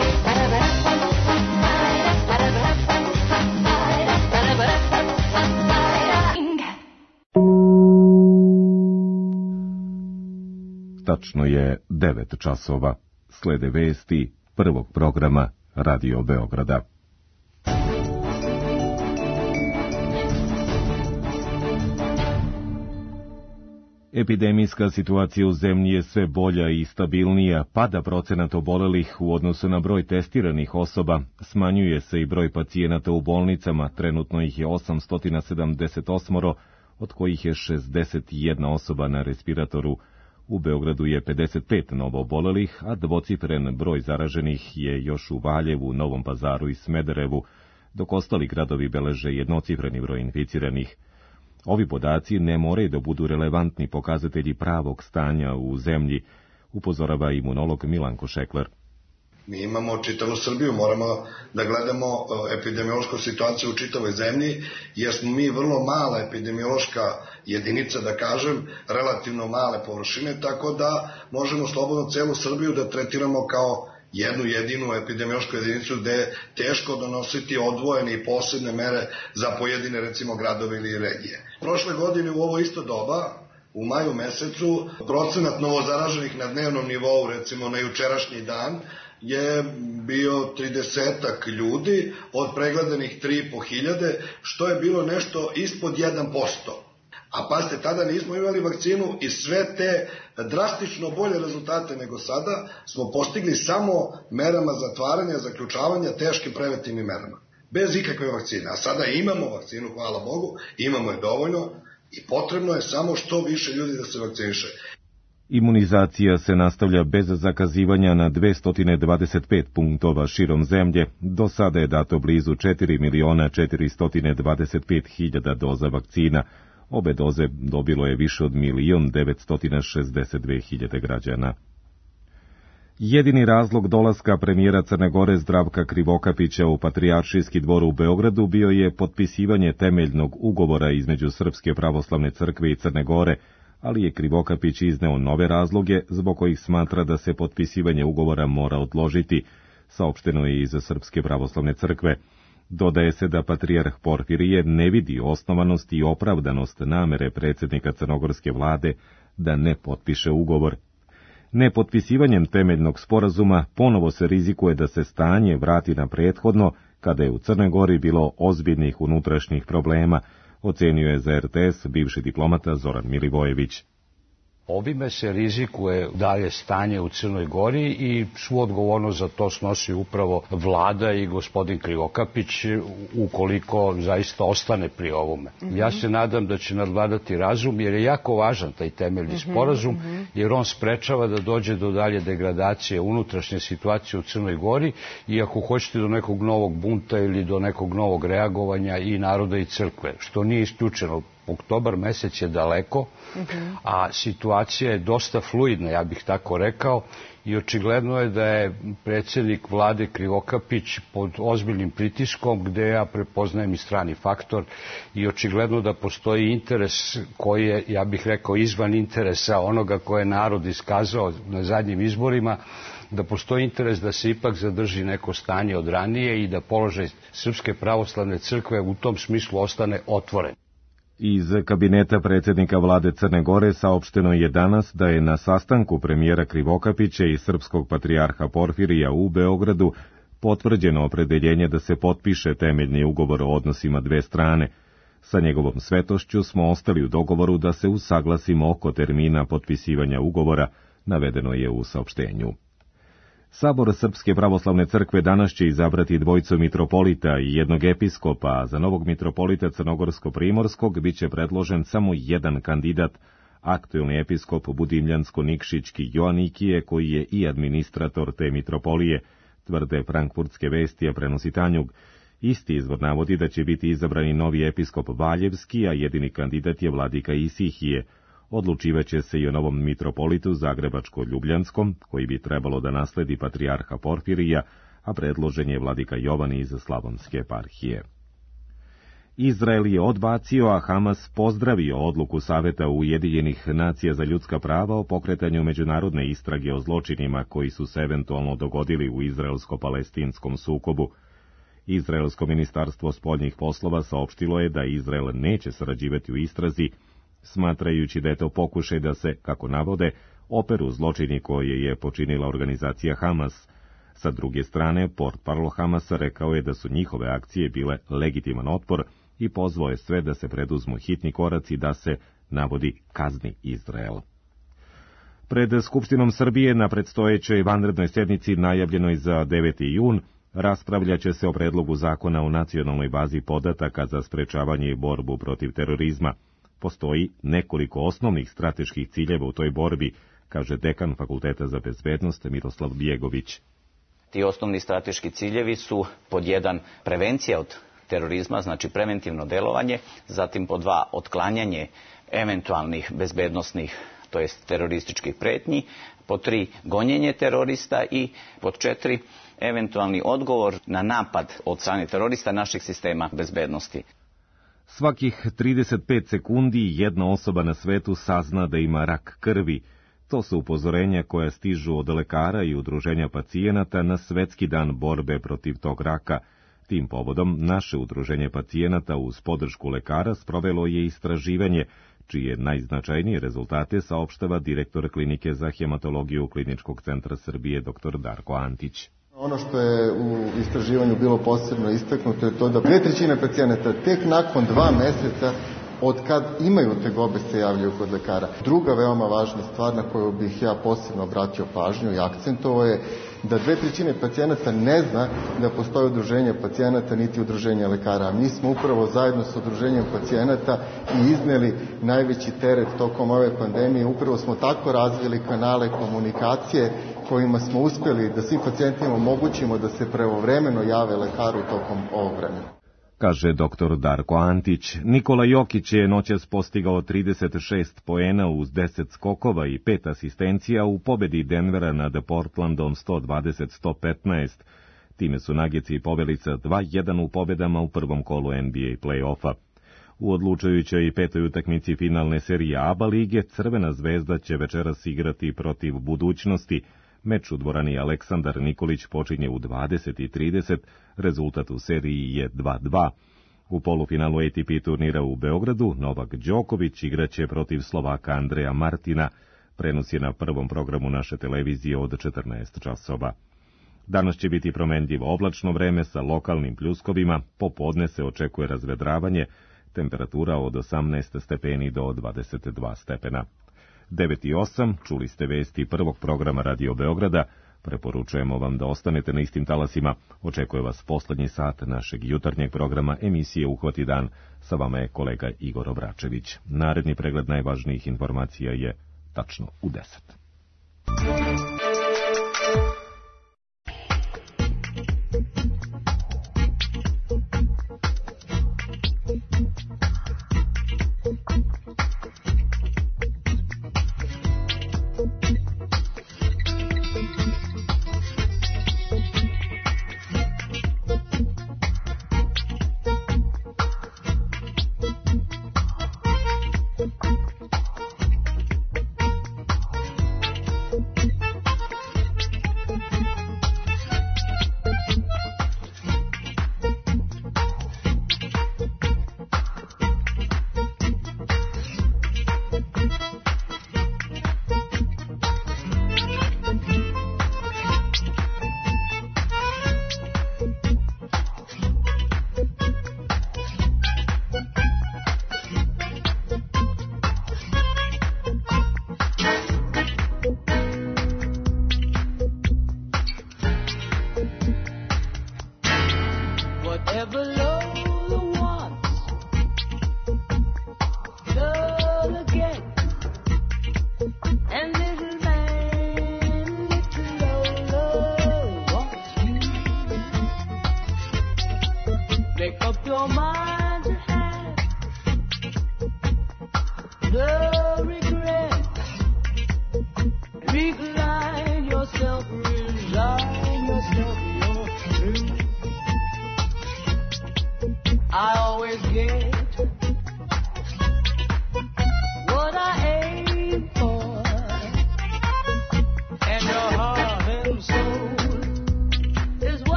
Tačno je 9 časova. Slede vesti prvog programa Radio Beograda. Epidemijska situacija u zemlji je sve bolja i stabilnija, pada procenat obolelih u odnosu na broj testiranih osoba, smanjuje se i broj pacijenata u bolnicama, trenutno ih je 878, od kojih je 61 osoba na respiratoru. U Beogradu je 55 novoobolelih, a dvocifren broj zaraženih je još u Valjevu, Novom Pazaru i Smederevu, dok ostali gradovi beleže jednocifreni broj inficiranih. Ovi podaci ne moraju da budu relevantni pokazatelji pravog stanja u zemlji, upozorava imunolog Milanko Šekler. Mi imamo čitavu Srbiju, moramo da gledamo epidemiološku situaciju u čitavoj zemlji, jer smo mi vrlo mala epidemiološka jedinica, da kažem, relativno male površine, tako da možemo slobodno celu Srbiju da tretiramo kao jednu jedinu epidemiološku jedinicu gde je teško donositi odvojene i posebne mere za pojedine, recimo, gradove ili regije. Prošle godine u ovo isto doba, u maju mesecu, procenat novozaraženih na dnevnom nivou, recimo na jučerašnji dan, je bio 30-ak ljudi od pregledanih 3.500, što je bilo nešto ispod 1%. A pazite, tada nismo imali vakcinu i sve te drastično bolje rezultate nego sada smo postigli samo merama zatvaranja, zaključavanja, teškim preventivnim merama. Bez ikakve vakcine. A sada imamo vakcinu, hvala Bogu, imamo je dovoljno i potrebno je samo što više ljudi da se vakciniše. Imunizacija se nastavlja bez zakazivanja na 225 punktova širom zemlje. Do sada je dato blizu 4.425.000 doza vakcina. Obe doze dobilo je više od 1.962.000 građana. Jedini razlog dolaska premijera Crne Gore Zdravka Krivokapića u Patrijaršijski dvor u Beogradu bio je potpisivanje temeljnog ugovora između Srpske pravoslavne crkve i Crne Gore ali je Krivokapić izneo nove razloge zbog kojih smatra da se potpisivanje ugovora mora odložiti, saopšteno je iz Srpske pravoslavne crkve. Dodaje se da patrijarh Porfirije ne vidi osnovanost i opravdanost namere predsjednika crnogorske vlade da ne potpiše ugovor. Nepotpisivanjem temeljnog sporazuma ponovo se rizikuje da se stanje vrati na prethodno, kada je u Crnoj Gori bilo ozbiljnih unutrašnjih problema, ocenio je za RTS bivši diplomata Zoran Milivojević. Ovime se rizikuje dalje stanje u Crnoj Gori i svu odgovornost za to snosi upravo vlada i gospodin Krivokapić ukoliko zaista ostane pri ovome. Ja se nadam da će nadvladati razum jer je jako važan taj temeljni sporazum jer on sprečava da dođe do dalje degradacije unutrašnje situacije u Crnoj Gori i ako hoćete do nekog novog bunta ili do nekog novog reagovanja i naroda i crkve, što nije isključeno. Oktobar mesec je daleko, a situacija je dosta fluidna, ja bih tako rekao, i očigledno je da je predsjednik vlade Krivokapić pod ozbiljnim pritiskom, gde ja prepoznajem i strani faktor, i očigledno da postoji interes koji je, ja bih rekao, izvan interesa onoga koje je narod iskazao na zadnjim izborima, da postoji interes da se ipak zadrži neko stanje od ranije i da položaj Srpske pravoslavne crkve u tom smislu ostane otvoren. Iz kabineta predsjednika vlade Crne Gore saopšteno je danas da je na sastanku premijera Krivokapića i srpskog patrijarha Porfirija u Beogradu potvrđeno opredeljenje da se potpiše temeljni ugovor o odnosima dve strane. Sa njegovom svetošću smo ostali u dogovoru da se usaglasimo oko termina potpisivanja ugovora, navedeno je u saopštenju. Sabor Srpske pravoslavne crkve danas će izabrati dvojicu mitropolita i jednog episkopa, a za novog mitropolita Crnogorsko-Primorskog biće predložen samo jedan kandidat, aktuelni episkop Budimljansko-Nikšićki Joanikije, koji je i administrator te mitropolije, tvrde frankfurtske vesti, a prenosi Tanjug. Isti izvor navodi da će biti izabrani novi episkop Valjevski, a jedini kandidat je vladika Isihije. Odlučivaće se i o novom mitropolitu Zagrebačko-Ljubljanskom, koji bi trebalo da nasledi patrijarha Porfirija, a predložen je vladika Jovan iz Slavonske eparhije. Izrael je odbacio, a Hamas pozdravio odluku Saveta Ujedinjenih nacija za ljudska prava o pokretanju međunarodne istrage o zločinima koji su se eventualno dogodili u izraelsko-palestinskom sukobu. Izraelsko ministarstvo spoljnih poslova saopštilo je da Izrael neće sarađivati u istrazi, smatrajući da je to pokušaj da se, kako navode, operu zločini koje je počinila organizacija Hamas. Sa druge strane, portparol Hamasa rekao je da su njihove akcije bile legitiman otpor i pozvao je sve da se preduzmu hitni koraci da se, navodi, kazni Izrael. Pred Skupštinom Srbije na predstojećoj vanrednoj sednici najavljenoj za 9. jun raspravljaće se o predlogu zakona o nacionalnoj bazi podataka za sprečavanje i borbu protiv terorizma. Postoji nekoliko osnovnih strateških ciljeva u toj borbi, kaže dekan Fakulteta za bezbednost Miroslav Bjegović. Ti osnovni strateški ciljevi su pod 1 prevencija od terorizma, znači preventivno delovanje, zatim pod 2 otklanjanje eventualnih bezbednosnih, to jest terorističkih pretnji, pod 3 gonjenje terorista i pod 4 eventualni odgovor na napad od strane terorista naših sistema bezbednosti. Svakih 35 sekundi jedna osoba na svetu sazna da ima rak krvi. To su upozorenja koja stižu od lekara i udruženja pacijenata na Svetski dan borbe protiv tog raka. Tim povodom naše udruženje pacijenata uz podršku lekara sprovelo je istraživanje, čije najznačajnije rezultate saopštava direktor klinike za hematologiju Kliničkog centra Srbije dr. Darko Antić. Ono što je u istraživanju bilo posebno istaknuto je to da 2/3 pacijenata tek nakon 2 meseca od kad imaju tegobe se javljaju kod lekara. Druga veoma važna stvar na koju bih ja posebno obratio pažnju i akcentovao je da 2/3 pacijenata ne zna da postoje udruženje pacijenata niti udruženje lekara. Mi smo upravo zajedno s udruženjem pacijenata i izneli najveći teret tokom ove pandemije. Upravo smo tako razvili kanale komunikacije kojima smo uspjeli da svim pacijentima omogućimo da se pravovremeno jave lekaru tokom ovog vremena. Kaže dr. Darko Antić. Nikola Jokić je noćas postigao 36 poena uz 10 skokova i 5 asistencija u pobedi Denvera nad Portlandom 120-115. Time su Nuggets i poveli sa 2-1 u pobedama u prvom kolu NBA play-offa. U odlučujućoj petoj utakmici finalne serije ABA lige Crvena zvezda će večeras igrati protiv Budućnosti. Meč u dvorani Aleksandar Nikolić počinje u 20:30, rezultat u seriji je 2:2. U polufinalu ATP turnira u Beogradu Novak Đoković igraće protiv Slovaka Andreja Martina. Prenos je na prvom programu naše televizije od 14 časova. Danas će biti promenljivo oblačno vreme sa lokalnim pljuskovima, popodne se očekuje razvedravanje, temperatura od 18 stepeni do 22 stepena. 9:08, čuli ste vesti prvog programa Radio Beograda, preporučujemo vam da ostanete na istim talasima, očekuje vas poslednji sat našeg jutarnjeg programa emisije Uhvati dan, sa vama je kolega Igor Obračević. Naredni pregled najvažnijih informacija je tačno u 10.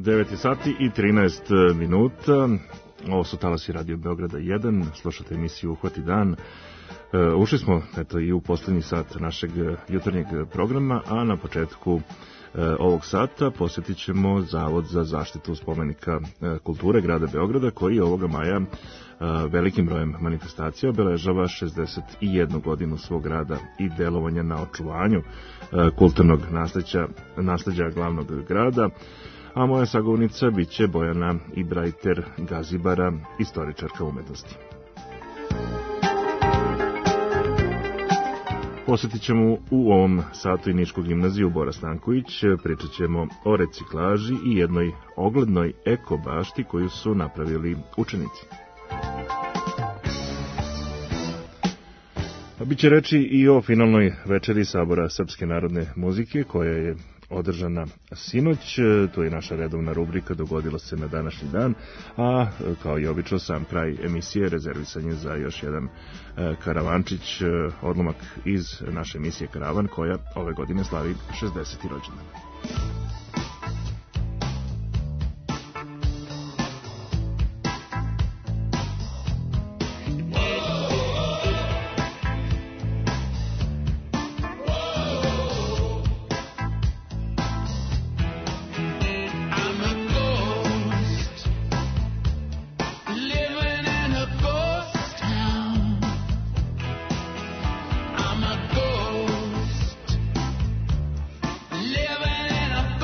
9 sati i 13 minuta. Ovo su talasi Radio Beograda 1. Slušate emisiju Uhvati dan. Ušli smo i u poslednji sat našeg jutarnjeg programa, a na početku ovog sata posjetit ćemo Zavod za zaštitu spomenika kulture grada Beograda, koji ovoga maja velikim brojem manifestacija obeležava 61 godinu svog rada i delovanja na očuvanju kulturnog nasleđa glavnog grada. A moja sagovornica biće Bojana Ibrajter Gazibara, istoričarka umetnosti. Posjetit ćemo u ovom satu i Nišku gimnaziju Bora Stanković, pričat ćemo o reciklaži i jednoj oglednoj eko-bašti koju su napravili učenici. Biće reči i o finalnoj večeri Sabora Srpske narodne muzike koja je održana sinoć. To je naša redovna rubrika Dogodilo se na današnji dan, a kao i obično sam kraj emisije rezervisan je za još jedan karavančić, odlomak iz naše emisije Karavan, koja ove godine slavi 60. rođendan. Living in a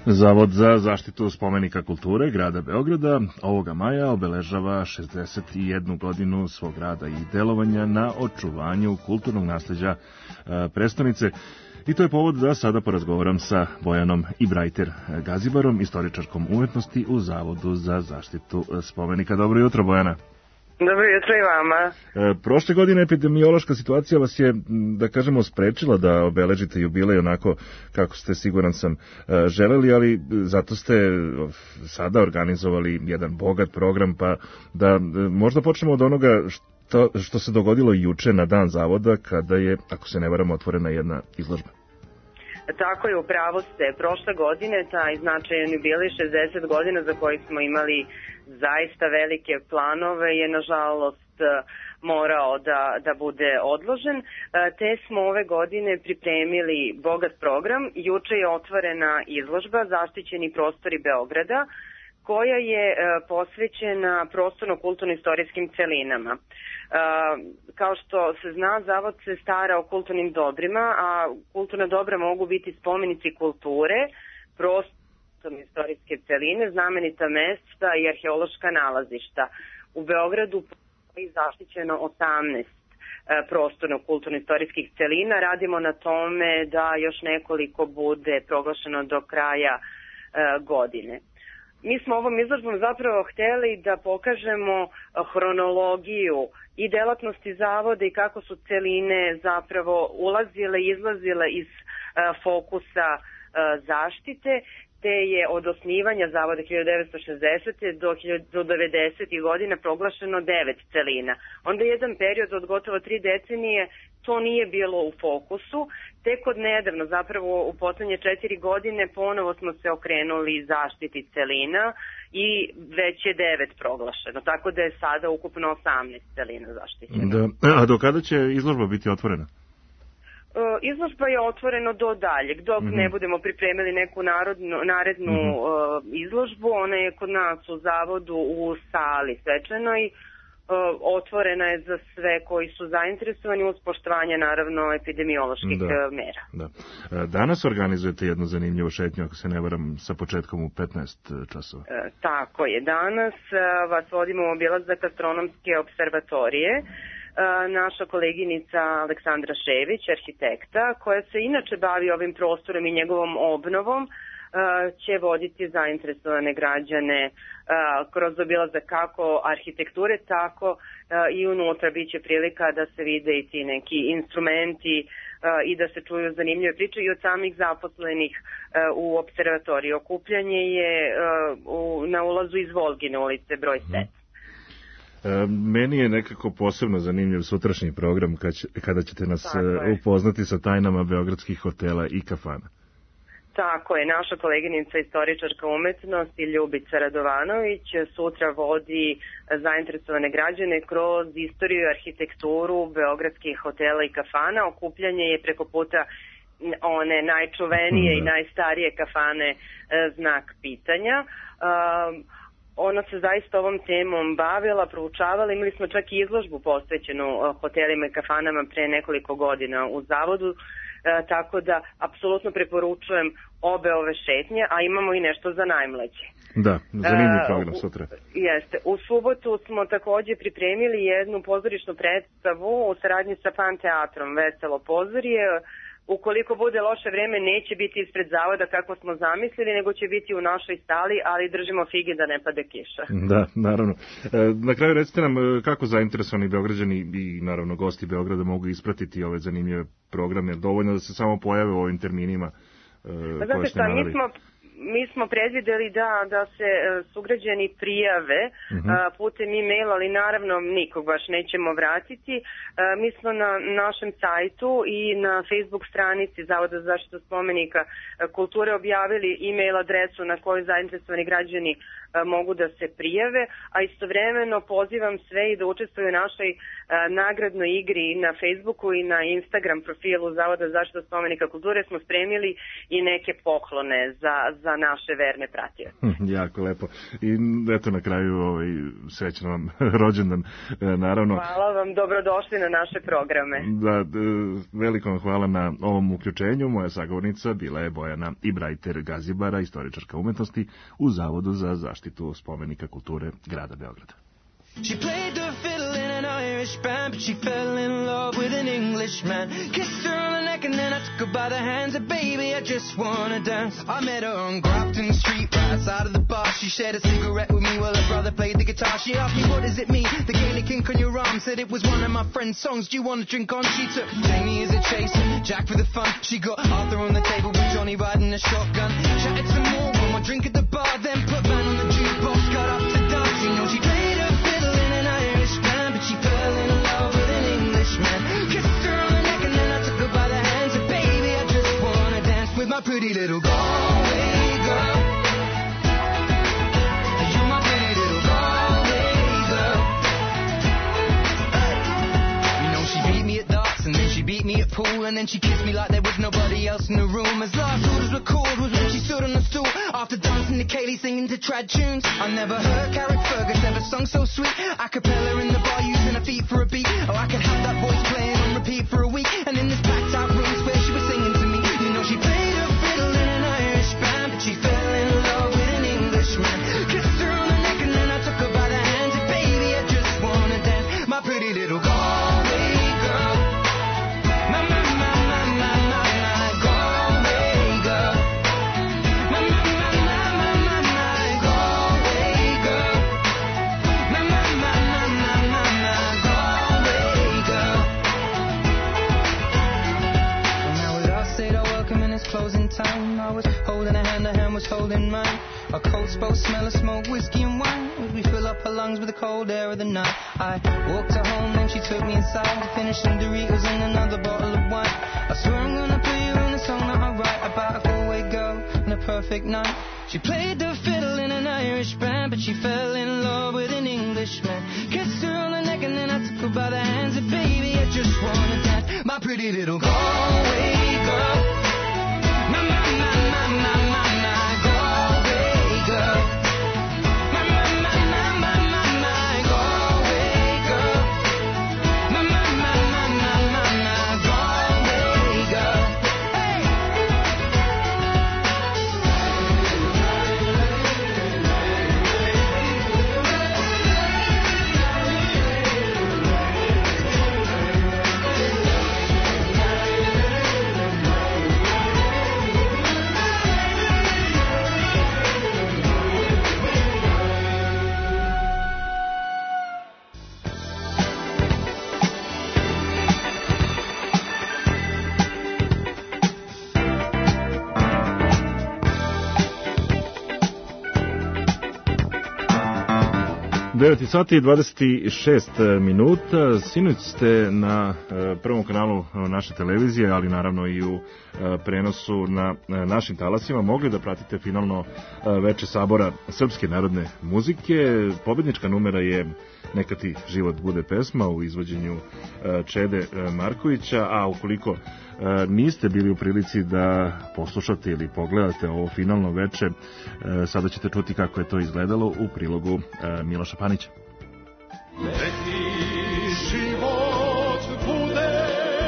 Zavod za zaštitu spomenika kulture grada Beograda ovoga maja obeležava 61 godinu svog rada i delovanja na očuvanju kulturnog nasleđa prestonice. I to je povod da sada porazgovaram sa Bojanom Ibrajter Gazibarom, istoričarkom umetnosti u Zavodu za zaštitu spomenika. Dobro jutro, Bojana. Dobro jutro i vama. Prošle godine epidemiološka situacija vas je, da kažemo, sprečila da obeležite jubilej onako kako ste, siguran sam, želeli, ali zato ste sada organizovali jedan bogat program, pa da možda počnemo od onoga što se dogodilo juče na dan Zavoda, kada je, ako se ne varam, otvorena jedna izložba. Tako je, upravo ste. Prošle godine taj značajan jubilej 60 godina za koji smo imali zaista velike planove je nažalost morao da bude odložen. Te smo ove godine pripremili bogat program. Juče je otvorena izložba Zaštićeni prostori Beograda, koja je posvećena prostorno-kulturno-istorijskim celinama. Kao što se zna, Zavod se stara o kulturnim dobrima, a kulturna dobra mogu biti spomenici kulture, prostorno-istorijske celine, znamenita mesta i arheološka nalazišta. U Beogradu je zaštićeno 18 prostorno-kulturno-istorijskih celina. Radimo na tome da još nekoliko bude proglašeno do kraja godine. Mi smo ovom izložbom zapravo hteli da pokažemo hronologiju i delatnosti zavoda i kako su celine zapravo ulazile i izlazile iz fokusa zaštite, te je od osnivanja zavoda 1960. do 90. godina proglašeno 9 celina. Onda jedan period od gotovo 3 decenije to nije bilo u fokusu. Tek od nedavno, zapravo u poslednje 4 godine, ponovo smo se okrenuli zaštiti celina i već je 9 proglašeno, tako da je sada ukupno 18 celina zaštićeno. Da. A do kada će izložba biti otvorena? Izložba je otvorena do daljeg, dok ne budemo pripremili neku narednu izložbu. Ona je kod nas u Zavodu u sali svečanoj. Otvorena je za sve koji su zainteresovani uz poštovanje, naravno, epidemioloških mera. Da. Danas organizujete jednu zanimljivu šetnju, ako se ne varam, sa početkom u 15 časova. Tako je. Danas vas vodimo u obilazak astronomske observatorije. Naša koleginica Aleksandra Šević, arhitekta, koja se inače bavi ovim prostorom i njegovom obnovom, će voditi zainteresovane građane kroz obilazak kako arhitekture, tako i unutra biće prilika da se vide i ti neki instrumenti i da se čuju zanimljive priče i od samih zaposlenih u observatoriji. Okupljanje je na ulazu iz Volgine ulice broj 7. Meni je nekako posebno zanimljiv sutrašnji program kada ćete nas upoznati sa tajnama beogradskih hotela i kafana. Tako je, naša koleginica istoričarka umetnosti Ljubica Radovanović sutra vodi zainteresovane građane kroz istoriju i arhitekturu beogradskih hotela i kafana. Okupljanje je preko puta one najčuvenije i najstarije kafane Znak pitanja. Ona se zaista ovom temom bavila, proučavala, imali smo čak i izložbu posvećenu hotelima i kafanama pre nekoliko godina u Zavodu, tako da apsolutno preporučujem obe ove šetnje, a imamo i nešto za najmlađe. Da, zanimljiv program sutra. Jeste. U subotu smo takođe pripremili jednu pozorišnu predstavu u saradnji sa Pan teatrom Veselo pozorje. Ukoliko bude loše vreme, neće biti ispred zavoda kako smo zamislili, nego će biti u našoj sali, ali držimo fige da ne pade kiša. Da, naravno. Na kraju recite nam kako zainteresovani Beograđani i naravno gosti Beograda mogu ispratiti ove zanimljive programe. Dovoljno da se samo pojave u ovim terminima koje ste naveli. Mi smo predvideli da se sugrađani prijave putem e-maila, ali naravno nikog baš nećemo vratiti. Mi smo na našem sajtu i na Facebook stranici Zavoda za zaštitu spomenika kulture objavili e-mail adresu na koju zainteresovani građani mogu da se prijave, a istovremeno pozivam sve i da učestvuju u našoj nagradnoj igri na Facebooku i na Instagram profilu Zavoda za zaštitu spomenika kulture. Smo spremili i neke poklone za za naše verne pratioce. Jako lepo. I eto na kraju srećan vam rođendan, naravno. Hvala vam, dobrodošli na naše programe. Da, veliko vam hvala na ovom uključenju. Moja sagovornica bila je Bojana Ibrajter Gazibara, istoričarka umetnosti u Zavodu za zaštitu spomenika kulture grada Beograda. She played the fiddle in an Irish band, but she fell in love with an Englishman. Kissed her on the neck and then I took her by the hands. And baby, I just wanna dance. I met her on Grafton Street, right outside of the bar. She shared a cigarette with me while her brother played the guitar. She asked me, what does it mean? The Gaelic kink on your arm. Said it was one of my friend's songs. Do you want to drink on? She took Jamie as a chaser, Jack for the fun. She got Arthur on the table with Johnny riding a shotgun. Chatted some more, one more drink at the bar. Then put man on the jukebox, got up to dance. You know she played her fiddle in an Irish band, but she fell in love with an Englishman. Kissed her on the neck and then I took her by the hands. And baby, I just wanna dance with my pretty little Galway girl. You're my pretty little Galway girl. You know she beat me at darts and then she beat me at pool, and then she kissed me like there was nobody else in the room. As last orders were called was when she stood on the stool after dancing to Kaylee singing to trad tunes. I never heard Carrick Fergus ever sung so sweet. A cappella in the bar using her feet for a beat. Oh, I could have that voice playing on repeat for a week. And in this packed out room where she was singing to me. You know she played her fiddle in an Irish band, but she fell in love with an Englishman. Kissed her on the neck and then I took her by the hands. And baby, I just wanna dance, my pretty little Galway girl. My Galway girl. My Galway girl. My Galway girl. When I was outside, I welcome in its closing time. I was holding her hand was holding mine. Our coats both smell of smoke, whiskey and wine. As we fill up her lungs with the cold air of the night. I walked her home, then she took me inside to finish some Doritos and another bottle of wine. I swear I'm gonna put you in a song that I write about a Galway girl and a perfect night. She played the fiddle in an Irish band, but she fell in love with an Englishman. Kissed her on the neck and then I took her by the hands. And baby, I just wanna dance, my pretty little Galway girl. My Galway girl. My Galway girl. My Galway girl. Hey. Devet sati i 26 minuta. Sinoć ste na prvom kanalu naše televizije, ali naravno i u prenosu na našim talasima mogli da pratite finalno veče sabora srpske narodne muzike. Pobednička numera je Neka ti život bude pesma u izvođenju Čede Markovića, a ukoliko niste bili u prilici da poslušate ili pogledate ovo finalno veče, sada ćete čuti kako je to izgledalo u prilogu Miloša Panića. Neki život bude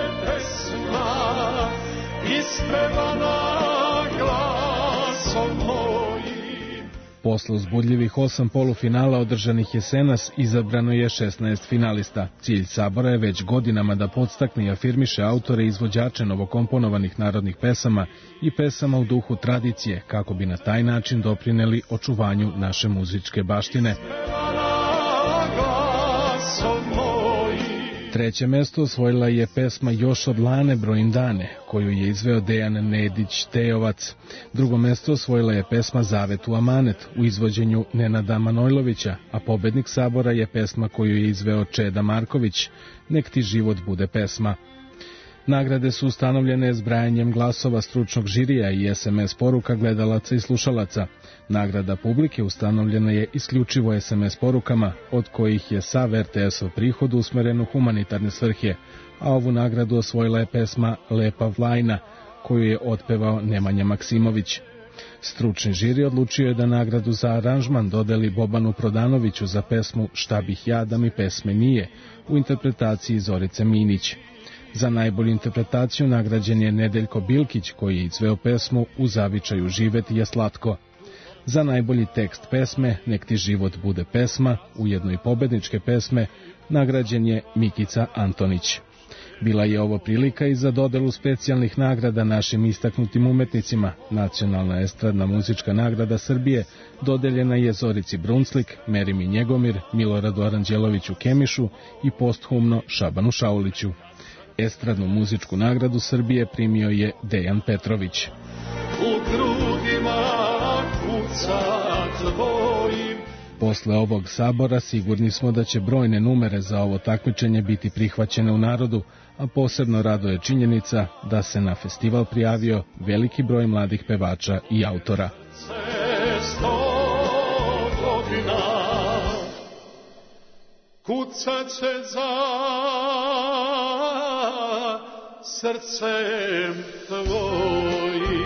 pesma ispevana glasom mojim. Posle uzbudljivih 8 polufinala održanih jesenas izabrano je 16 finalista. Cilj sabora je već godinama da podstakne i afirmiše autore i izvođače novokomponovanih narodnih pesama i pesama u duhu tradicije, kako bi na taj način doprineli očuvanju naše muzičke baštine. Treće mesto osvojila je pesma Još od Lane brojim dane, koju je izveo Dejan Nedić Tejovac. Drugo mesto osvojila je pesma Zavet u amanet u izvođenju Nenada Manojlovića, a pobednik sabora je pesma koju je izveo Čeda Marković, Nek ti život bude pesma. Nagrade su ustanovljene zbrajanjem glasova stručnog žirija i SMS poruka gledalaca i slušalaca. Nagrada publike ustanovljena je isključivo SMS porukama, od kojih je sav RTS-ov prihod usmeren u humanitarne svrhe, a ovu nagradu osvojila je pesma Lepa Vlajna, koju je otpevao Nemanja Maksimović. Stručni žiri odlučio je da nagradu za aranžman dodeli Bobanu Prodanoviću za pesmu Šta bih ja da mi pesme nije, u interpretaciji Zorice Minić. Za najbolju interpretaciju nagrađen je Nedeljko Bilkić, koji je izveo pesmu U zavičaju živeti je slatko. Za najbolji tekst pesme Nek ti život bude pesma, ujedno i pobedničke pesme, nagrađen je Mikica Antonić. Bila je ovo prilika i za dodelu specijalnih nagrada našim istaknutim umetnicima. Nacionalna estradna muzička nagrada Srbije dodeljena je Zorici Brunslik, Merimi Njegomir, Miloradu Aranđeloviću Kemišu i posthumno Šabanu Šauliću. Estradnu muzičku nagradu Srbije primio je Dejan Petrović. U grudima kuca tvojim. Posle ovog sabora sigurni smo da će brojne numere za ovo takmičenje biti prihvaćene u narodu, a posebno raduje činjenica da se na festival prijavio veliki broj mladih pevača i autora. 100 godina kucat će za srcem tvojim.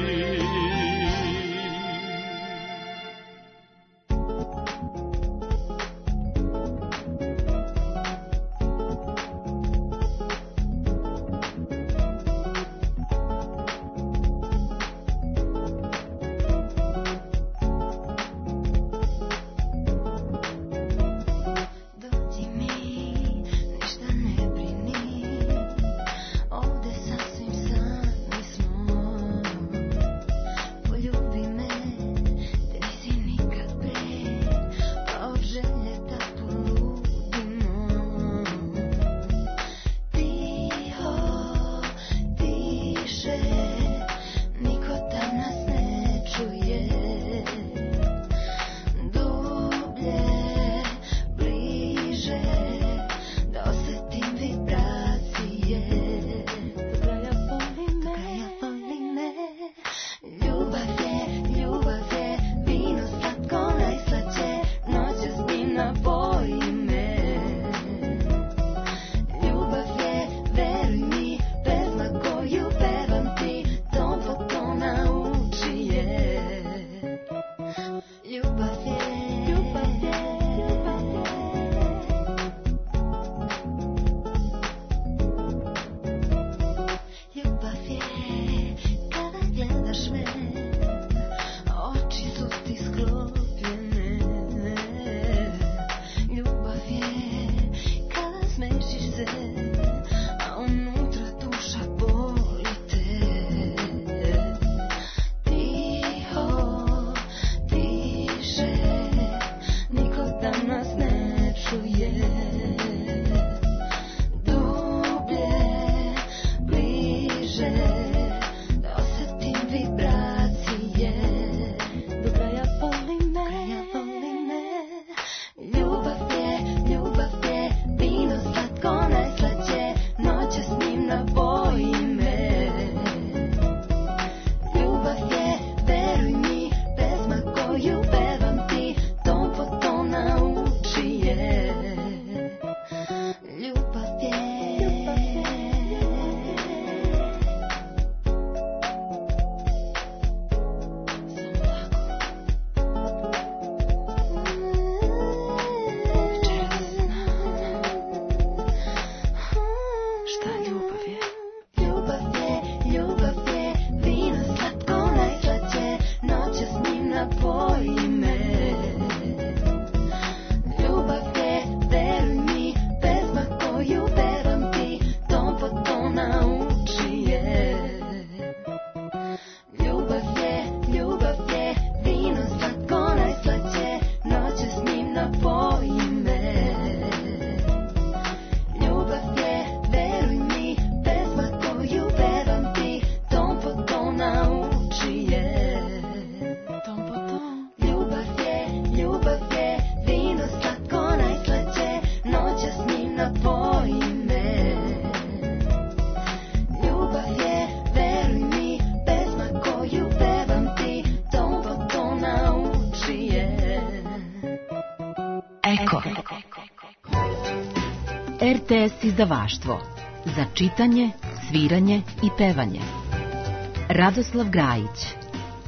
RTS izdavaštvo za čitanje, sviranje i pevanje. Radoslav Grajić,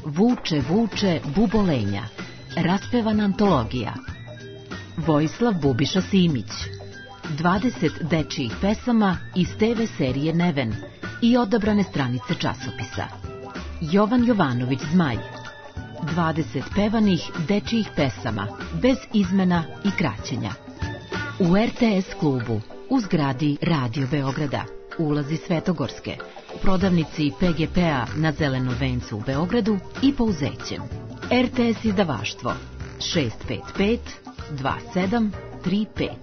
Vuče, vuče, bubolenja. Raspevana antologija. Vojislav Bubiša Simić. 20 dečijih pesama iz TV serije Neven i odabrane stranice časopisa. Jovan Jovanović Zmaj. 20 pevanih dečijih pesama, bez izmena i kraćenja. U RTS klubu, u zgradi Radio Beograda, ulazi Svetogorske, prodavnici PGP-a na Zelenom vencu u Beogradu i Pouzećem. RTS izdavaštvo 655 2735.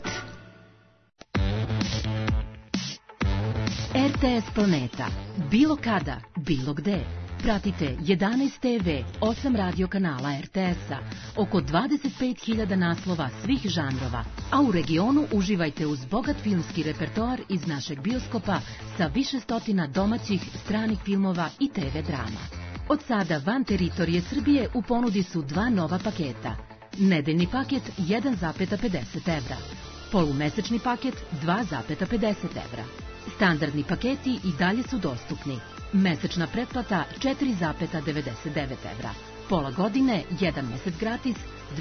RTS Planeta. Bilo kada, bilo gde. Pratite 11 TV, 8 radio kanala RTS-a, oko 25.000 naslova svih žanrova, a u regionu uživajte uz bogat filmski repertoar iz našeg bioskopa sa više stotina domaćih, stranih filmova i TV drama. Od sada van teritorije Srbije u ponudi su 2 nova paketa. Nedeljni paket 1,50 evra. Polumesečni paket 2,50 evra. Standardni paketi i dalje su dostupni. Mesečna pretplata 4,99 evra. Pola godine, 1 mesec gratis,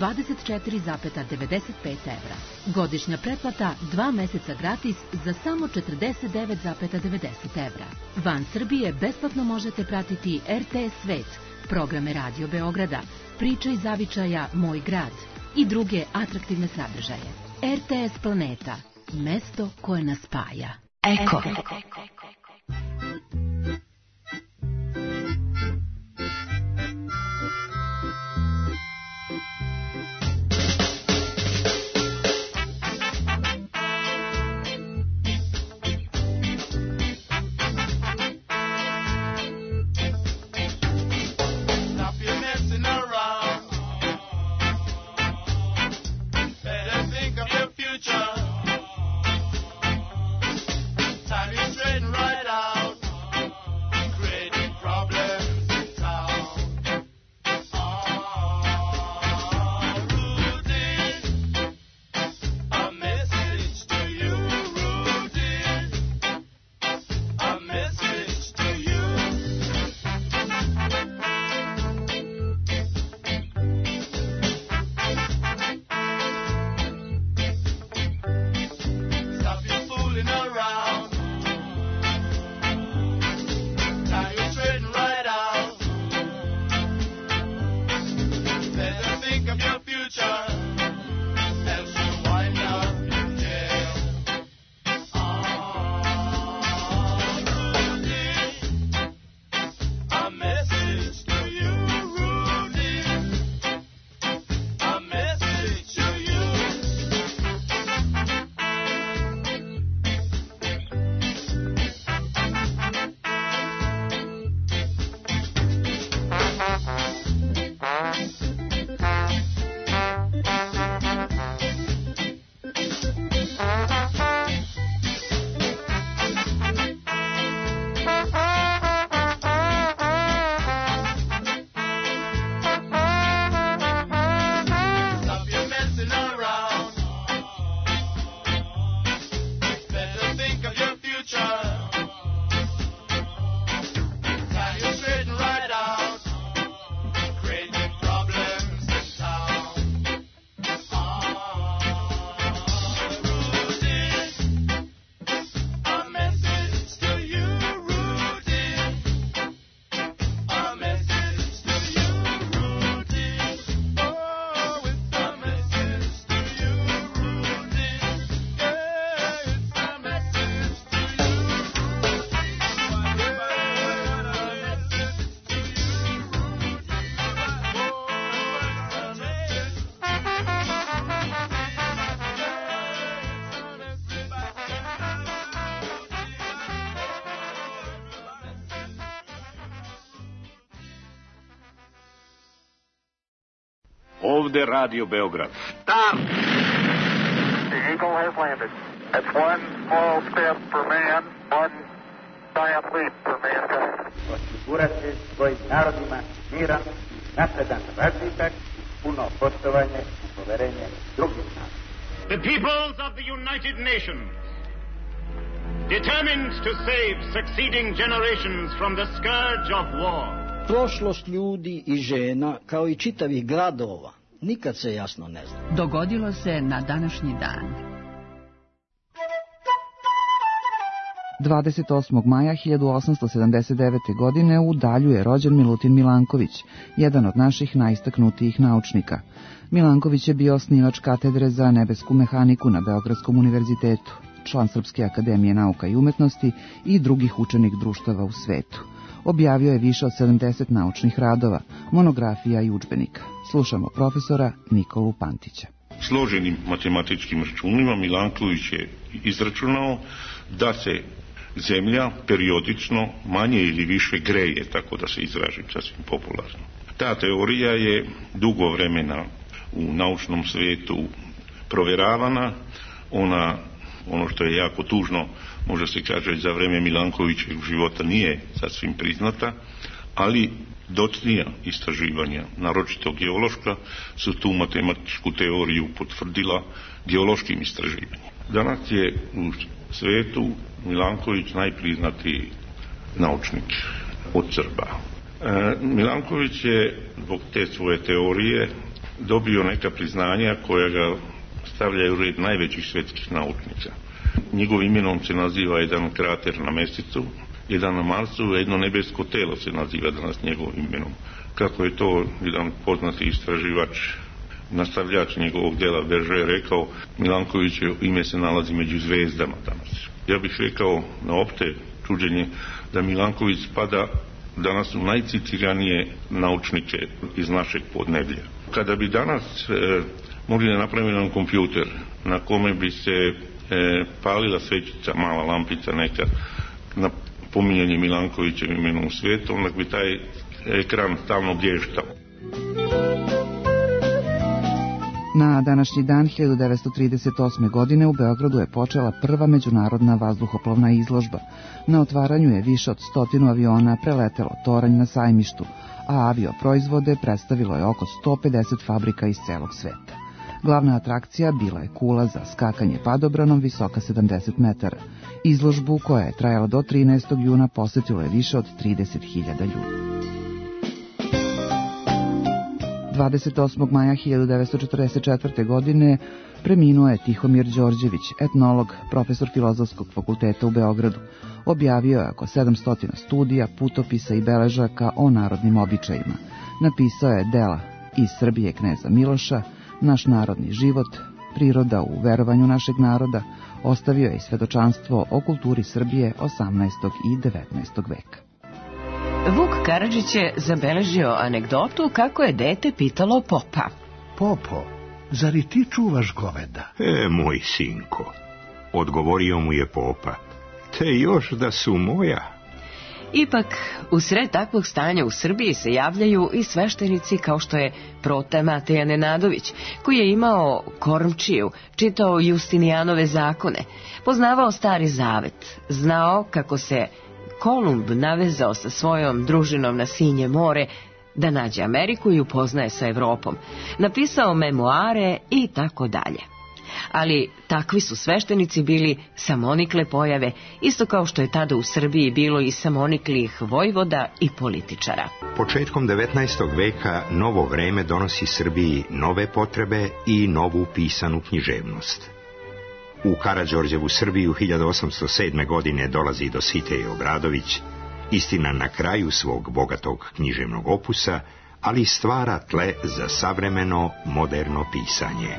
24,95 evra. Godišnja pretplata 2 meseca gratis za samo 49,90 evra. Van Srbije besplatno možete pratiti RTS Svet, programe Radio Beograda, Priče iz zavičaja Moj grad i druge atraktivne sadržaje. RTS Planeta, mesto koje nas spaja. Eko. Ovde Radio Beograd. Stop! The Eagle has landed. That's one small step for man, one giant leap for mankind. Osigurati svojim narodima miran, napredan razvitak, puno poštovanje i poverenje drugih naroda. The peoples of the United Nations, determined to save succeeding generations from the scourge of war, Prošlost ljudi i žena, kao i čitavih gradova, nikad se jasno ne zna. Dogodilo se na današnji dan. 28. maja 1879. godine u Dalju je rođen Milutin Milanković, jedan od naših najistaknutijih naučnika. Milanković je bio osnivač katedre za nebesku mehaniku na Beogradskom univerzitetu, član Srpske akademije nauka i umetnosti i drugih učenih društava u svetu. Objavio je više od 70 naučnih radova, monografija i udžbenika. Slušamo profesora Nikolu Pantića. Složenim matematičkim računima Milanković je izračunao da se Zemlja periodično manje ili više greje, tako da se izražim sasvim popularno. Ta teorija je dugo vremena u naučnom svijetu provjeravana. Ono što je jako tužno, može se kaže, za vreme Milankovićevog života nije sasvim priznata, ali docnija istraživanja, naročito geološka, su tu matematičku teoriju potvrdila geološkim istraživanjem. Danas je u svijetu Milanković najpriznatiji naučnik od Srba. Milanković je zbog te svoje teorije dobio neka priznanja koja ga stavljaju u red najvećih svjetskih naučnika. Njegovim imenom se naziva jedan krater na Mjesecu, jedan na Marsu, jedno nebesko telo se naziva danas njegovim imenom. Kako je to jedan poznati istraživač, nastavljač njegovog dela Berger rekao, Milankovićevo ime se nalazi među zvezdama danas. Ja bih rekao na opšte čuđenje da Milanković spada danas u najcitiranije naučnike iz našeg podneblja. Kada bi danas mogli da napravimo jedan kompjuter na kome bi se palila svećica, mala lampica neka, na pominjanje Milankovićevim imenom u svijetu, onda bi taj ekran stalno blještao. Na današnji dan 1938. godine u Beogradu je počela prva međunarodna vazduhoplovna izložba. Na otvaranju je više od 100 aviona preletelo toranj na sajmištu, a avioproizvode predstavilo je oko 150 fabrika iz celog sveta. Glavna atrakcija bila je kula za skakanje padobranom visoka 70 metara. Izložbu, koja je trajala do 13. juna, posjetilo je više od 30.000 ljudi. 28. maja 1944. godine preminuo je Tihomir Đorđević, etnolog, profesor Filozofskog fakulteta u Beogradu. Objavio je oko 700 studija, putopisa i beležaka o narodnim običajima. Napisao je dela Iz Srbije kneza Miloša, Naš narodni život, Priroda u verovanju našeg naroda. Ostavio je i svedočanstvo o kulturi Srbije 18. i 19. veka. Vuk Karadžić je zabeležio anegdotu kako je dete pitalo popa. Popo, zar i ti čuvaš goveda? Moj sinko, odgovorio mu je popa, te još da su moja. Ipak, u sred takvog stanja u Srbiji se javljaju i sveštenici kao što je Prote Mateja Nenadović, koji je imao kormčiju, čitao Justinijanove zakone, poznavao Stari Zavet, znao kako se Kolumb navezao sa svojom družinom na Sinje more da nađe Ameriku i upoznaje sa Evropom, napisao memoare i tako dalje. Ali takvi su sveštenici bili samonikle pojave, isto kao što je tada u Srbiji bilo i samoniklih vojvoda i političara. Početkom 19. veka novo vreme donosi Srbiji nove potrebe i novu pisanu književnost. U Karađorđevu Srbiju 1807. godine dolazi Dositej Obradović, istina na kraju svog bogatog književnog opusa, ali stvara tle za savremeno, moderno pisanje.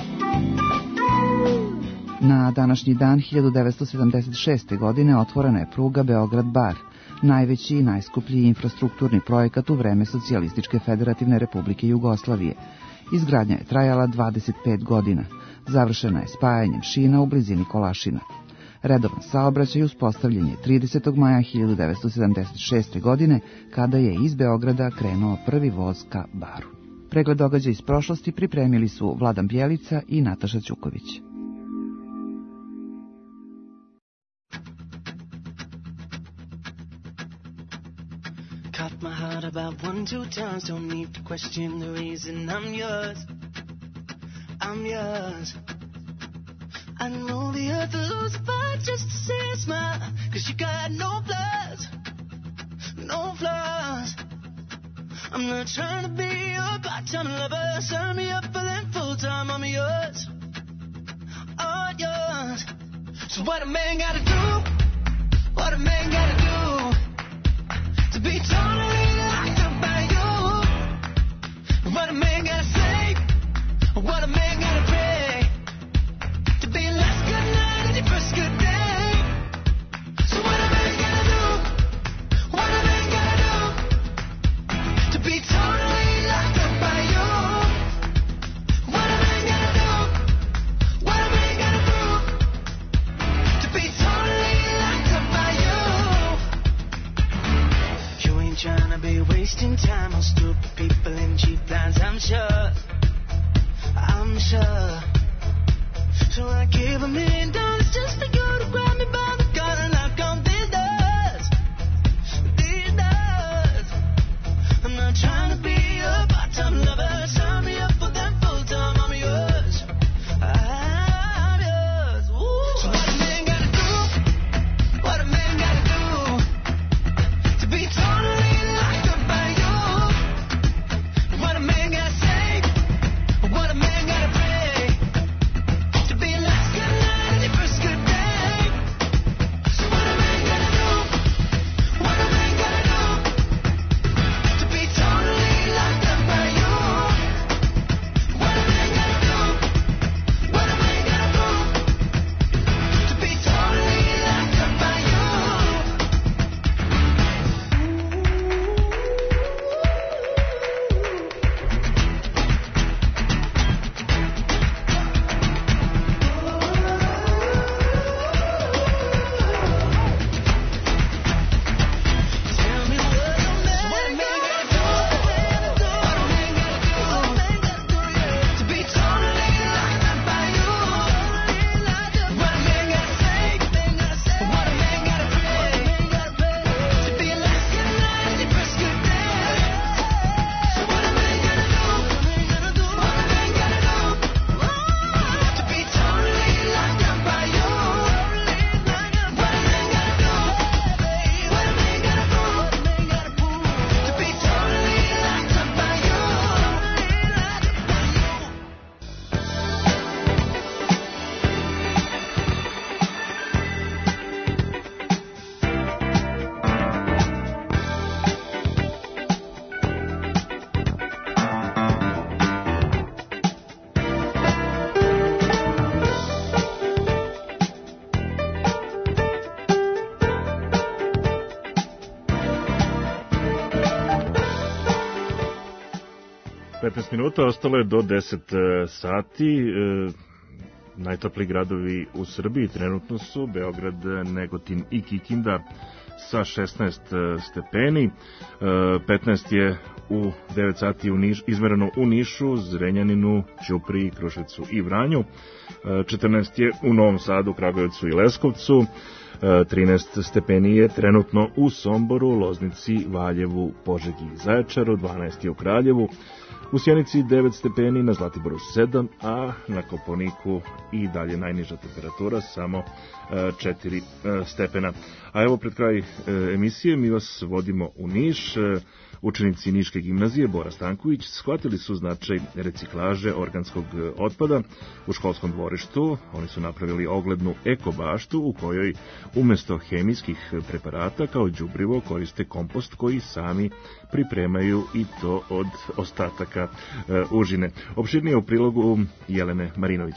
Na današnji dan 1976. godine otvorena je pruga Beograd-Bar, najveći i najskuplji infrastrukturni projekat u vreme Socijalističke federativne republike Jugoslavije. Izgradnja je trajala 25 godina. Završena je spajanjem šina u blizini Kolašina. Redovan saobraćaj uspostavljen je 30. maja 1976. godine, kada je iz Beograda krenuo prvi voz ka Baru. Pregled događaja iz prošlosti pripremili su Vladan Bjelica i Nataša Ćuković. Cut my heart about 1-2 times, don't need to question the reason I'm yours. I'm yours. I know the earth will lose a fight just to see a smile, 'cause you got no flaws, no flaws. I'm not trying to be your part-time lover. Sign me up for them full-time. I'm yours, all yours. So what a man gotta do? What a man gotta do to be totally locked up by you? What a man gotta say? What a man gotta pray to be last good night and your first good day? So what a man gotta do? What a man gotta do to be totally locked up by you? What a man gotta do? What a man gotta do to be totally locked up by you? You ain't tryna be wasting time on stupid people and cheap lines, I'm sure. I'm sure. So I give $1 million just for you to grab me by the collar and knock on these doors. These doors. I'm not trying to be a part-time lover. Sign me up for that full-time. I'm yours. I'm yours. Ooh. So what a man gotta do? What a man gotta do to be totally locked up by you? What a man gotta say? What a man gotta pray to be last good night and your first good day? So what a man gotta do? What a man gotta do to be totally locked up by you? What a man gotta do? What a man gotta do to be totally locked up by you? Minuta, ostalo je do 10 sati. Najtopliji gradovi u Srbiji trenutno su Beograd, Negotin i Kikinda sa 16 stepeni. 15 je u 9 sati izmereno u Nišu, Zrenjaninu, Ćupriji, Kruševcu i Vranju. 14 je u Novom Sadu, Kragujevcu i Leskovcu. 13 stepeni je trenutno u Somboru, Loznici, Valjevu, Požegi i Zaječaru. 12 je u Kraljevu. U Sjenici 9 stepeni, na Zlatiboru 7, a na Kopaoniku i dalje najniža temperatura, samo 4 stepena. A evo pred kraj emisije mi vas vodimo u Niš. Učenici Niške gimnazije Bora Stanković shvatili su značaj reciklaže organskog otpada u školskom dvorištu. Oni su napravili oglednu ekobaštu u kojoj umesto hemijskih preparata kao đubrivo koriste kompost koji sami pripremaju i to od ostataka užine. Opširnije u prilogu Jelene Marinović.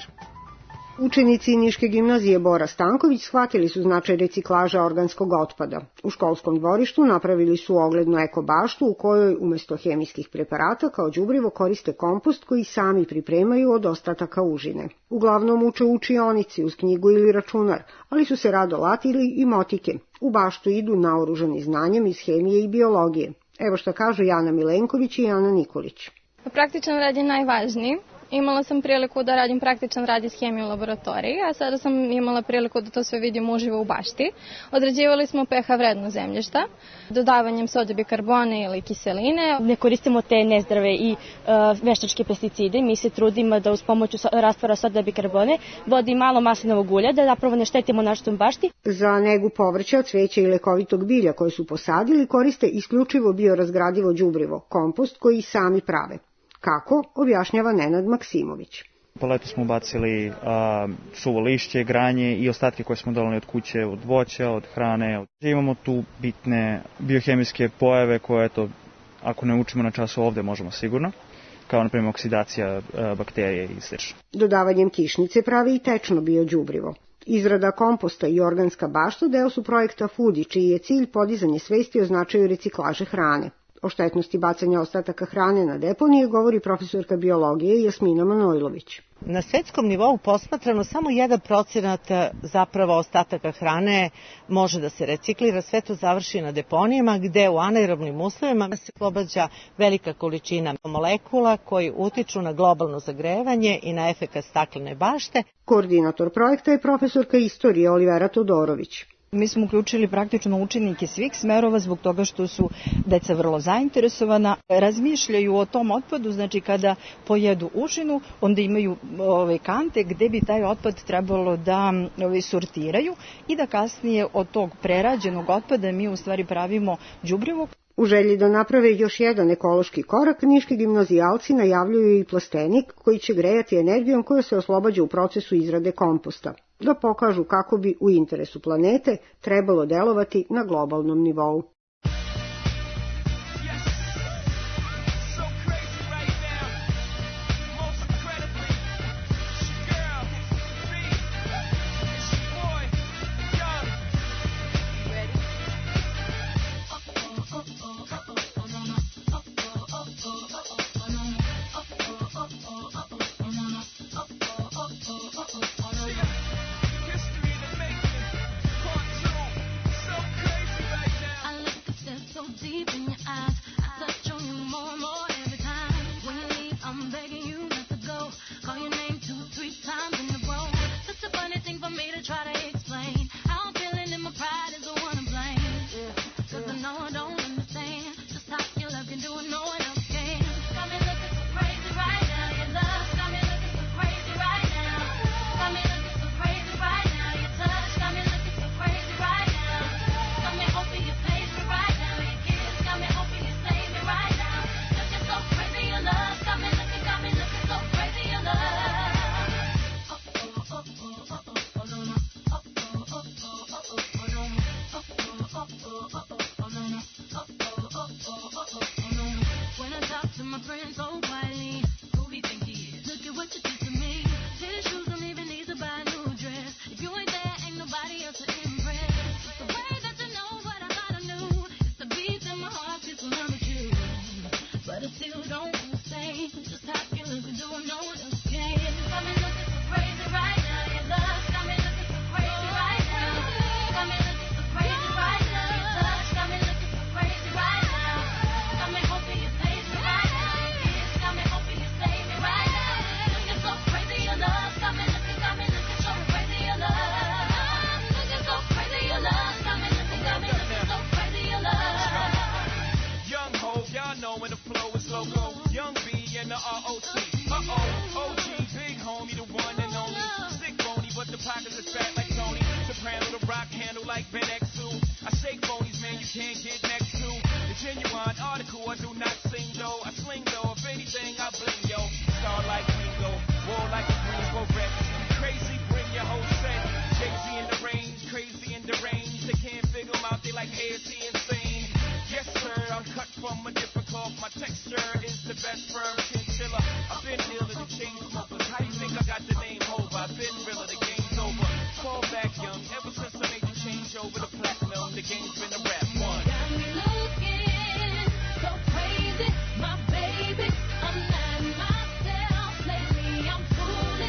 Učenici Niške gimnazije Bora Stanković shvatili su značaj reciklaža organskog otpada. U školskom dvorištu napravili su oglednu ekobaštu u kojoj umesto hemijskih preparata kao đubrivo koriste kompost koji sami pripremaju od ostataka užine. Uglavnom uče u učionici uz knjigu ili računar, ali su se rado latili i motike. U baštu idu naoružani znanjem iz hemije i biologije. Evo što kažu Jana Milenković i Jana Nikolić. Praktičan rad je najvažniji. Imala sam priliku da radim praktičan rad iz hemije u laboratoriji, a sada sam imala priliku da to sve vidim uživo u bašti. Odrađivali smo pH vrednost zemljišta, dodavanjem sode bikarbone ili kiseline. Ne koristimo te nezdrave i veštačke pesticide. Mi se trudimo da uz pomoću rastvora sode bikarbone, vode i malo maslinovog ulja, da zapravo ne štetimo našoj bašti. Za negu povrća, cveća i lekovitog bilja koje su posadili koriste isključivo biorazgradivo đubrivo, kompost koji sami prave. Kako, objašnjava Nenad Maksimović. Po letu smo ubacili suvo lišće, granje i ostatke koje smo doneli od kuće, od voća, od hrane. Imamo tu bitne biohemijske pojave koje, ako ne učimo na času ovde, možemo sigurno, kao na primjer oksidacija bakterije i sl. Dodavanjem kišnice pravi i tečno biođubrivo. Izrada komposta i organska bašta deo su projekta Foodi, čiji je cilj podizanje svesti o značaju reciklaže hrane. O štetnosti bacanja ostataka hrane na deponije govori profesorka biologije Jasmina Manojlović. Na svetskom nivou posmatrano samo 1% zapravo ostataka hrane može da se reciklira, sve to završi na deponijama gde u anaerobnim uslovima se oslobađa velika količina molekula koji utiču na globalno zagrevanje i na efekat staklene bašte. Koordinator projekta je profesorka istorije Olivera Todorović. Mi smo uključili praktično učenike svih smerova zbog toga što su deca vrlo zainteresovana, razmišljaju o tom otpadu, znači kada pojedu užinu, onda imaju kante gde bi taj otpad trebalo da sortiraju i da kasnije od tog prerađenog otpada mi u stvari pravimo đubrivo. U želji da naprave još jedan ekološki korak, niški gimnazijalci najavljuju i plastenik koji će grejati energijom koja se oslobađa u procesu izrade komposta, da pokažu kako bi u interesu planete trebalo delovati na globalnom nivou. My baby, I'm not myself lately. I'm fooling.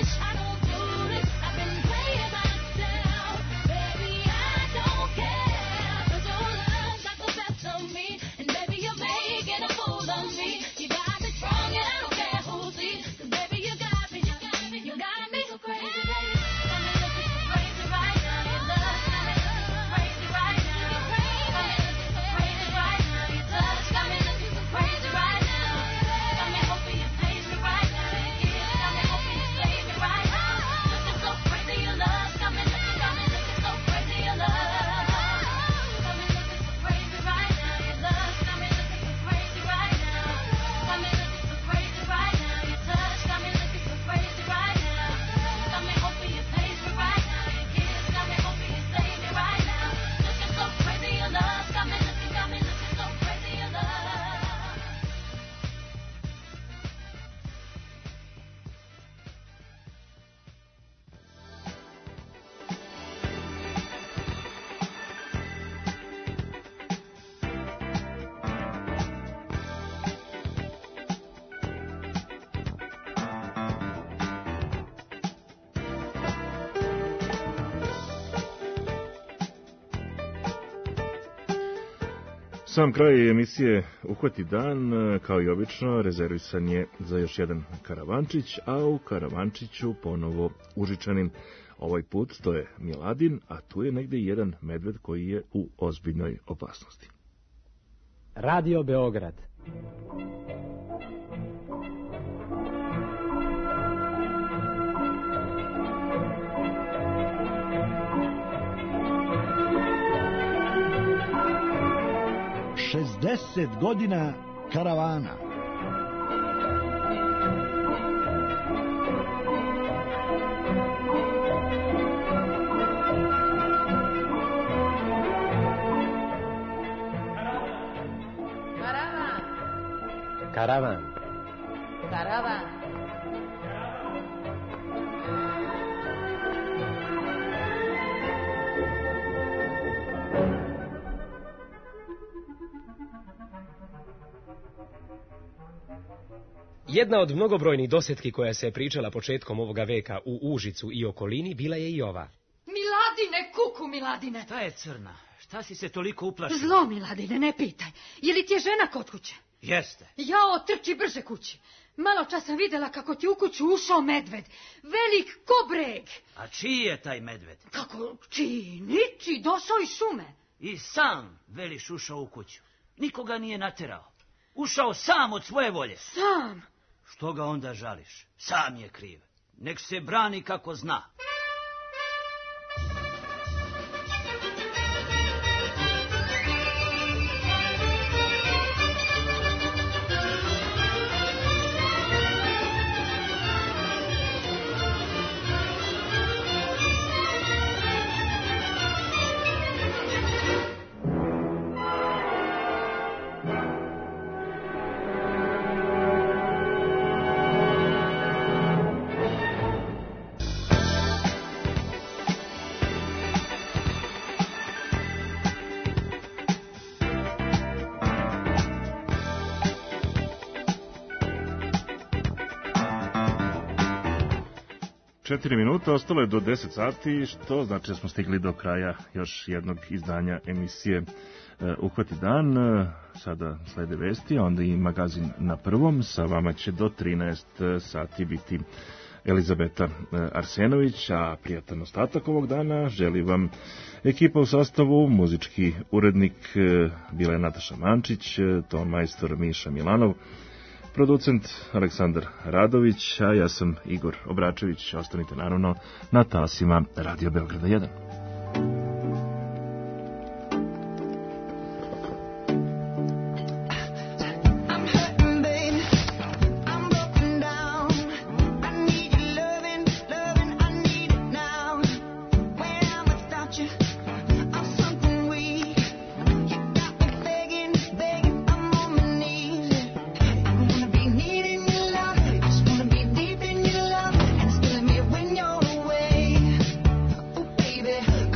Sam kraj emisije Uhvati dan, kao i obično, rezervisan je za još jedan karavančić, a u karavančiću ponovo Užičanin. Ovaj put to je Miladin, a tu je negde jedan medved koji je u ozbiljnoj opasnosti. Radio Beograd. Šezdeset godina karavana. Karavan. Karavan. Jedna od mnogobrojnih dosetki koja se je pričala početkom ovoga veka u Užicu i okolini bila je i ova. Miladine, kuku Miladine! Šta je crna? Šta si se toliko uplašila? Zlo, Miladine, ne pitaj. Je li ti je žena kod kuće? Jeste. Jao, trči brže kući. Malo čas sam videla kako ti u kuću ušao medved. Velik ko breg. A čiji je taj medved? Kako čiji? Niči, došao iz šume. I sam, veliš, ušao u kuću. Nikoga nije naterao. Ušao sam od svoje volje. Sam. Što ga onda žališ? Sam je kriv. Nek se brani kako zna. Četiri minuta, ostalo je do 10 sati, što znači da smo stigli do kraja još jednog izdanja emisije Uhvati dan. Sada slede vesti, onda i magazin na prvom. Sa vama će do 13 sati biti Elizabeta Arsenović, a prijatan ostatak ovog dana želi vam ekipa u sastavu, muzički urednik bila je Nataša Mančić, ton majstor Miša Milanov, producent Aleksandar Radović, a ja sam Igor Obračević. Ostanite naravno na talasima Radio Beograda 1. Baby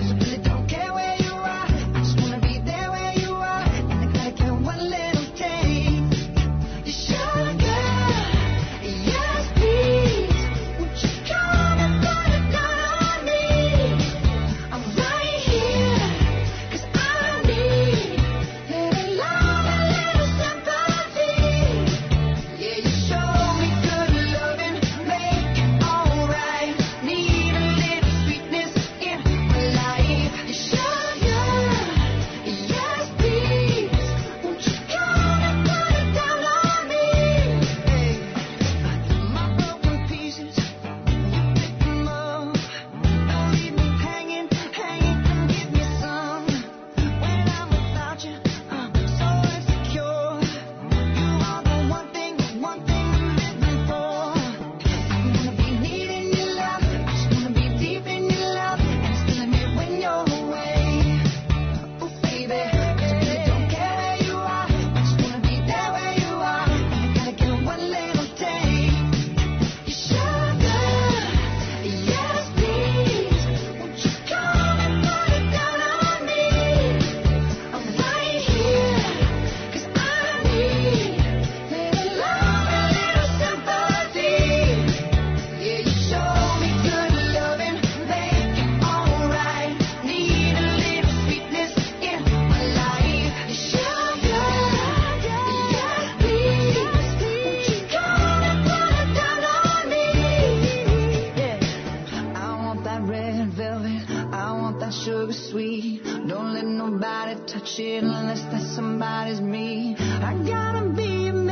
sweet. Don't let nobody touch it unless that somebody's me. I gotta be